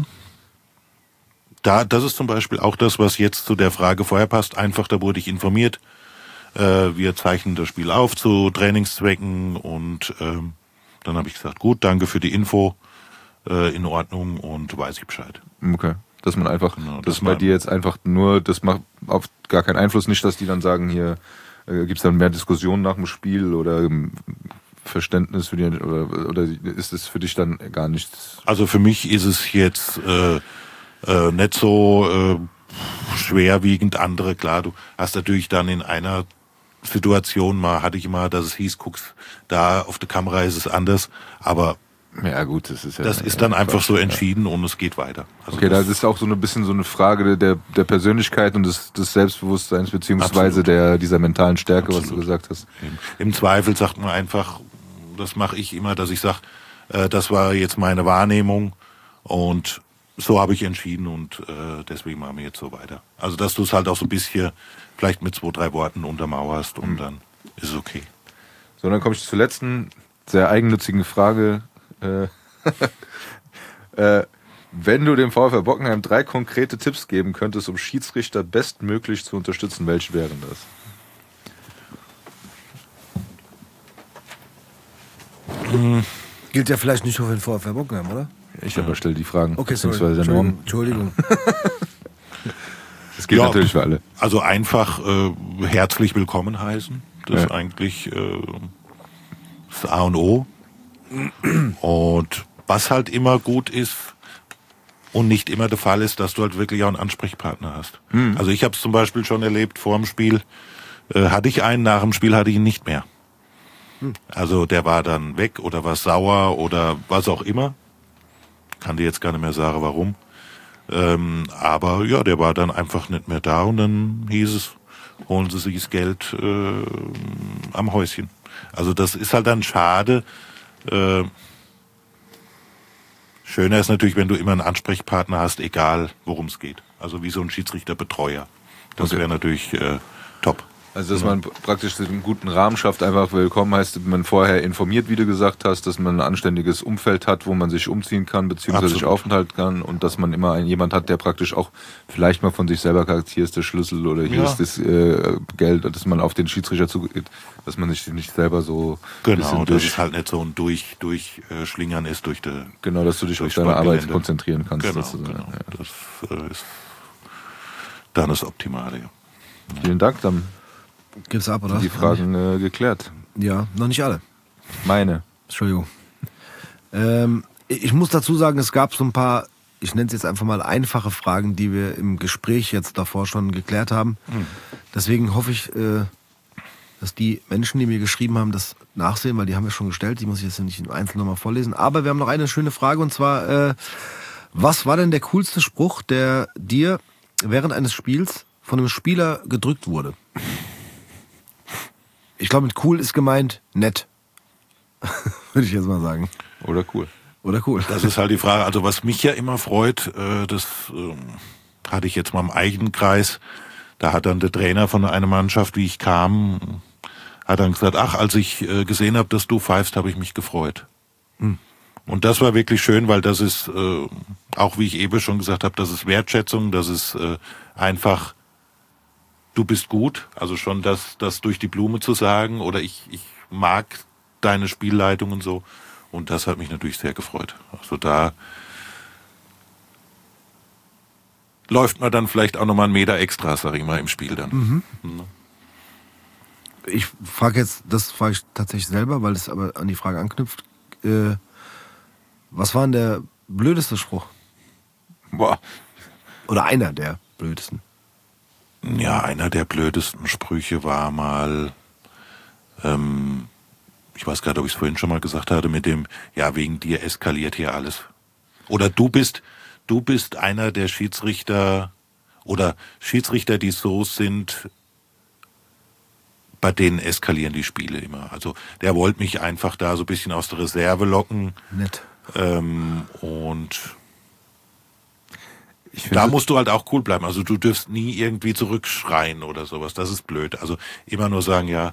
Das ist zum Beispiel auch das, was jetzt zu der Frage vorher passt. Einfach, da wurde ich informiert. wir zeichnen das Spiel auf zu Trainingszwecken und dann habe ich gesagt, gut, danke für die Info, in Ordnung und weiß ich Bescheid. Okay. Dass man einfach, Genau, dass bei dir jetzt einfach nur, das macht auf gar keinen Einfluss, nicht, dass die dann sagen, hier gibt es dann mehr Diskussionen nach dem Spiel oder Verständnis für die, oder ist es für dich dann gar nichts? Also für mich ist es jetzt nicht so schwerwiegend. Andere, klar, du hast natürlich dann in einer Situation hatte ich immer, dass es hieß, guck's, da auf der Kamera ist es anders, aber Ja gut, das ist ja... das ist dann einfach so entschieden und es geht weiter. Also okay, das ist auch so ein bisschen so eine Frage der Persönlichkeit und des Selbstbewusstseins beziehungsweise dieser mentalen Stärke, was du gesagt hast. Im Zweifel sagt man einfach, das mache ich immer, dass ich sage, das war jetzt meine Wahrnehmung und so habe ich entschieden und deswegen machen wir jetzt so weiter. Also dass du es halt auch so ein bisschen vielleicht mit 2, 3 Worten untermauerst und dann ist es okay. So, dann komme ich zur letzten sehr eigennützigen Frage. Wenn du dem VfL Bockenheim 3 konkrete Tipps geben könntest, um Schiedsrichter bestmöglich zu unterstützen, welche wären das? Gilt ja vielleicht nicht nur für den VfL Bockenheim, oder? Ich aber stelle die Fragen. Okay, sorry. beziehungsweise der Norm. Entschuldigung. Das gilt natürlich für alle. Also einfach herzlich willkommen heißen. Das ist eigentlich das A und O. Und was halt immer gut ist und nicht immer der Fall ist, dass du halt wirklich auch einen Ansprechpartner hast. Also ich habe es zum Beispiel schon erlebt, vor dem Spiel hatte ich einen, nach dem Spiel hatte ich ihn nicht mehr. Also der war dann weg oder war sauer oder was auch immer. Kann dir jetzt gar nicht mehr sagen, warum. Aber ja, der war dann einfach nicht mehr da und dann hieß es, holen Sie sich das Geld am Häuschen. Also das ist halt dann schade. Schöner ist natürlich, wenn du immer einen Ansprechpartner hast, egal worum es geht. Also wie so ein Schiedsrichterbetreuer. Das wäre natürlich top. Also dass man praktisch einen guten Rahmen schafft, einfach willkommen heißt, man vorher informiert, wie du gesagt hast, dass man ein anständiges Umfeld hat, wo man sich umziehen kann, beziehungsweise sich aufhalten kann und dass man immer jemand hat, der praktisch auch vielleicht mal von sich selber sagt, hier ist der Schlüssel oder hier ist das Geld, dass man auf den Schiedsrichter zugeht, dass man sich nicht selber so genau, dass es halt nicht so ein Durchschlingern ist durch die genau, dass du dich auf deine Arbeit konzentrieren kannst. Genau, sozusagen. genau. Ja. Das ist dann das Optimale. Ja. Vielen Dank, dann Gib's ab, oder? die Fragen geklärt. Ja, noch nicht alle. Meine. Entschuldigung. Ich muss dazu sagen, es gab so ein paar, ich nenne es jetzt einfach mal einfache Fragen, die wir im Gespräch jetzt davor schon geklärt haben. Deswegen hoffe ich, dass die Menschen, die mir geschrieben haben, das nachsehen, weil die haben wir schon gestellt. Die muss ich jetzt nicht im Einzelnen nochmal vorlesen. Aber wir haben noch eine schöne Frage und zwar, was war denn der coolste Spruch, der dir während eines Spiels von einem Spieler gedrückt wurde? Ich glaube, mit cool ist gemeint nett. Würde ich jetzt mal sagen. Oder cool. Oder cool. Das ist halt die Frage. Also was mich ja immer freut, das hatte ich jetzt mal im eigenen Kreis. Da hat dann der Trainer von einer Mannschaft, wie ich kam, hat dann gesagt, ach, als ich gesehen habe, dass du pfeifst, habe ich mich gefreut. Und das war wirklich schön, weil das ist, auch wie ich eben schon gesagt habe, das ist Wertschätzung, das ist einfach, du bist gut, also schon das durch die Blume zu sagen oder ich mag deine Spielleitung und so. Und das hat mich natürlich sehr gefreut. Also da läuft man dann vielleicht auch nochmal einen Meter extra, sag ich mal, im Spiel dann. Ich frage jetzt, das frage ich tatsächlich selber, weil es aber an die Frage anknüpft. Was war denn der blödeste Spruch? Boah. Oder einer der blödesten? Ja, einer der blödesten Sprüche war mal, ich weiß gar nicht, ob ich es vorhin schon mal gesagt hatte, mit dem, ja, wegen dir eskaliert hier alles. Oder du bist einer der Schiedsrichter oder Schiedsrichter, die so sind, bei denen eskalieren die Spiele immer. Also der wollte mich einfach da so ein bisschen aus der Reserve locken. Nett. Und da musst du halt auch cool bleiben. Also du dürfst nie irgendwie zurückschreien oder sowas. Das ist blöd. Also immer nur sagen, ja,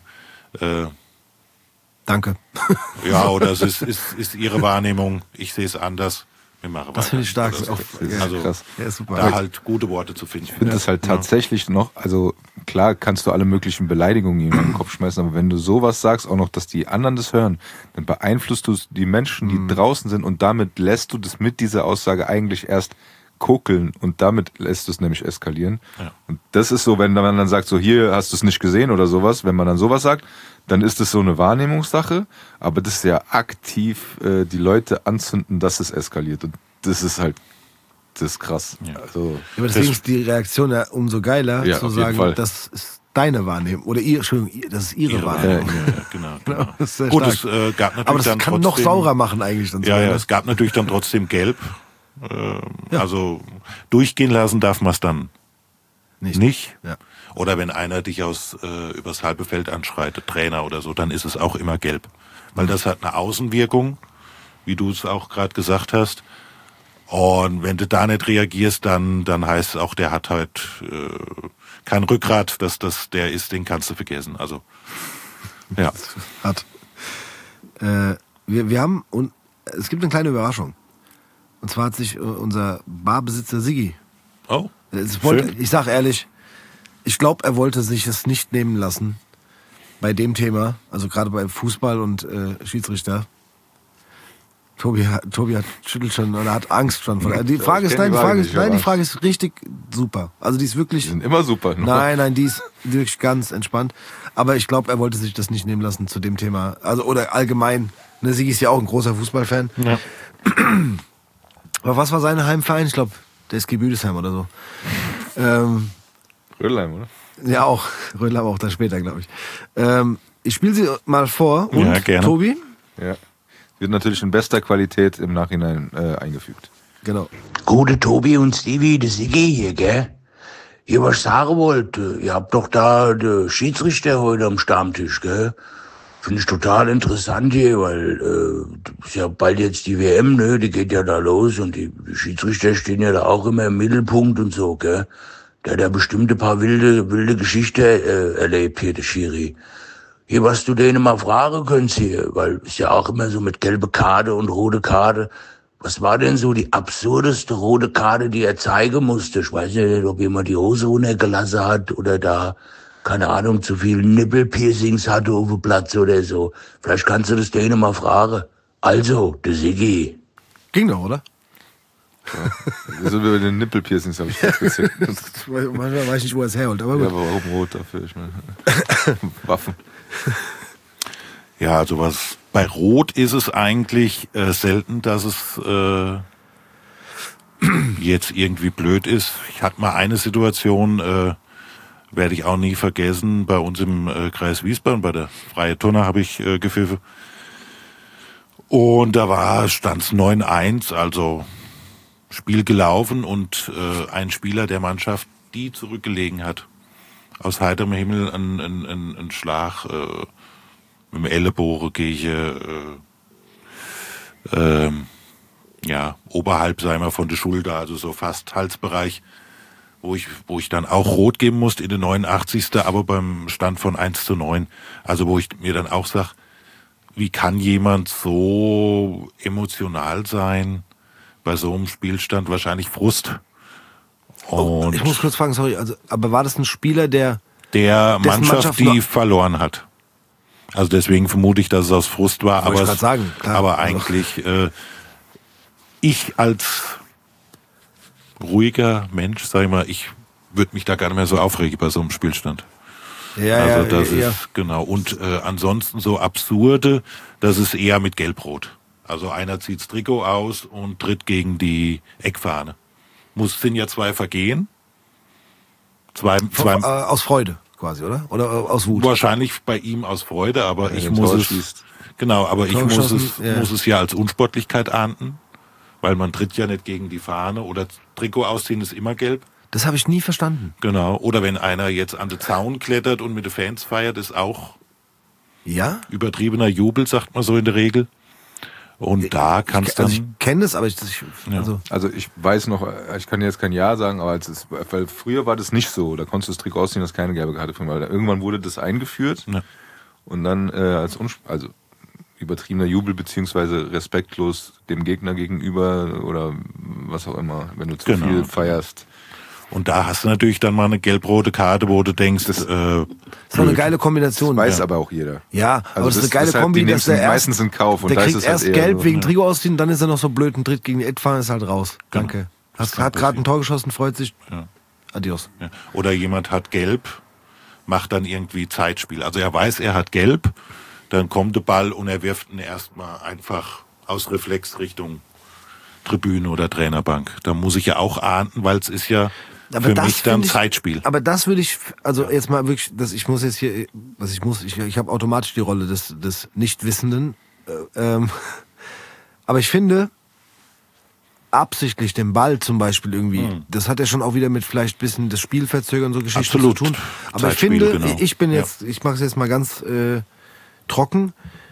Danke. ja, oder es ist ihre Wahrnehmung, ich sehe es anders. wir machen Das weiter. finde ich stark. Also krass. Ja, super. da halt gute Worte zu finden. Ich finde das halt tatsächlich noch, also klar kannst du alle möglichen Beleidigungen in den Kopf schmeißen, aber wenn du sowas sagst, auch noch, dass die anderen das hören, dann beeinflusst du die Menschen, die draußen sind und damit lässt du das mit dieser Aussage eigentlich erst kokeln und damit lässt du es nämlich eskalieren. Ja. Und das ist so, wenn man dann sagt, so hier hast du es nicht gesehen oder sowas, wenn man dann sowas sagt, dann ist es so eine Wahrnehmungssache, aber das ist ja aktiv die Leute anzünden, dass es eskaliert und das ist halt, das ist krass. Ja. Also, Aber deswegen ist die Reaktion ja umso geiler, Ja, zu auf jeden sagen, Fall. das ist deine Wahrnehmung. Oder das ist ihre Wahrnehmung. Genau. Das ist sehr Gut, stark. es gab natürlich Aber das dann kann trotzdem, noch saurer machen eigentlich. Dann Ja, so, ja, ne? es gab natürlich dann trotzdem Gelb. Also durchgehen lassen darf man es dann nicht. Ja. Oder wenn einer dich übers halbe Feld anschreit, der Trainer oder so, dann ist es auch immer gelb. Weil das hat eine Außenwirkung, wie du es auch gerade gesagt hast. Und wenn du da nicht reagierst, dann heißt es auch, der hat halt kein Rückgrat, dass das der ist, den kannst du vergessen. Also ja. Hat. Wir haben, und es gibt eine kleine Überraschung. Und zwar hat sich unser Barbesitzer Siggi, Oh. ich sag ehrlich, ich glaube, er wollte sich es nicht nehmen lassen bei dem Thema, also gerade bei Fußball und Schiedsrichter. Tobi schüttelt schon oder hat Angst schon. Die Frage ist, die Frage ist richtig super. Also die ist wirklich. die sind immer super. Ne? Nein, die ist wirklich ganz entspannt. Aber ich glaube, er wollte sich das nicht nehmen lassen zu dem Thema. Also, oder allgemein. Ne, Sigi ist ja auch ein großer Fußballfan. Ja. Aber was war sein Heimverein? Ich glaube, der SG Büdesheim oder so. Rödelheim, oder? Ja, auch. Rödel aber auch da später, glaube ich. Ich spiele sie mal vor. Und, Ja, gerne. Tobi? Ja. Wird natürlich in bester Qualität im Nachhinein eingefügt. Genau. Gute Tobi und Stevie, das Iggy hier, gell? Hier, was ich sagen wollte, ihr habt doch da den Schiedsrichter heute am Stammtisch, gell? Finde ich total interessant hier, weil ist ja bald jetzt die WM, ne? Die geht ja da los und die Schiedsrichter stehen ja da auch immer im Mittelpunkt und so, gell? Der hat ja bestimmt ein paar wilde Geschichten erlebt hier, der Schiri. Hier, was du denen mal fragen könntest hier, weil ist ja auch immer so mit gelbe Karte und rote Karte. Was war denn so die absurdeste rote Karte, die er zeigen musste? Ich weiß nicht, ob jemand die Hose runtergelassen hat oder da, keine Ahnung, zu viel Nippelpiercings hatte auf dem Platz oder so. Vielleicht kannst du das denen mal fragen. Also, der Siggi. Ging doch, oder? Also über den Nippelpiercings habe ich das gezählt. Manchmal weiß ich nicht, wo er es herholt, aber Ja, gut. aber warum rot dafür? Ich meine, Waffen. Ja, also was bei Rot ist es eigentlich selten, dass es jetzt irgendwie blöd ist. Ich hatte mal eine Situation, werde ich auch nie vergessen, bei uns im Kreis Wiesbaden, bei der Freie Turner habe ich gepfiffen. Und da stand's 9-1, also Spiel gelaufen und ein Spieler der Mannschaft, die zurückgelegen hat, aus heiterem Himmel ein Schlag mit dem Ellenbogen gegen oberhalb, sagen wir, von der Schulter, also so fast Halsbereich, wo ich dann auch rot geben musste in der 89. aber beim Stand von 1:9. Also wo ich mir dann auch sag, wie kann jemand so emotional sein bei so einem Spielstand? Wahrscheinlich Frust. Und Ich muss kurz fragen, sorry, also, aber war das ein Spieler, der der dessen Mannschaft, noch- die verloren hat. Also deswegen vermute ich, dass es aus Frust war. Wollte ich Aber, grad sagen, klar. aber Also- eigentlich ich als ruhiger Mensch, sag ich mal, ich würde mich da gar nicht mehr so aufregen bei so einem Spielstand. Also das ist genau. Und ansonsten so absurde, das ist eher mit Gelb-Rot. Also einer zieht's Trikot aus und tritt gegen die Eckfahne. Sind ja 2 Vergehen. Zwei aus Freude quasi, oder? Oder aus Wut? wahrscheinlich bei ihm aus Freude, aber ich den muss Tor es schießt. genau, aber ich Tor muss geschossen, ja. muss es ja als Unsportlichkeit ahnden, weil man tritt ja nicht gegen die Fahne oder Trikot ausziehen ist immer gelb. Das habe ich nie verstanden. Genau. Oder wenn einer jetzt an den Zaun klettert und mit den Fans feiert, ist auch Ja? übertriebener Jubel, sagt man so in der Regel. Und da kannst Also ich dann kenne es, aber Also ich weiß noch, ich kann jetzt kein Ja sagen, aber weil früher war das nicht so. Da konntest du das Trikot ausziehen, dass keine gelbe Karte von war. Irgendwann wurde das eingeführt Ja. und dann übertriebener Jubel beziehungsweise respektlos dem Gegner gegenüber oder was auch immer, wenn du zu viel feierst. Und da hast du natürlich dann mal eine gelb-rote Karte, wo du denkst, das ist doch eine geile Kombination. Das weiß aber auch jeder. Ja, aber das ist eine geile deshalb, Kombi, dass der meistens in Kauf. Und der da kriegt ist es erst halt eher gelb so, wegen Trikot ausziehen, dann ist er noch so blöd, ein Tritt gegen die Edfahren ist halt raus. Danke. Hat gerade ein Tor geschossen, freut sich. Ja. Adios. Ja. Oder jemand hat gelb, macht dann irgendwie Zeitspiel. Also er weiß, er hat gelb, dann kommt der Ball und er wirft ihn erstmal einfach aus Reflex Richtung Tribüne oder Trainerbank. Da muss ich ja auch ahnden, weil es ist ja Aber für das mich dann find ich- Zeitspiel. Aber das würde ich, also jetzt mal wirklich, ich muss jetzt hier, ich habe automatisch die Rolle des Nichtwissenden. Aber ich finde, absichtlich den Ball zum Beispiel irgendwie, das hat ja schon auch wieder mit vielleicht ein bisschen das Spiel verzögern, so Geschichten Absolut. zu tun. Aber ich Zeitspiel, finde, genau. ich bin jetzt, ich mache es jetzt mal ganz trocken,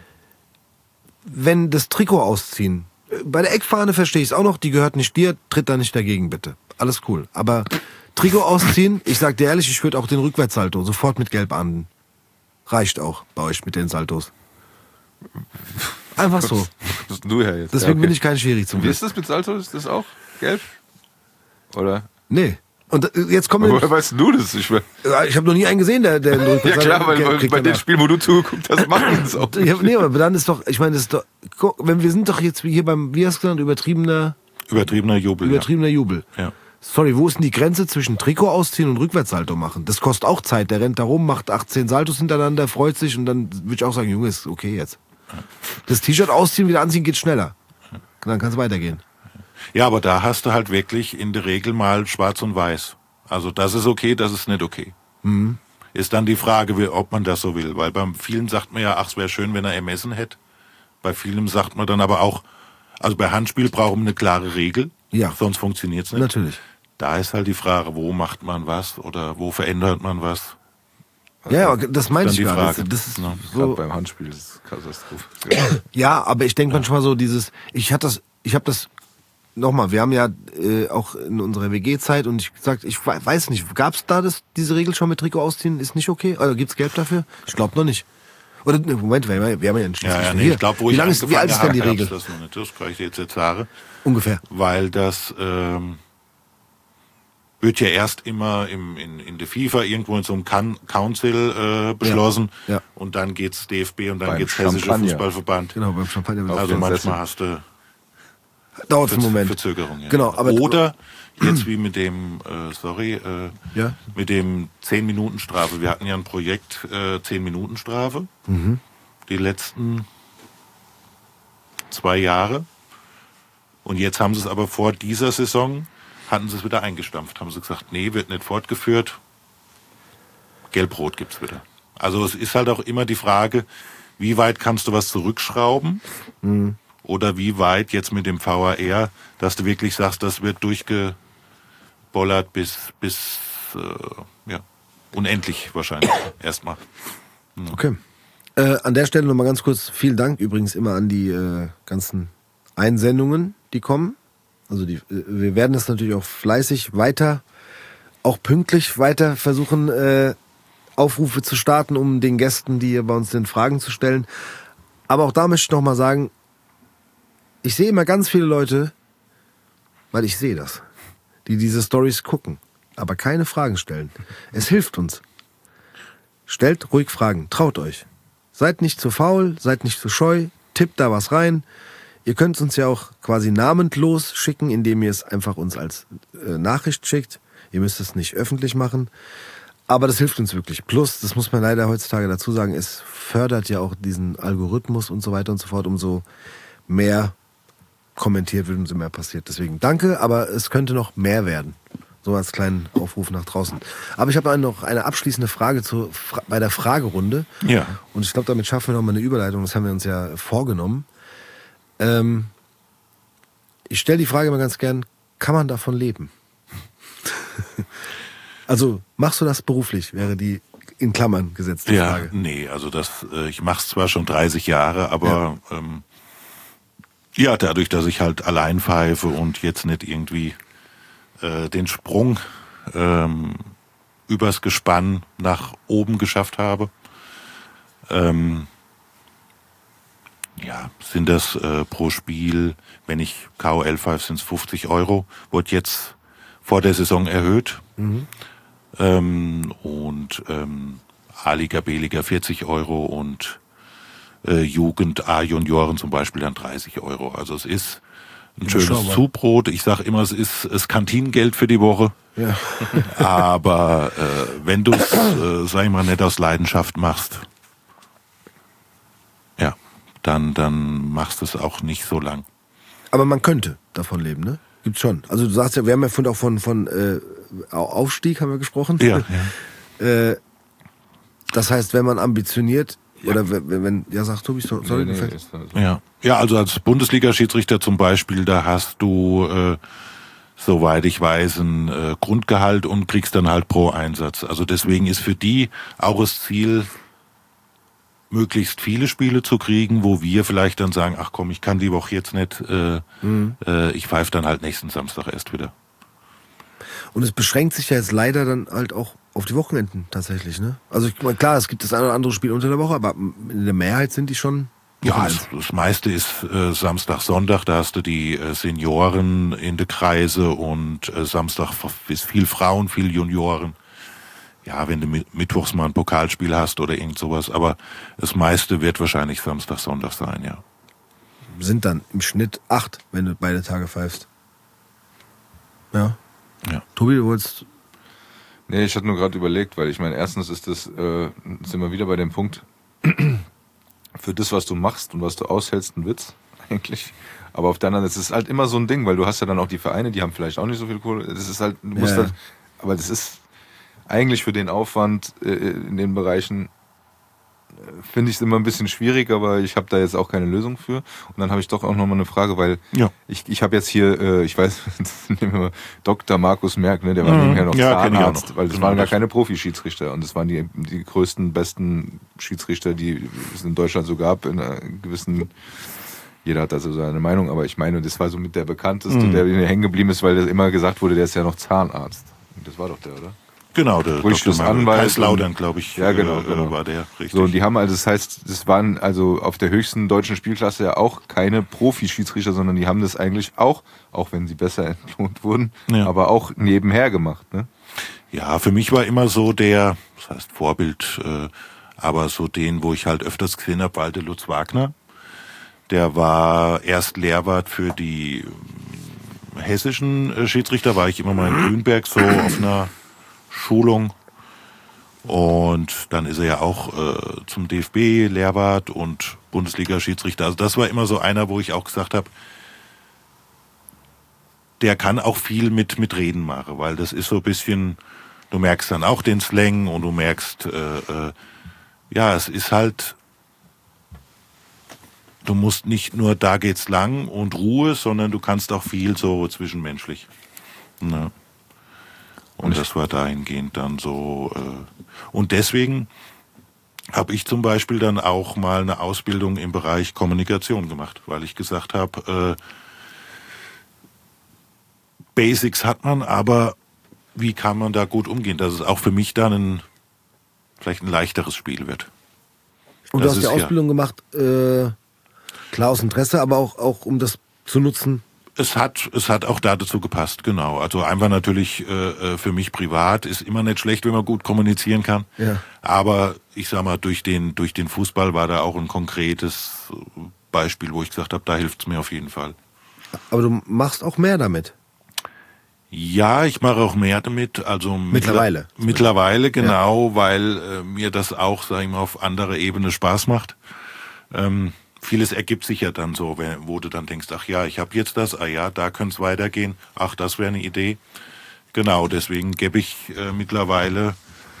wenn das Trikot ausziehen, bei der Eckfahne verstehe ich es auch noch, die gehört nicht dir, tritt da nicht dagegen bitte. Alles cool. Aber Trikot ausziehen, ich sag dir ehrlich, ich würde auch den Rückwärtssalto sofort mit Gelb ahnden. Reicht auch bei euch mit den Saltos. Einfach so. Das bist du ja jetzt. Deswegen ja, bin ich kein Schiri zum Wie Glück. ist das mit Salto? Ist das auch gelb? Oder? Nee. Und jetzt kommen Woher weißt du das? Ich ich habe noch nie einen gesehen, der den ja Rückwärtssalto klar, weil kriegt bei den danach. Spielen, wo du zugeguckt hast, machen wir das auch. Ja, nee, aber dann ist doch, ich meine, das ist doch, guck, wir sind doch jetzt hier beim, wie hast du genannt, übertriebener Übertriebener Jubel. Jubel. Ja. Sorry, wo ist denn die Grenze zwischen Trikot ausziehen und Rückwärtssalto machen? Das kostet auch Zeit. Der rennt da rum, macht 18 Saltos hintereinander, freut sich und dann würde ich auch sagen, Junge, ist okay jetzt. Das T-Shirt ausziehen, wieder anziehen, geht schneller. Dann kann es weitergehen. Ja, aber da hast du halt wirklich in der Regel mal schwarz und weiß. Also das ist okay, das ist nicht okay. Ist dann die Frage, ob man das so will. Weil bei vielen sagt man ja, ach, es wäre schön, wenn er ermessen hätte. Bei vielen sagt man dann aber auch, also bei Handspiel brauchen wir eine klare Regel. Ja. Sonst funktioniert es nicht. Natürlich. Da ist halt die Frage, wo macht man was oder wo verändert man was. Ja, aber das meine dann ich die gerade. Frage. Das ist Ja. Gerade so, beim Handspiel ist es Katastrophe. ja, aber ich denke manchmal so dieses, ich habe das, nochmal, wir haben ja auch in unserer WG-Zeit und ich gesagt, ich weiß nicht, gab es da diese Regel schon mit Trikot ausziehen, ist nicht okay? Oder gibt's Gelb dafür? Ich glaube noch nicht. Oder ne, Moment, wir haben ja einen Ja, nee, hier. ich glaube, wo wie ich alt ist die angefangen habe, Regel? gab's das noch nicht. Das kann ich dir jetzt sagen. Ungefähr. Weil das wird ja erst immer in der FIFA irgendwo in so einem Council beschlossen Ja. Und dann geht's DFB und dann Beim geht's Hessischer Champagner. Fußballverband. Genau, beim Champagner. Also den manchmal Sessel. hast du Dauert einen Moment. Verzögerung. Ja. Genau, aber oder jetzt wie mit dem, Ja. mit dem 10-Minuten-Strafe. Wir hatten ja ein Projekt 10-Minuten-Strafe. Die letzten 2 Jahre. Und jetzt haben sie es aber vor dieser Saison, hatten sie es wieder eingestampft. Haben sie gesagt, nee, wird nicht fortgeführt. Gelb-Rot gibt's wieder. Also es ist halt auch immer die Frage, wie weit kannst du was zurückschrauben? Oder wie weit jetzt mit dem VAR, dass du wirklich sagst, das wird durchgebollert bis ja, unendlich wahrscheinlich erstmal. Okay. An der Stelle nochmal ganz kurz, vielen Dank übrigens immer an die ganzen Einsendungen, die kommen. Also wir werden das natürlich auch fleißig weiter, auch pünktlich weiter versuchen, Aufrufe zu starten, um den Gästen, die hier bei uns sind, Fragen zu stellen. Aber auch da möchte ich nochmal sagen, ich sehe immer ganz viele Leute, weil ich sehe das, die diese Storys gucken, aber keine Fragen stellen. Es hilft uns. Stellt ruhig Fragen, traut euch. Seid nicht zu faul, seid nicht zu scheu, tippt da was rein. Ihr könnt es uns ja auch quasi namenlos schicken, indem ihr es einfach uns als Nachricht schickt. Ihr müsst es nicht öffentlich machen. Aber das hilft uns wirklich. Plus, das muss man leider heutzutage dazu sagen, es fördert ja auch diesen Algorithmus und so weiter und so fort, umso mehr kommentiert wird, umso mehr passiert. Deswegen danke, aber es könnte noch mehr werden. So als kleinen Aufruf nach draußen. Aber ich habe noch eine abschließende Frage bei der Fragerunde. Ja. Und ich glaube, damit schaffen wir nochmal eine Überleitung. Das haben wir uns ja vorgenommen. Ich stelle die Frage immer ganz gern, kann man davon leben? Also, machst du das beruflich, wäre die in Klammern gesetzte Ja, Frage. nee, also ich mache es zwar schon 30 Jahre, aber ja, dadurch, dass ich halt allein pfeife und jetzt nicht irgendwie den Sprung übers Gespann nach oben geschafft habe, ja, sind das pro Spiel, wenn ich KOL pfeife, sind es 50 €, wurde jetzt vor der Saison erhöht. Und A-Liga, B-Liga 40 € und Jugend, A-Junioren zum Beispiel dann 30 €. Also es ist ein schönes Zubrot. Ich sage immer, es ist Kantinengeld für die Woche. Ja. Aber wenn du es, sag ich mal, nicht aus Leidenschaft machst, ja, dann machst du es auch nicht so lang. Aber man könnte davon leben, ne? Gibt's schon. Also du sagst ja, wir haben ja vorhin auch von Aufstieg haben wir gesprochen. Ja. Das heißt, wenn man ambitioniert, oder wenn ja, sag Tobi, sorry, Ja, also als Bundesliga-Schiedsrichter zum Beispiel, da hast du, soweit ich weiß, ein Grundgehalt und kriegst dann halt pro Einsatz. Also deswegen ist für die auch das Ziel, möglichst viele Spiele zu kriegen, wo wir vielleicht dann sagen, ach komm, ich kann die Woche jetzt nicht, ich pfeife dann halt nächsten Samstag erst wieder. Und es beschränkt sich ja jetzt leider dann halt auch auf die Wochenenden tatsächlich, ne? Also ich meine, klar, es gibt das eine oder andere Spiel unter der Woche, aber in der Mehrheit sind die schon. Ja, das meiste ist Samstag, Sonntag, da hast du die Senioren in der Kreise und Samstag ist viel Frauen, viel Junioren. Ja, wenn du mittwochs mal ein Pokalspiel hast oder irgend sowas, aber das meiste wird wahrscheinlich Samstag, Sonntag sein, ja. Sind dann im Schnitt 8, wenn du beide Tage pfeifst. Ja. Tobi, du wolltest... Nee, ich hatte nur gerade überlegt, weil ich meine, erstens ist das, sind wir wieder bei dem Punkt, für das, was du machst und was du aushältst, ein Witz, eigentlich. Aber auf der anderen Seite ist es halt immer so ein Ding, weil du hast ja dann auch die Vereine, die haben vielleicht auch nicht so viel Kohle. Das ist halt, du musst halt, aber das ist eigentlich für den Aufwand in den Bereichen, finde ich es immer ein bisschen schwierig, aber ich habe da jetzt auch keine Lösung für. Und dann habe ich doch auch nochmal eine Frage, weil ich habe jetzt hier, ich weiß, nehmen wir mal Dr. Markus Merck, ne, der war nebenher noch Zahnarzt, weil das waren gar keine Profi-Schiedsrichter und das waren die größten, besten Schiedsrichter, die es in Deutschland so gab, in einer gewissen, jeder hat also seine Meinung, aber ich meine, das war so mit der bekannteste, der hängen geblieben ist, weil das immer gesagt wurde, der ist ja noch Zahnarzt. Und das war doch der, oder? Genau, der Dr. Kaislaudern, glaube ich, ja, genau. war der, richtig. So, und die haben also, das heißt, das waren also auf der höchsten deutschen Spielklasse ja auch keine Profi-Schiedsrichter, sondern die haben das eigentlich auch wenn sie besser entlohnt wurden, aber auch nebenher gemacht, ne? Ja, für mich war immer so das heißt Vorbild, aber so den, wo ich halt öfters gesehen habe, war der Lutz Wagner. Der war erst Lehrwart für die hessischen Schiedsrichter, war ich immer mal in Grünberg so auf einer Schulung und dann ist er ja auch zum DFB Lehrwart und Bundesliga-Schiedsrichter. Also das war immer so einer, wo ich auch gesagt habe, der kann auch viel mit Reden machen, weil das ist so ein bisschen, du merkst dann auch den Slang und du merkst, es ist halt, du musst nicht nur da geht's lang und Ruhe, sondern du kannst auch viel so zwischenmenschlich. Ne? Und das war dahingehend dann so. Und deswegen habe ich zum Beispiel dann auch mal eine Ausbildung im Bereich Kommunikation gemacht, weil ich gesagt habe, Basics hat man, aber wie kann man da gut umgehen, dass es auch für mich dann vielleicht ein leichteres Spiel wird. Und du hast die Ausbildung gemacht, klar aus Interesse, aber auch um das zu nutzen? Es hat auch dazu gepasst, genau. Also einfach natürlich für mich privat ist immer nicht schlecht, wenn man gut kommunizieren kann. Ja. Aber ich sag mal, durch den Fußball war da auch ein konkretes Beispiel, wo ich gesagt habe, da hilft's mir auf jeden Fall. Aber du machst auch mehr damit? Ja, ich mache auch mehr damit. Also Mittlerweile? Mittlerweile, genau, weil mir das auch, sag ich mal, auf anderer Ebene Spaß macht. Vieles ergibt sich ja dann so, wo du dann denkst, ach ja, ich habe jetzt das, da könnte es weitergehen, ach, das wäre eine Idee. Genau, deswegen gebe ich mittlerweile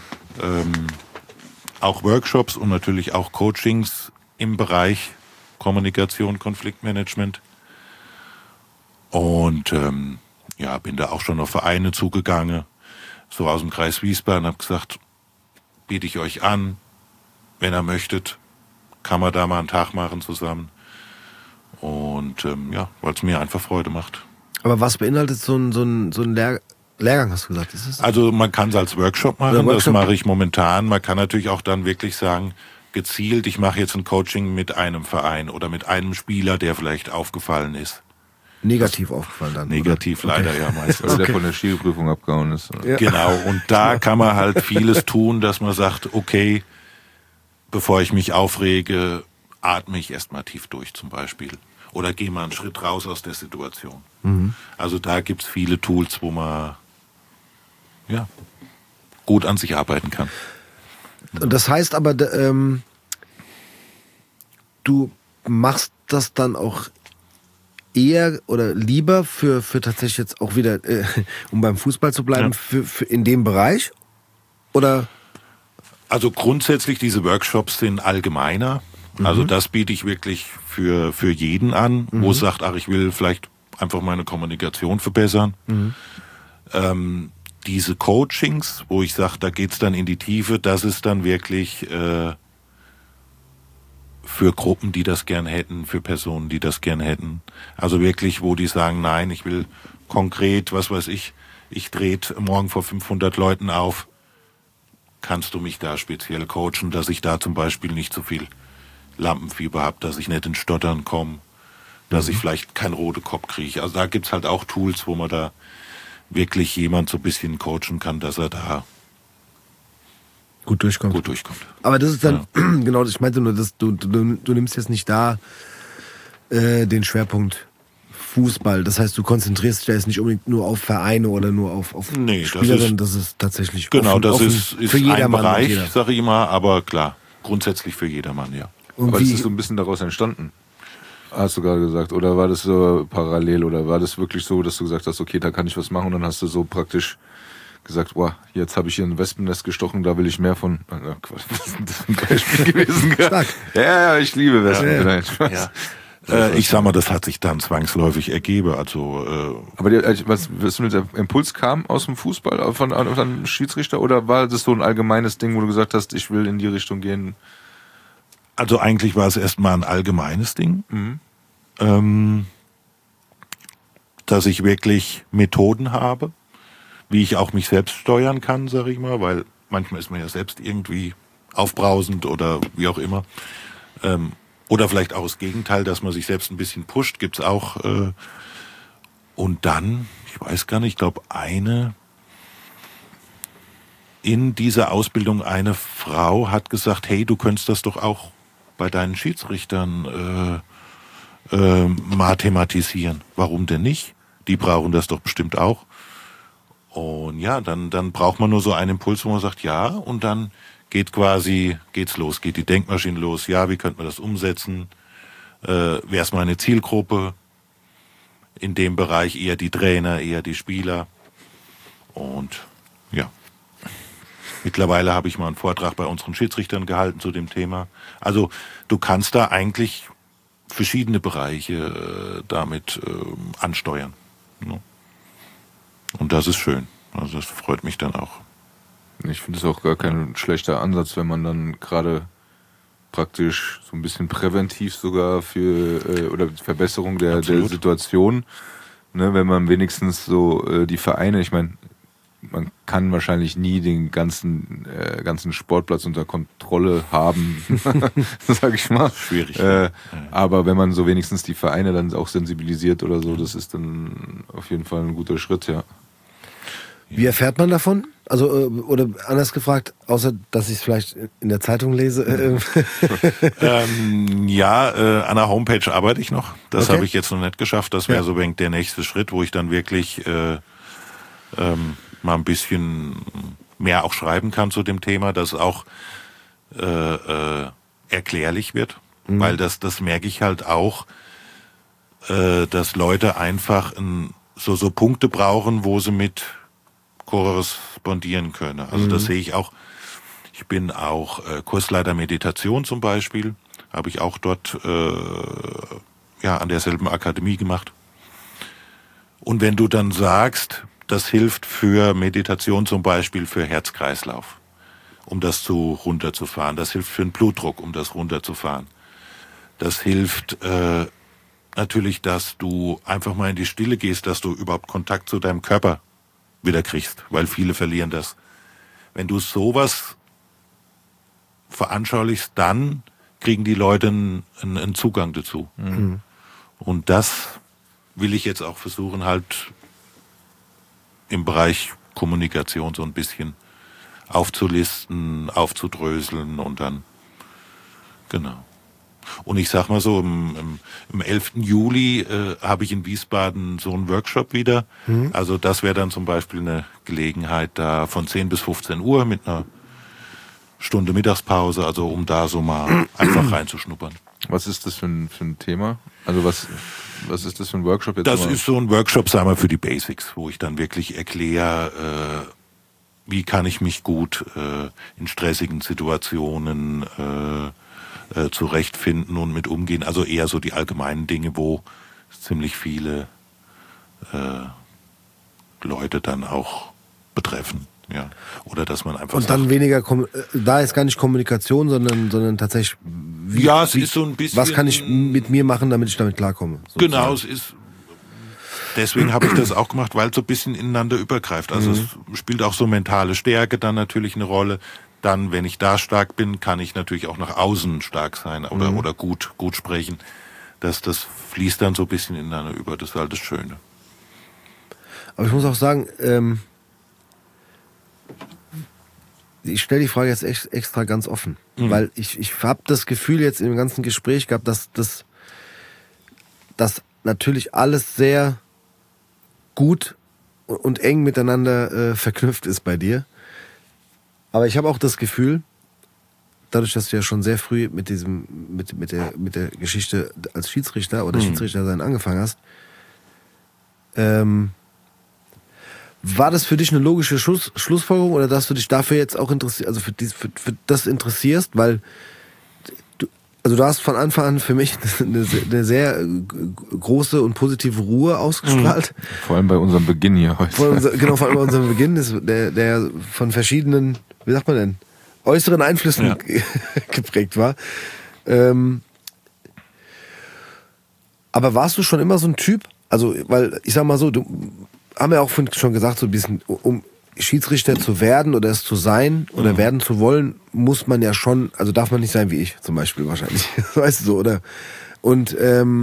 auch Workshops und natürlich auch Coachings im Bereich Kommunikation, Konfliktmanagement. Und bin da auch schon auf Vereine zugegangen, so aus dem Kreis Wiesbaden, habe gesagt, biete ich euch an, wenn ihr möchtet, kann man da mal einen Tag machen zusammen. Und weil es mir einfach Freude macht. Aber was beinhaltet so ein Lehrgang, hast du gesagt? Also man kann es als Workshop machen, das mache ich momentan. Man kann natürlich auch dann wirklich sagen, gezielt, ich mache jetzt ein Coaching mit einem Verein oder mit einem Spieler, der vielleicht aufgefallen ist. Negativ aufgefallen dann. Negativ oder? leider, ja, meistens. Also der von der Schiri-Prüfung abgehauen ist. Ja. Genau, und da kann man halt vieles tun, dass man sagt, okay, bevor ich mich aufrege, atme ich erstmal tief durch zum Beispiel. Oder gehe mal einen Schritt raus aus der Situation. Also da gibt's viele Tools, wo man ja, gut an sich arbeiten kann. Und das heißt aber, du machst das dann auch eher oder lieber für tatsächlich jetzt auch wieder, um beim Fußball zu bleiben, für in dem Bereich? Oder? Also grundsätzlich, diese Workshops sind allgemeiner. Also das biete ich wirklich für jeden an, wo es sagt, ach, ich will vielleicht einfach meine Kommunikation verbessern. Diese Coachings, wo ich sage, da geht's dann in die Tiefe, das ist dann wirklich für Gruppen, die das gern hätten, für Personen, die das gern hätten. Also wirklich, wo die sagen, nein, ich will konkret, was weiß ich trete morgen vor 500 Leuten auf. Kannst du mich da speziell coachen, dass ich da zum Beispiel nicht so viel Lampenfieber habe, dass ich nicht ins Stottern komme, dass ich vielleicht keinen roten Kopf kriege. Also da gibt's halt auch Tools, wo man da wirklich jemand so ein bisschen coachen kann, dass er da Gut durchkommt. Aber das ist dann, genau, ich meinte nur, dass du nimmst jetzt nicht da den Schwerpunkt Fußball. Das heißt, du konzentrierst dich da jetzt nicht unbedingt nur auf Vereine oder nur auf Spieler, sondern das ist tatsächlich genau, offen, das offen ist für jedermann. ein Bereich, sage ich immer, aber klar, grundsätzlich für jedermann, ja. Und Aber wie, ist das so ein bisschen daraus entstanden? Hast du gerade gesagt. Oder war das so parallel? Oder war das wirklich so, dass du gesagt hast, okay, da kann ich was machen? Und dann hast du so praktisch gesagt, boah, jetzt habe ich hier ein Wespennest gestochen, da will ich mehr von. Quatsch, das ist ein Beispiel gewesen. Stark. Ja, ich liebe Wespen. Ja. Nein, Spaß. Ja. Ich sag mal, das hat sich dann zwangsläufig ergeben. Also Aber was mit der Impuls kam aus dem Fußball, von einem Schiedsrichter? Oder war das so ein allgemeines Ding, wo du gesagt hast, ich will in die Richtung gehen? Also eigentlich war es erstmal ein allgemeines Ding, dass ich wirklich Methoden habe, wie ich auch mich selbst steuern kann, sag ich mal, weil manchmal ist man ja selbst irgendwie aufbrausend oder wie auch immer. Oder vielleicht auch das Gegenteil, dass man sich selbst ein bisschen pusht, gibt's auch. Und dann, ich weiß gar nicht, ich glaube in dieser Ausbildung eine Frau hat gesagt, hey, du könntest das doch auch bei deinen Schiedsrichtern mathematisieren. Warum denn nicht? Die brauchen das doch bestimmt auch. Und ja, dann braucht man nur so einen Impuls, wo man sagt, ja, und dann geht's los, geht die Denkmaschine los. Ja, wie könnte man das umsetzen? Wer ist meine Zielgruppe? In dem Bereich eher die Trainer, eher die Spieler. Und ja. Mittlerweile habe ich mal einen Vortrag bei unseren Schiedsrichtern gehalten zu dem Thema. Also du kannst da eigentlich verschiedene Bereiche damit ansteuern. Ne? Und das ist schön. Also das freut mich dann auch. Ich finde es auch gar kein schlechter Ansatz, wenn man dann gerade praktisch so ein bisschen präventiv sogar für oder Verbesserung der Situation, ne, wenn man wenigstens so die Vereine, ich meine, man kann wahrscheinlich nie den ganzen Sportplatz unter Kontrolle haben, sag ich mal. Schwierig. Aber wenn man so wenigstens die Vereine dann auch sensibilisiert oder so, das ist dann auf jeden Fall ein guter Schritt, ja. wie erfährt man davon? Also, oder anders gefragt, außer dass ich es vielleicht in der Zeitung lese. An der Homepage arbeite ich noch. Das Okay. habe ich jetzt noch nicht geschafft. Das wäre so wenig der nächste Schritt, wo ich dann wirklich mal ein bisschen mehr auch schreiben kann zu dem Thema, dass auch erklärlich wird. Weil das merke ich halt auch, dass Leute einfach so Punkte brauchen, wo sie mit korrespondieren können. Also das sehe ich auch. Ich bin auch Kursleiter Meditation zum Beispiel. Habe ich auch dort an derselben Akademie gemacht. Und wenn du dann sagst, das hilft für Meditation zum Beispiel für Herz-Kreislauf, um das runterzufahren. Das hilft für den Blutdruck, um das runterzufahren. Das hilft natürlich, dass du einfach mal in die Stille gehst, dass du überhaupt Kontakt zu deinem Körper wieder kriegst, weil viele verlieren das. Wenn du sowas veranschaulichst, dann kriegen die Leute einen Zugang dazu. Mhm. Und das will ich jetzt auch versuchen, halt im Bereich Kommunikation so ein bisschen aufzulisten, aufzudröseln und dann, genau. Und ich sag mal so, im 11. Juli habe ich in Wiesbaden so einen Workshop wieder. Mhm. Also das wäre dann zum Beispiel eine Gelegenheit da von 10 bis 15 Uhr mit einer Stunde Mittagspause, also um da so mal einfach reinzuschnuppern. Was ist das für ein Thema? Also was ist das für ein Workshop jetzt? Das ist so ein Workshop, sagen wir, für die Basics, wo ich dann wirklich erkläre, wie kann ich mich gut in stressigen Situationen zurechtfinden und mit umgehen. Also eher so die allgemeinen Dinge, wo ziemlich viele Leute dann auch betreffen. Ja. Oder dass man einfach. Und dann weniger, da ist gar nicht Kommunikation, sondern tatsächlich, es ist so ein bisschen. Was kann ich mit mir machen, damit ich damit klarkomme? Sozusagen. Genau, es ist. Deswegen habe ich das auch gemacht, weil es so ein bisschen ineinander übergreift. Also es spielt auch so mentale Stärke dann natürlich eine Rolle. Dann, wenn ich da stark bin, kann ich natürlich auch nach außen stark sein oder gut sprechen. Das fließt dann so ein bisschen ineinander über. Das ist halt das Schöne. Aber ich muss auch sagen, ich stelle die Frage jetzt extra ganz offen, weil ich habe das Gefühl jetzt im ganzen Gespräch gehabt, dass natürlich alles sehr gut und eng miteinander verknüpft ist bei dir. Aber ich habe auch das Gefühl, dadurch, dass du ja schon sehr früh mit der Geschichte als Schiedsrichter oder Schiedsrichter sein angefangen hast, war das für dich eine logische Schlussfolgerung oder dass du dich dafür jetzt auch für das interessierst? Weil du hast von Anfang an für mich eine sehr große und positive Ruhe ausgestrahlt. Vor allem bei unserem Beginn hier heute. Vor allem bei unserem Beginn, der von verschiedenen, wie sagt man denn, äußeren Einflüssen geprägt war. Aber warst du schon immer so ein Typ? Also, weil ich sag mal so, haben wir auch schon gesagt, so ein bisschen, um Schiedsrichter zu werden oder es zu sein oder werden zu wollen, muss man ja schon, also darf man nicht sein wie ich zum Beispiel wahrscheinlich, weißt du so, oder? Und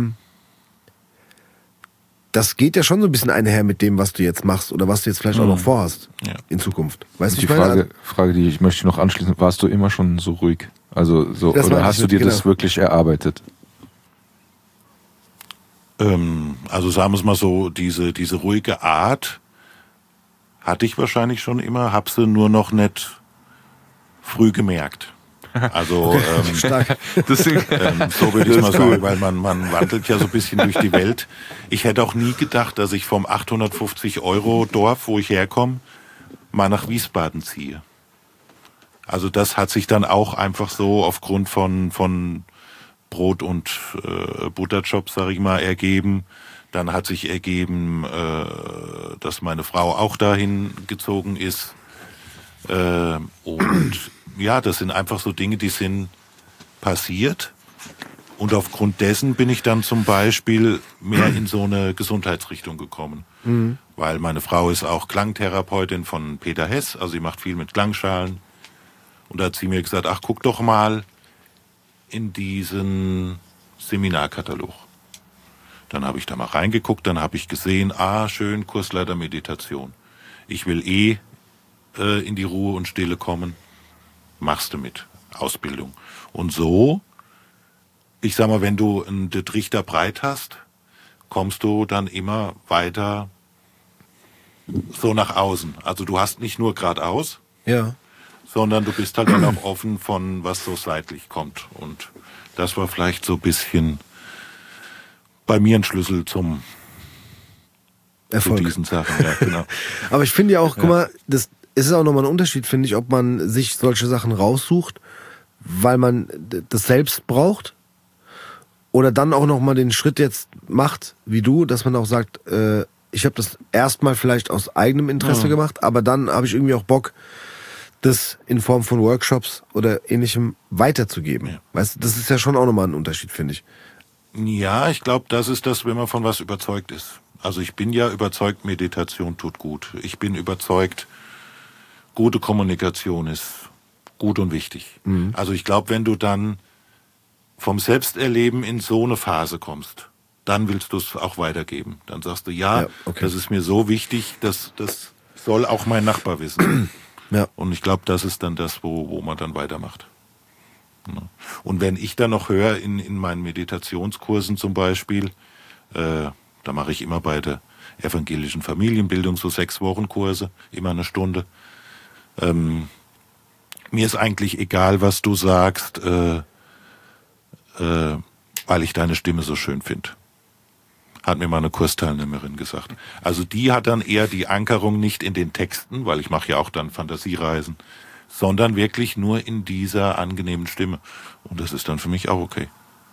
das geht ja schon so ein bisschen einher mit dem, was du jetzt machst oder was du jetzt vielleicht auch noch vorhast in Zukunft. Weißt du, die Frage, die ich möchte noch anschließen, warst du immer schon so ruhig? Also so, oder hast du dir das wirklich erarbeitet? Also sagen wir es mal so, diese ruhige Art hatte ich wahrscheinlich schon immer, hab sie nur noch nicht früh gemerkt. Also stark. So würde ich mal sagen, weil man wandelt ja so ein bisschen durch die Welt. Ich hätte auch nie gedacht, dass ich vom 850-Euro-Dorf, wo ich herkomme, mal nach Wiesbaden ziehe. Also das hat sich dann auch einfach so aufgrund von Brot- und Butterjobs, sag ich mal, ergeben. Dann hat sich ergeben, dass meine Frau auch dahin gezogen ist. Und ja, das sind einfach so Dinge, die sind passiert. Und aufgrund dessen bin ich dann zum Beispiel mehr in so eine Gesundheitsrichtung gekommen. Mhm. Weil meine Frau ist auch Klangtherapeutin von Peter Hess, also sie macht viel mit Klangschalen. Und da hat sie mir gesagt, ach, guck doch mal in diesen Seminarkatalog. Dann habe ich da mal reingeguckt, dann habe ich gesehen, schön, Kursleiter Meditation. Ich will in die Ruhe und Stille kommen. Machst du mit. Ausbildung. Und so, ich sag mal, wenn du einen Trichter breit hast, kommst du dann immer weiter so nach außen. Also du hast nicht nur geradeaus, sondern du bist halt dann auch offen von was so seitlich kommt. Und das war vielleicht so ein bisschen bei mir ein Schlüssel zum Erfolg. Zu diesen Sachen. Ja, genau. Aber ich finde ja auch, guck mal, es ist auch nochmal ein Unterschied, finde ich, ob man sich solche Sachen raussucht, weil man das selbst braucht, oder dann auch nochmal den Schritt jetzt macht, wie du, dass man auch sagt, ich habe das erstmal vielleicht aus eigenem Interesse gemacht, aber dann habe ich irgendwie auch Bock, das in Form von Workshops oder Ähnlichem weiterzugeben. Ja. Weißt du, das ist ja schon auch nochmal ein Unterschied, finde ich. Ja, ich glaube, das ist das, wenn man von was überzeugt ist. Also ich bin ja überzeugt, Meditation tut gut. Ich bin überzeugt, gute Kommunikation ist gut und wichtig. Also ich glaube, wenn du dann vom Selbsterleben in so eine Phase kommst, dann willst du es auch weitergeben. Dann sagst du, ja, okay. das ist mir so wichtig, das soll auch mein Nachbar wissen. Ja. Und ich glaube, das ist dann das, wo man dann weitermacht. Ja. Und wenn ich dann noch höre, in meinen Meditationskursen zum Beispiel, da mache ich immer bei der evangelischen Familienbildung so 6 Wochenkurse, immer eine Stunde. Mir ist eigentlich egal, was du sagst, weil ich deine Stimme so schön finde. Hat mir mal eine Kursteilnehmerin gesagt. Also die hat dann eher die Ankerung nicht in den Texten, weil ich mache ja auch dann Fantasiereisen, sondern wirklich nur in dieser angenehmen Stimme. Und das ist dann für mich auch okay.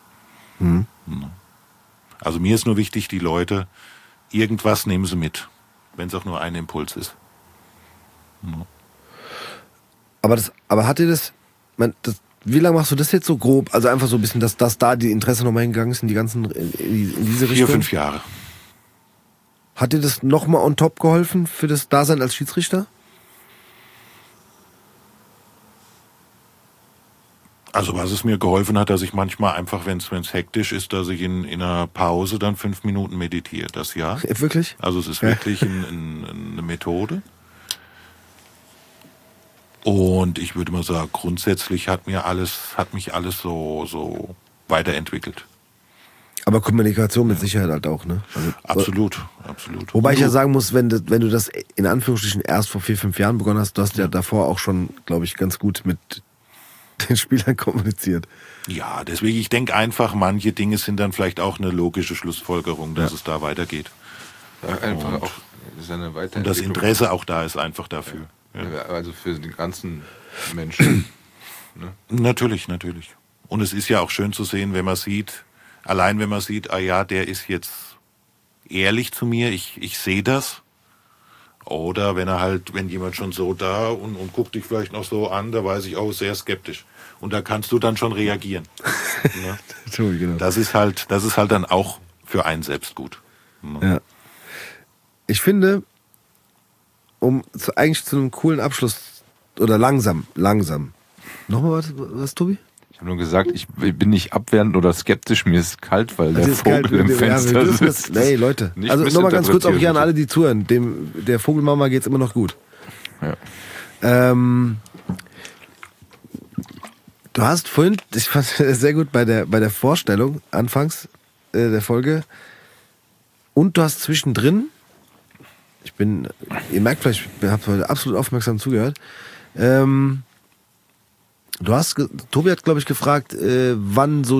Also mir ist nur wichtig, die Leute, irgendwas nehmen sie mit, wenn es auch nur ein Impuls ist. Aber hat dir das, wie lange machst du das jetzt so grob? Also einfach so ein bisschen, dass da die Interesse nochmal hingegangen ist in diese Richtung? 4-5 Jahre. Hat dir das nochmal on top geholfen für das Dasein als Schiedsrichter? Also was es mir geholfen hat, dass ich manchmal einfach, wenn es hektisch ist, dass ich in einer Pause dann 5 Minuten meditiere. Das ja. Wirklich? Also es ist wirklich eine Methode. Und ich würde mal sagen, grundsätzlich hat mich alles so weiterentwickelt. Aber Kommunikation mit Sicherheit halt auch, ne? Also, Absolut. Wobei ich ja sagen muss, wenn du das in Anführungsstrichen erst vor 4-5 Jahren begonnen hast, du hast ja davor auch schon, glaube ich, ganz gut mit den Spielern kommuniziert. Ja, deswegen, ich denke einfach, manche Dinge sind dann vielleicht auch eine logische Schlussfolgerung, dass es da weitergeht. Ja, einfach auch, das ist eine und das Interesse auch da ist einfach dafür. Ja. Also für den ganzen Menschen. Ne? Natürlich. Und es ist ja auch schön zu sehen, wenn man sieht, ah ja, der ist jetzt ehrlich zu mir, ich sehe das. Oder wenn jemand schon so da und guckt dich vielleicht noch so an, da weiß ich auch sehr skeptisch. Und da kannst du dann schon reagieren. Ne? Genau. Das ist halt dann auch für einen selbst gut. Ne? Ja. Ich finde, eigentlich zu einem coolen Abschluss, oder langsam. Nochmal was, Tobi? Ich habe nur gesagt, ich bin nicht abwehrend oder skeptisch, mir ist kalt, weil der Vogel im Fenster sitzt. Nee, Leute. Also nochmal ganz kurz auch hier an alle, die zuhören. Der Vogelmama geht's immer noch gut. Ja. Du hast vorhin, ich fand es sehr gut bei der Vorstellung, anfangs der Folge, und du hast zwischendrin, ihr merkt vielleicht, ich habe heute absolut aufmerksam zugehört, Tobi hat, glaube ich, gefragt, wann so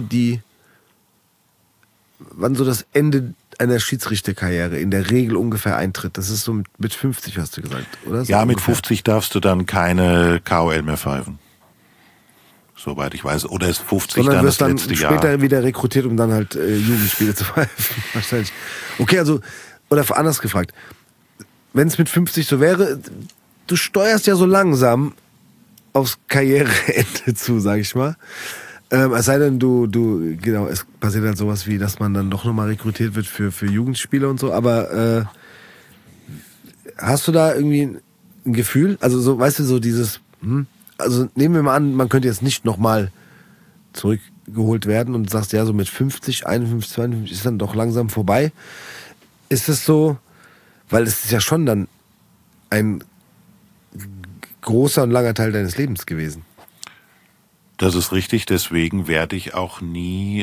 das Ende einer Schiedsrichterkarriere in der Regel ungefähr eintritt. Das ist so mit 50, hast du gesagt, oder? So ja, mit ungefähr. 50 darfst du dann keine KOL mehr pfeifen. Soweit ich weiß. Oder ist 50 sondern dann wirst das dann letzte später Jahr? wieder rekrutiert, um dann halt Jugendspiele zu pfeifen. Wahrscheinlich. Okay, also, oder anders gefragt. Wenn es mit 50 so wäre, du steuerst ja so langsam aufs Karriereende zu, sag ich mal. Es sei denn, genau, es passiert halt sowas wie, dass man dann doch nochmal rekrutiert wird für Jugendspiele und so, aber hast du da irgendwie ein Gefühl? Also so, weißt du, so dieses, also nehmen wir mal an, man könnte jetzt nicht nochmal zurückgeholt werden und du sagst, ja, so mit 50, 51, 52 ist dann doch langsam vorbei. Ist es so, weil es ist ja schon dann ein großer und langer Teil deines Lebens gewesen. Das ist richtig, deswegen werde ich auch nie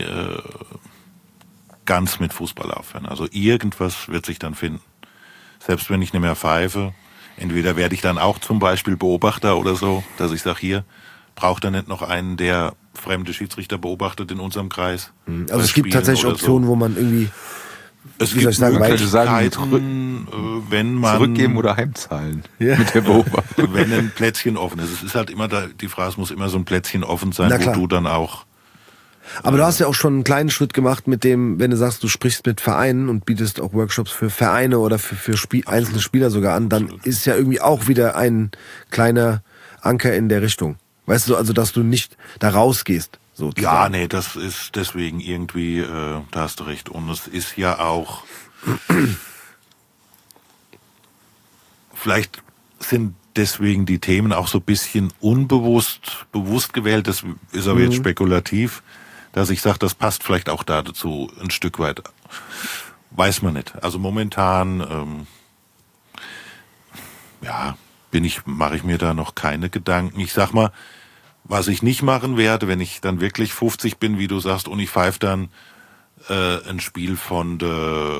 ganz mit Fußball aufhören. Also irgendwas wird sich dann finden. Selbst wenn ich nicht mehr pfeife, entweder werde ich dann auch zum Beispiel Beobachter oder so, dass ich sage, hier, braucht er nicht noch einen, der fremde Schiedsrichter beobachtet in unserem Kreis. Also es gibt tatsächlich Optionen, wo man irgendwie, es wie soll ich sagen, man könnte sagen, Möglichkeiten, wenn man zurückgeben oder heimzahlen Ja. mit der Beobachtung. wenn ein Plätzchen offen ist. Es ist halt immer die Frage, es muss immer so ein Plätzchen offen sein, Na wo klar. du dann auch. aber du hast ja auch schon einen kleinen Schritt gemacht mit dem, wenn du sagst, du sprichst mit Vereinen und bietest auch Workshops für Vereine oder für einzelne Spieler sogar an, dann ist ja irgendwie auch wieder ein kleiner Anker in der Richtung. Weißt du, also dass du nicht da rausgehst. Sozusagen. Ja, nee, das ist deswegen irgendwie, da hast du recht. Und es ist ja auch, vielleicht sind deswegen die Themen auch so ein bisschen bewusst gewählt. Das ist aber jetzt spekulativ, dass ich sage, das passt vielleicht auch dazu ein Stück weit. Weiß man nicht. Also momentan, mache ich mir da noch keine Gedanken. Ich sag mal, was ich nicht machen werde, wenn ich dann wirklich 50 bin, wie du sagst, und ich pfeife dann ein Spiel von der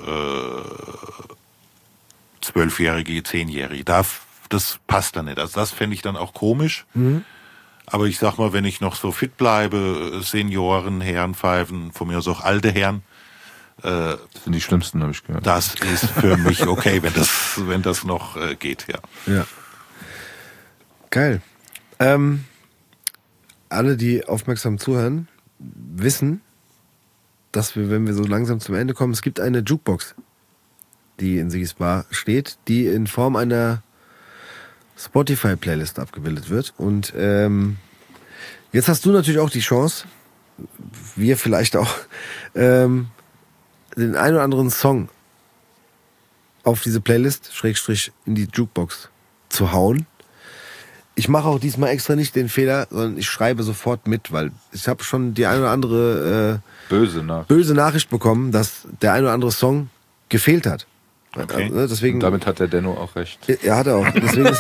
12-Jährige, 10-Jährige. Das passt dann nicht. Also das fände ich dann auch komisch. Aber ich sag mal, wenn ich noch so fit bleibe, Senioren, Herren pfeifen, von mir aus auch alte Herren, das sind die schlimmsten, habe ich gehört. das ist für mich okay, wenn das noch geht, ja. Ja. Geil. Alle, die aufmerksam zuhören, wissen, dass wir, wenn wir so langsam zum Ende kommen, es gibt eine Jukebox, die in Sigis Bar steht, die in Form einer Spotify-Playlist abgebildet wird. Und jetzt hast du natürlich auch die Chance, wir vielleicht auch, den einen oder anderen Song auf diese Playlist, / in die Jukebox zu hauen. Ich mache auch diesmal extra nicht den Fehler, sondern ich schreibe sofort mit, weil ich habe schon die eine oder andere böse Nachricht bekommen, dass der ein oder andere Song gefehlt hat. Okay. Deswegen, und damit hat der Denno auch recht. Ja, hat er auch.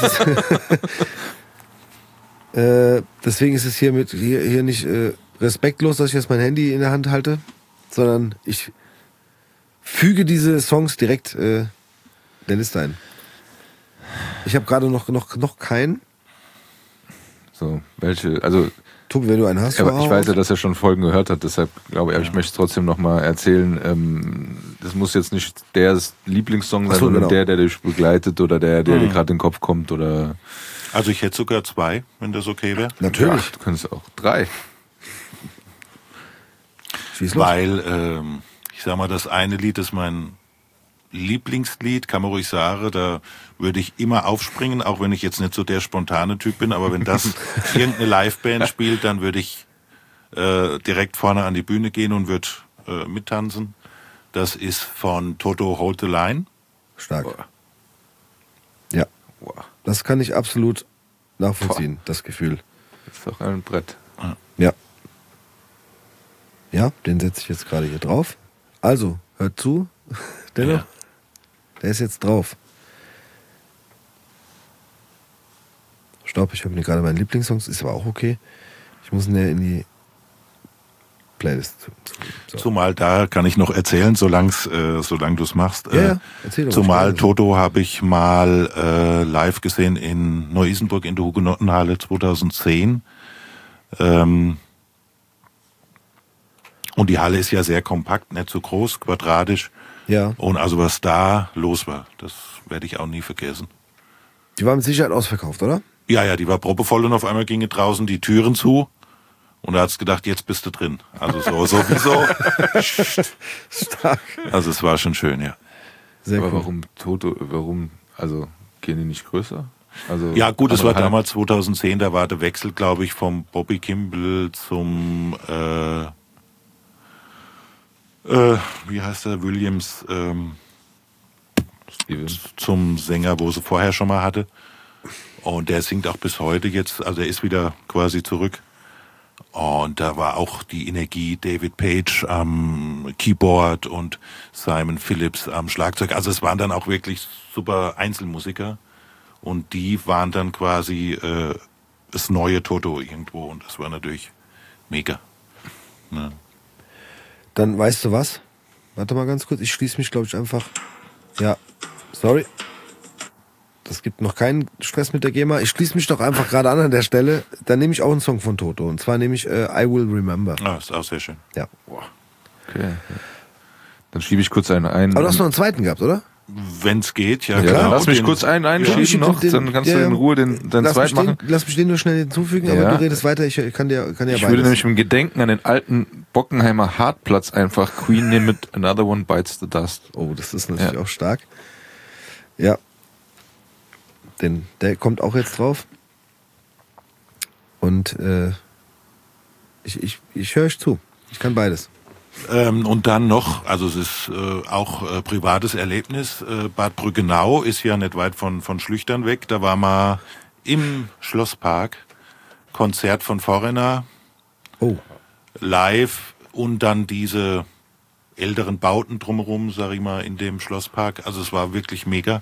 Deswegen ist es hier nicht respektlos, dass ich jetzt mein Handy in der Hand halte, sondern ich füge diese Songs direkt der Liste ein. Ich habe gerade noch keinen. So, welche, also Tobi, wenn du einen hast. aber ich weiß ja, dass er schon Folgen gehört hat, deshalb glaube ich, ich möchte es trotzdem nochmal erzählen. Das muss jetzt nicht der Lieblingssong sein, sondern der dich begleitet oder der dir gerade in den Kopf kommt. Oder Also ich hätte sogar 2, wenn das okay wäre. Natürlich. Ja, du könntest auch 3. Weil, ich sag mal, das eine Lied ist mein Lieblingslied, kann man ruhig sagen, da würde ich immer aufspringen, auch wenn ich jetzt nicht so der spontane Typ bin, aber wenn das irgendeine Liveband spielt, dann würde ich direkt vorne an die Bühne gehen und würde mittanzen. Das ist von Toto Hold the Line. Stark. Ja. Das kann ich absolut nachvollziehen, das Gefühl. Das ist doch ein Brett. Ja. Ja, den setze ich jetzt gerade hier drauf. Also, hört zu. Dennoch, der ist jetzt drauf. Stopp, ich habe mir gerade meinen Lieblingssongs, ist aber auch okay. Ich muss ihn ja in die Playlist. So. Zumal da kann ich noch erzählen, solange du es machst. Ja, erzähl doch. Zumal Toto habe ich mal live gesehen in Neu-Isenburg in der Hugenottenhalle 2010. Und die Halle ist ja sehr kompakt, nicht so groß, quadratisch. Ja. Und also was da los war, das werde ich auch nie vergessen. Die war mit Sicherheit ausverkauft, oder? Ja, die war proppevoll und auf einmal gingen draußen die Türen zu. Und da hat's gedacht, jetzt bist du drin. Also sowieso. Stark. Also es war schon schön, ja. Sehr aber cool. Also gehen die nicht größer? Also ja gut, es war damals 2010, da war der Wechsel, glaube ich, vom Bobby Kimball zum wie heißt der, Williams, zum Sänger, wo sie vorher schon mal hatte. Und der singt auch bis heute jetzt, also er ist wieder quasi zurück. Und da war auch die Energie, David Page am Keyboard und Simon Phillips am Schlagzeug. Also es waren dann auch wirklich super Einzelmusiker. Und die waren dann quasi das neue Toto irgendwo. Und das war natürlich mega. Ne? Dann weißt du was? Warte mal ganz kurz, ich schließe mich, glaube ich, einfach. Ja, sorry. Das gibt noch keinen Stress mit der GEMA. Ich schließe mich doch einfach gerade an der Stelle. Dann nehme ich auch einen Song von Toto. Und zwar nehme ich I Will Remember. Ah, ist auch sehr schön. Ja. Okay. Dann schiebe ich kurz einen ein. Aber du hast noch einen zweiten gehabt, oder? Wenn's geht, ja, Ja, genau. dann lass mich kurz einen einschieben noch, dann kannst du in Ruhe den zweiten machen. Lass mich den nur schnell hinzufügen, aber du redest weiter, ich kann ja beides. Ich würde nämlich im Gedenken an den alten Bockenheimer Hartplatz einfach Queen nehmen mit Another One Bites the Dust. Oh, das ist natürlich auch stark. Ja. Der kommt auch jetzt drauf. Und ich höre euch zu. Ich kann beides. Und dann noch, also es ist auch privates Erlebnis. Bad Brückenau ist ja nicht weit von Schlüchtern weg. Da war mal im Schlosspark, Konzert von Foreigner, live und dann diese älteren Bauten drumherum, sag ich mal, in dem Schlosspark. Also es war wirklich mega.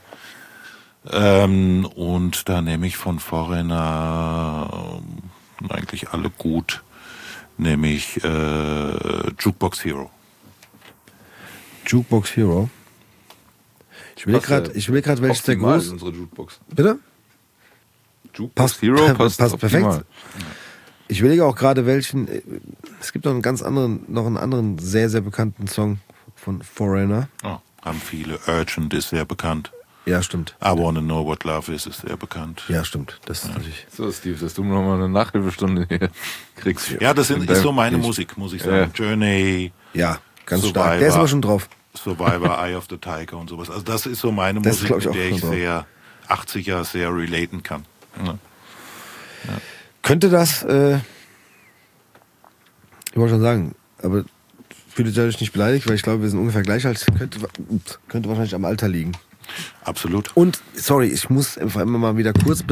Und da nehme ich von Foreigner eigentlich alle gut, nämlich Jukebox Hero. Jukebox Hero. Ich will gerade welches der groß. Unsere Jukebox. Bitte? Jukebox Hero passt perfekt. Ich überlege auch gerade welchen. Es gibt noch einen anderen sehr, sehr bekannten Song von Foreigner. Oh, haben viele. Urgent ist sehr bekannt. Ja, stimmt. I Wanna Know What Love Is sehr bekannt. Ja, stimmt. Das ist natürlich. So, Steve, dass du noch mal eine Nachhilfestunde hier kriegst. Ja, das ist so meine Musik, muss ich sagen. Journey. Ja, ganz Survivor, stark. Der ist aber schon drauf. Survivor, Eye of the Tiger und sowas. Also das ist so meine Musik, mit der ich sehr 80er sehr relaten kann. Ja. Könnte das, ich wollte schon sagen, aber fühlt euch nicht beleidigt, weil ich glaube, wir sind ungefähr gleich alt. Könnte wahrscheinlich am Alter liegen. Absolut. Und, sorry, ich muss einfach immer mal wieder kurz,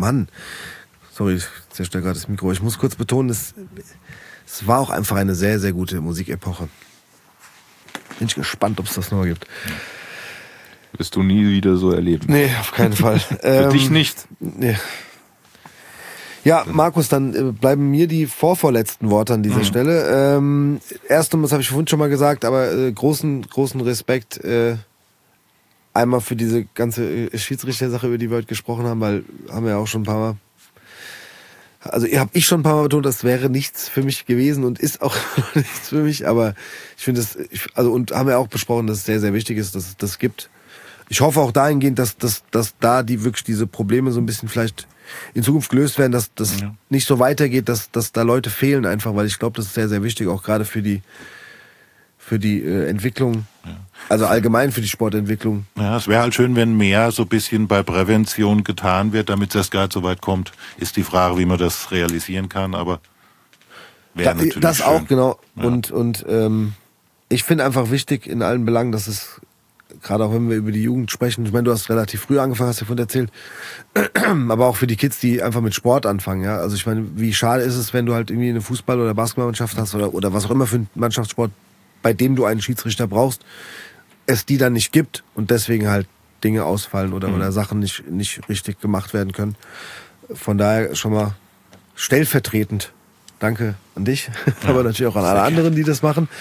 sorry, ich zerstöre gerade das Mikro, ich muss kurz betonen, es war auch einfach eine sehr, sehr gute Musikepoche. Bin ich gespannt, ob es das noch gibt. Wirst du nie wieder so erleben. Nee, auf keinen Fall. Für dich nicht. Nee. Ja, Markus, dann bleiben mir die vorvorletzten Worte an dieser Stelle. Erstens, das habe ich vorhin schon mal gesagt, aber großen Respekt einmal für diese ganze Schiedsrichter-Sache, über die wir heute gesprochen haben, weil haben wir ja auch schon ein paar Mal. Also habe ich schon ein paar Mal betont, das wäre nichts für mich gewesen und ist auch nichts für mich, aber ich finde es, und haben wir auch besprochen, dass es sehr, sehr wichtig ist, dass es das gibt. Ich hoffe auch dahingehend, dass da wirklich diese Probleme so ein bisschen vielleicht in Zukunft gelöst werden, dass das nicht so weitergeht, dass da Leute fehlen einfach, weil ich glaube, das ist sehr, sehr wichtig, auch gerade für die Entwicklung, also allgemein für die Sportentwicklung. Ja, es wäre halt schön, wenn mehr so ein bisschen bei Prävention getan wird, damit es gar nicht so weit kommt. Ist die Frage, wie man das realisieren kann, aber wäre natürlich das schön. auch, genau. Ja. Und ich finde einfach wichtig in allen Belangen, dass es, gerade auch wenn wir über die Jugend sprechen, ich meine, du hast relativ früh angefangen, hast du davon erzählt, aber auch für die Kids, die einfach mit Sport anfangen, ja. Also ich meine, wie schade ist es, wenn du halt irgendwie eine Fußball- oder Basketballmannschaft hast oder was auch immer für einen Mannschaftssport, bei dem du einen Schiedsrichter brauchst, es die dann nicht gibt und deswegen halt Dinge ausfallen oder Sachen nicht richtig gemacht werden können. Von daher schon mal stellvertretend danke an dich, aber natürlich auch an alle anderen, die das machen.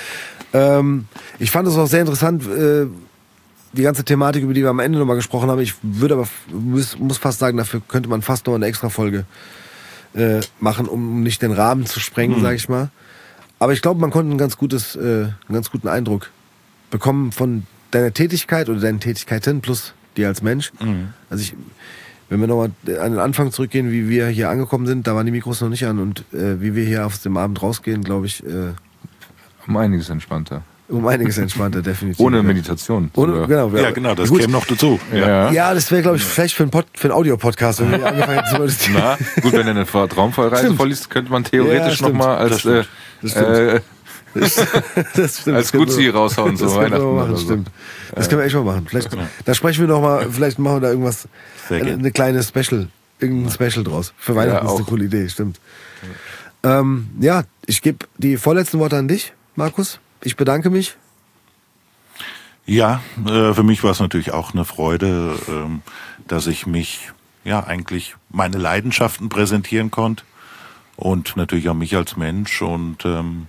Ich fand es auch sehr interessant, die ganze Thematik, über die wir am Ende nochmal gesprochen haben. Ich würde aber, muss fast sagen, dafür könnte man fast noch eine extra Folge machen, um nicht den Rahmen zu sprengen, sage ich mal. Aber ich glaube, man konnte einen ganz guten Eindruck bekommen von deiner Tätigkeit oder deinen Tätigkeiten plus dir als Mensch. Also wenn wir nochmal an den Anfang zurückgehen, wie wir hier angekommen sind, da waren die Mikros noch nicht an und wie wir hier aus dem Abend rausgehen, glaube ich. Um einiges entspannter. Um einiges entspannter, definitiv. Ohne Meditation. Genau, ja, genau, das käme noch dazu. Ja, das wäre, glaube ich, vielleicht für einen Audiopodcast, wenn wir angefangen hätten. Na, gut, wenn er eine Traumvollreise vorliest, könnte man theoretisch nochmal als als Guzzi raushauen, so Weihnachten machen, oder so. Stimmt. Das können wir echt mal machen. Vielleicht, da sprechen wir nochmal, vielleicht machen wir da irgendwas, eine kleine irgendein Special draus. Für Weihnachten ist eine coole Idee, stimmt. Ja, ich gebe die vorletzten Worte an dich, Markus. Ich bedanke mich. Ja, für mich war es natürlich auch eine Freude, dass ich eigentlich meine Leidenschaften präsentieren konnte und natürlich auch mich als Mensch und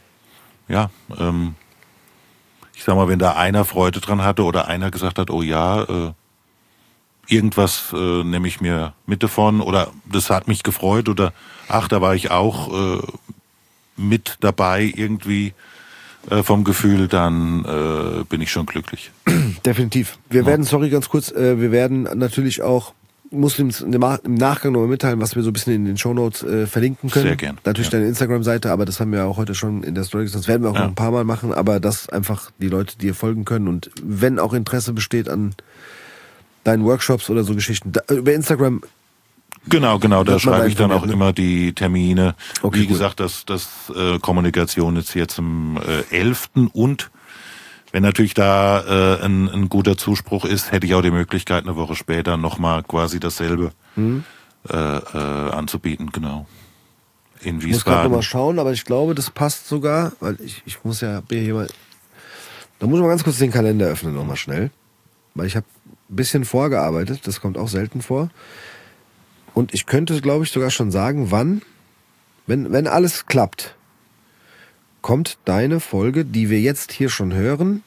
ich sag mal, wenn da einer Freude dran hatte oder einer gesagt hat, oh ja, irgendwas nehme ich mir mit davon oder das hat mich gefreut oder ach, da war ich auch mit dabei irgendwie vom Gefühl, dann bin ich schon glücklich. Definitiv. Wir werden, sorry, ganz kurz, wir werden natürlich auch Muslims im Nachgang nochmal mitteilen, was wir so ein bisschen in den Shownotes verlinken können. Sehr gern. Natürlich deine Instagram-Seite, aber das haben wir auch heute schon in der Story gesagt. Das werden wir auch noch ein paar Mal machen, aber dass einfach die Leute dir folgen können und wenn auch Interesse besteht an deinen Workshops oder so Geschichten, über Instagram. Genau, da schreibe ich dann auch immer die Termine. Okay, wie gesagt, das Kommunikation ist jetzt am 11. und wenn natürlich da ein guter Zuspruch ist, hätte ich auch die Möglichkeit, eine Woche später nochmal quasi dasselbe anzubieten, genau. In Ich muss gerade Wiesbaden. nochmal schauen, aber ich glaube, das passt sogar, weil ich muss ja hier mal. Da muss ich mal ganz kurz den Kalender öffnen, nochmal schnell. Weil ich habe ein bisschen vorgearbeitet, das kommt auch selten vor. Und ich könnte, glaube ich, sogar schon sagen, wann, wenn alles klappt, kommt deine Folge, die wir jetzt hier schon hören,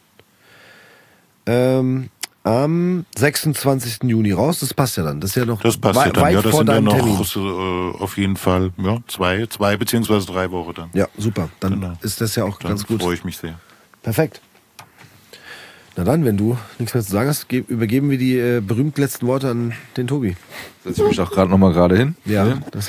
am 26. Juni raus. Das passt ja dann. Das ist ja noch Das passt ja dann. weit Ja, das vor sind ja deinem noch Termin. auf jeden Fall zwei beziehungsweise 3 Wochen dann. Ja, super. Dann Genau. ist das ja auch Dann ganz gut. freue ich mich sehr. Perfekt. Na dann, wenn du nichts mehr zu sagen hast, übergeben wir die berühmten letzten Worte an den Tobi. Setze ich mich auch gerade hin. Ja. Das,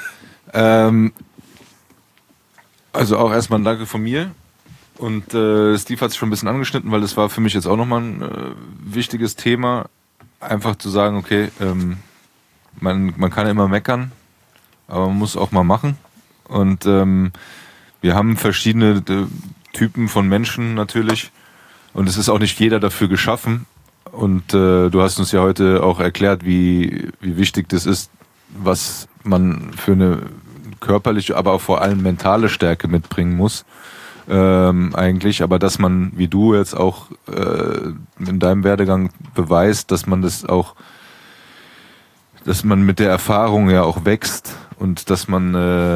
Also auch erstmal ein Danke von mir. Und Steve hat es schon ein bisschen angeschnitten, weil das war für mich jetzt auch nochmal ein wichtiges Thema. Einfach zu sagen, okay, man kann ja immer meckern, aber man muss auch mal machen. Und wir haben verschiedene Typen von Menschen natürlich. Und es ist auch nicht jeder dafür geschaffen. Und du hast uns ja heute auch erklärt, wie wichtig das ist, was man für eine körperliche, aber auch vor allem mentale Stärke mitbringen muss. Eigentlich, aber dass man, wie du jetzt auch in deinem Werdegang beweist, dass man das auch, dass man mit der Erfahrung ja auch wächst und dass man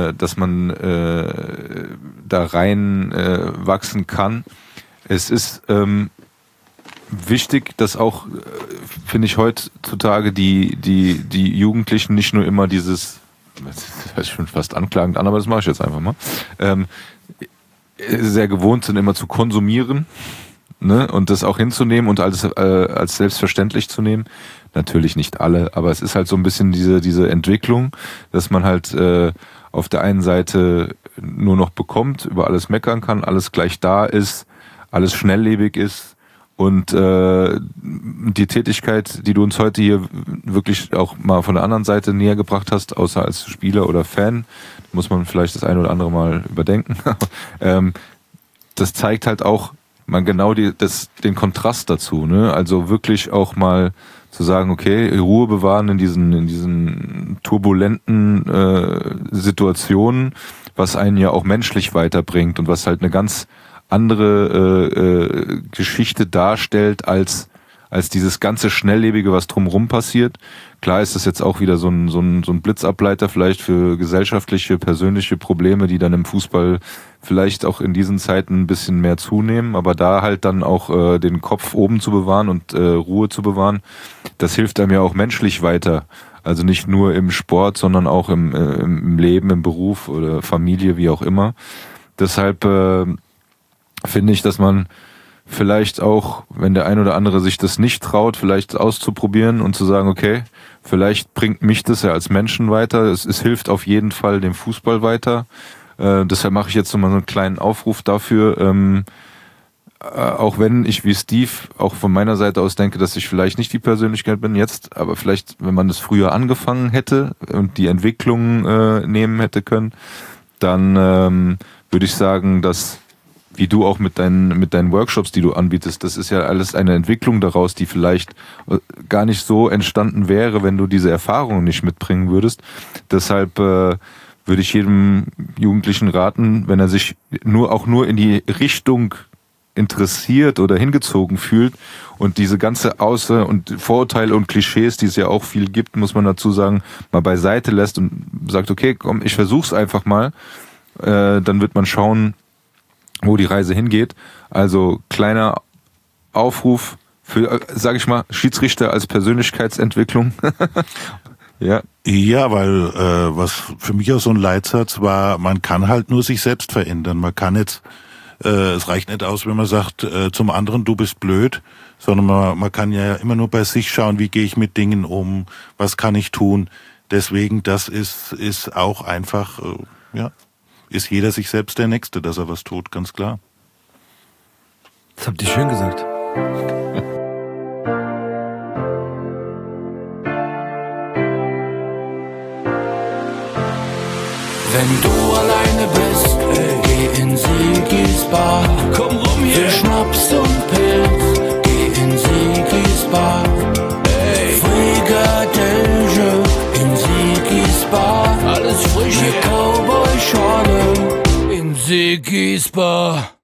da rein wachsen kann. Es ist wichtig, dass auch, finde ich, heutzutage die Jugendlichen nicht nur immer dieses, das hört sich schon fast anklagend an, aber das mache ich jetzt einfach mal, sehr gewohnt sind, immer zu konsumieren, ne, und das auch hinzunehmen und als selbstverständlich zu nehmen. Natürlich nicht alle, aber es ist halt so ein bisschen diese Entwicklung, dass man halt auf der einen Seite nur noch bekommt, über alles meckern kann, alles gleich da ist, alles schnelllebig ist und die Tätigkeit, die du uns heute hier wirklich auch mal von der anderen Seite näher gebracht hast, außer als Spieler oder Fan, muss man vielleicht das ein oder andere Mal überdenken. Das zeigt halt auch man genau den Kontrast dazu, ne? Also wirklich auch mal zu sagen, okay, Ruhe bewahren in diesen turbulenten Situationen, was einen ja auch menschlich weiterbringt und was halt eine ganz andere Geschichte darstellt als dieses ganze Schnelllebige, was drumherum passiert. Klar ist das jetzt auch wieder so ein Blitzableiter vielleicht für gesellschaftliche, persönliche Probleme, die dann im Fußball vielleicht auch in diesen Zeiten ein bisschen mehr zunehmen, aber da halt dann auch den Kopf oben zu bewahren und Ruhe zu bewahren, das hilft einem ja auch menschlich weiter. Also nicht nur im Sport, sondern auch im Leben, im Beruf oder Familie, wie auch immer. Deshalb finde ich, dass man vielleicht auch, wenn der ein oder andere sich das nicht traut, vielleicht auszuprobieren und zu sagen, okay, vielleicht bringt mich das ja als Menschen weiter. Es hilft auf jeden Fall dem Fußball weiter. Deshalb mache ich jetzt nochmal so einen kleinen Aufruf dafür. Auch wenn ich wie Steve auch von meiner Seite aus denke, dass ich vielleicht nicht die Persönlichkeit bin jetzt, aber vielleicht, wenn man das früher angefangen hätte und die Entwicklung nehmen hätte können, dann würde ich sagen, dass wie du auch mit deinen Workshops, die du anbietest, das ist ja alles eine Entwicklung daraus, die vielleicht gar nicht so entstanden wäre, wenn du diese Erfahrungen nicht mitbringen würdest. Deshalb würde ich jedem Jugendlichen raten, wenn er sich nur in die Richtung interessiert oder hingezogen fühlt und diese ganze und Vorurteile und Klischees, die es ja auch viel gibt, muss man dazu sagen, mal beiseite lässt und sagt, okay, komm, ich versuch's einfach mal, dann wird man schauen, wo die Reise hingeht. Also kleiner Aufruf für, sag ich mal, Schiedsrichter als Persönlichkeitsentwicklung. Ja. Ja, weil was für mich auch so ein Leitsatz war, man kann halt nur sich selbst verändern. Man kann jetzt, es reicht nicht aus, wenn man sagt zum anderen, du bist blöd, sondern man kann ja immer nur bei sich schauen, wie gehe ich mit Dingen um, was kann ich tun. Deswegen, das ist auch einfach, ist jeder sich selbst der Nächste, dass er was tut, ganz klar. Das habt ihr schön gesagt. Wenn du alleine bist, geh in Sigis Bar. Komm rum hier. Für Schnaps und Pilz, geh in Sigis Bar. Frikadelle in Sigis Sigis Bar.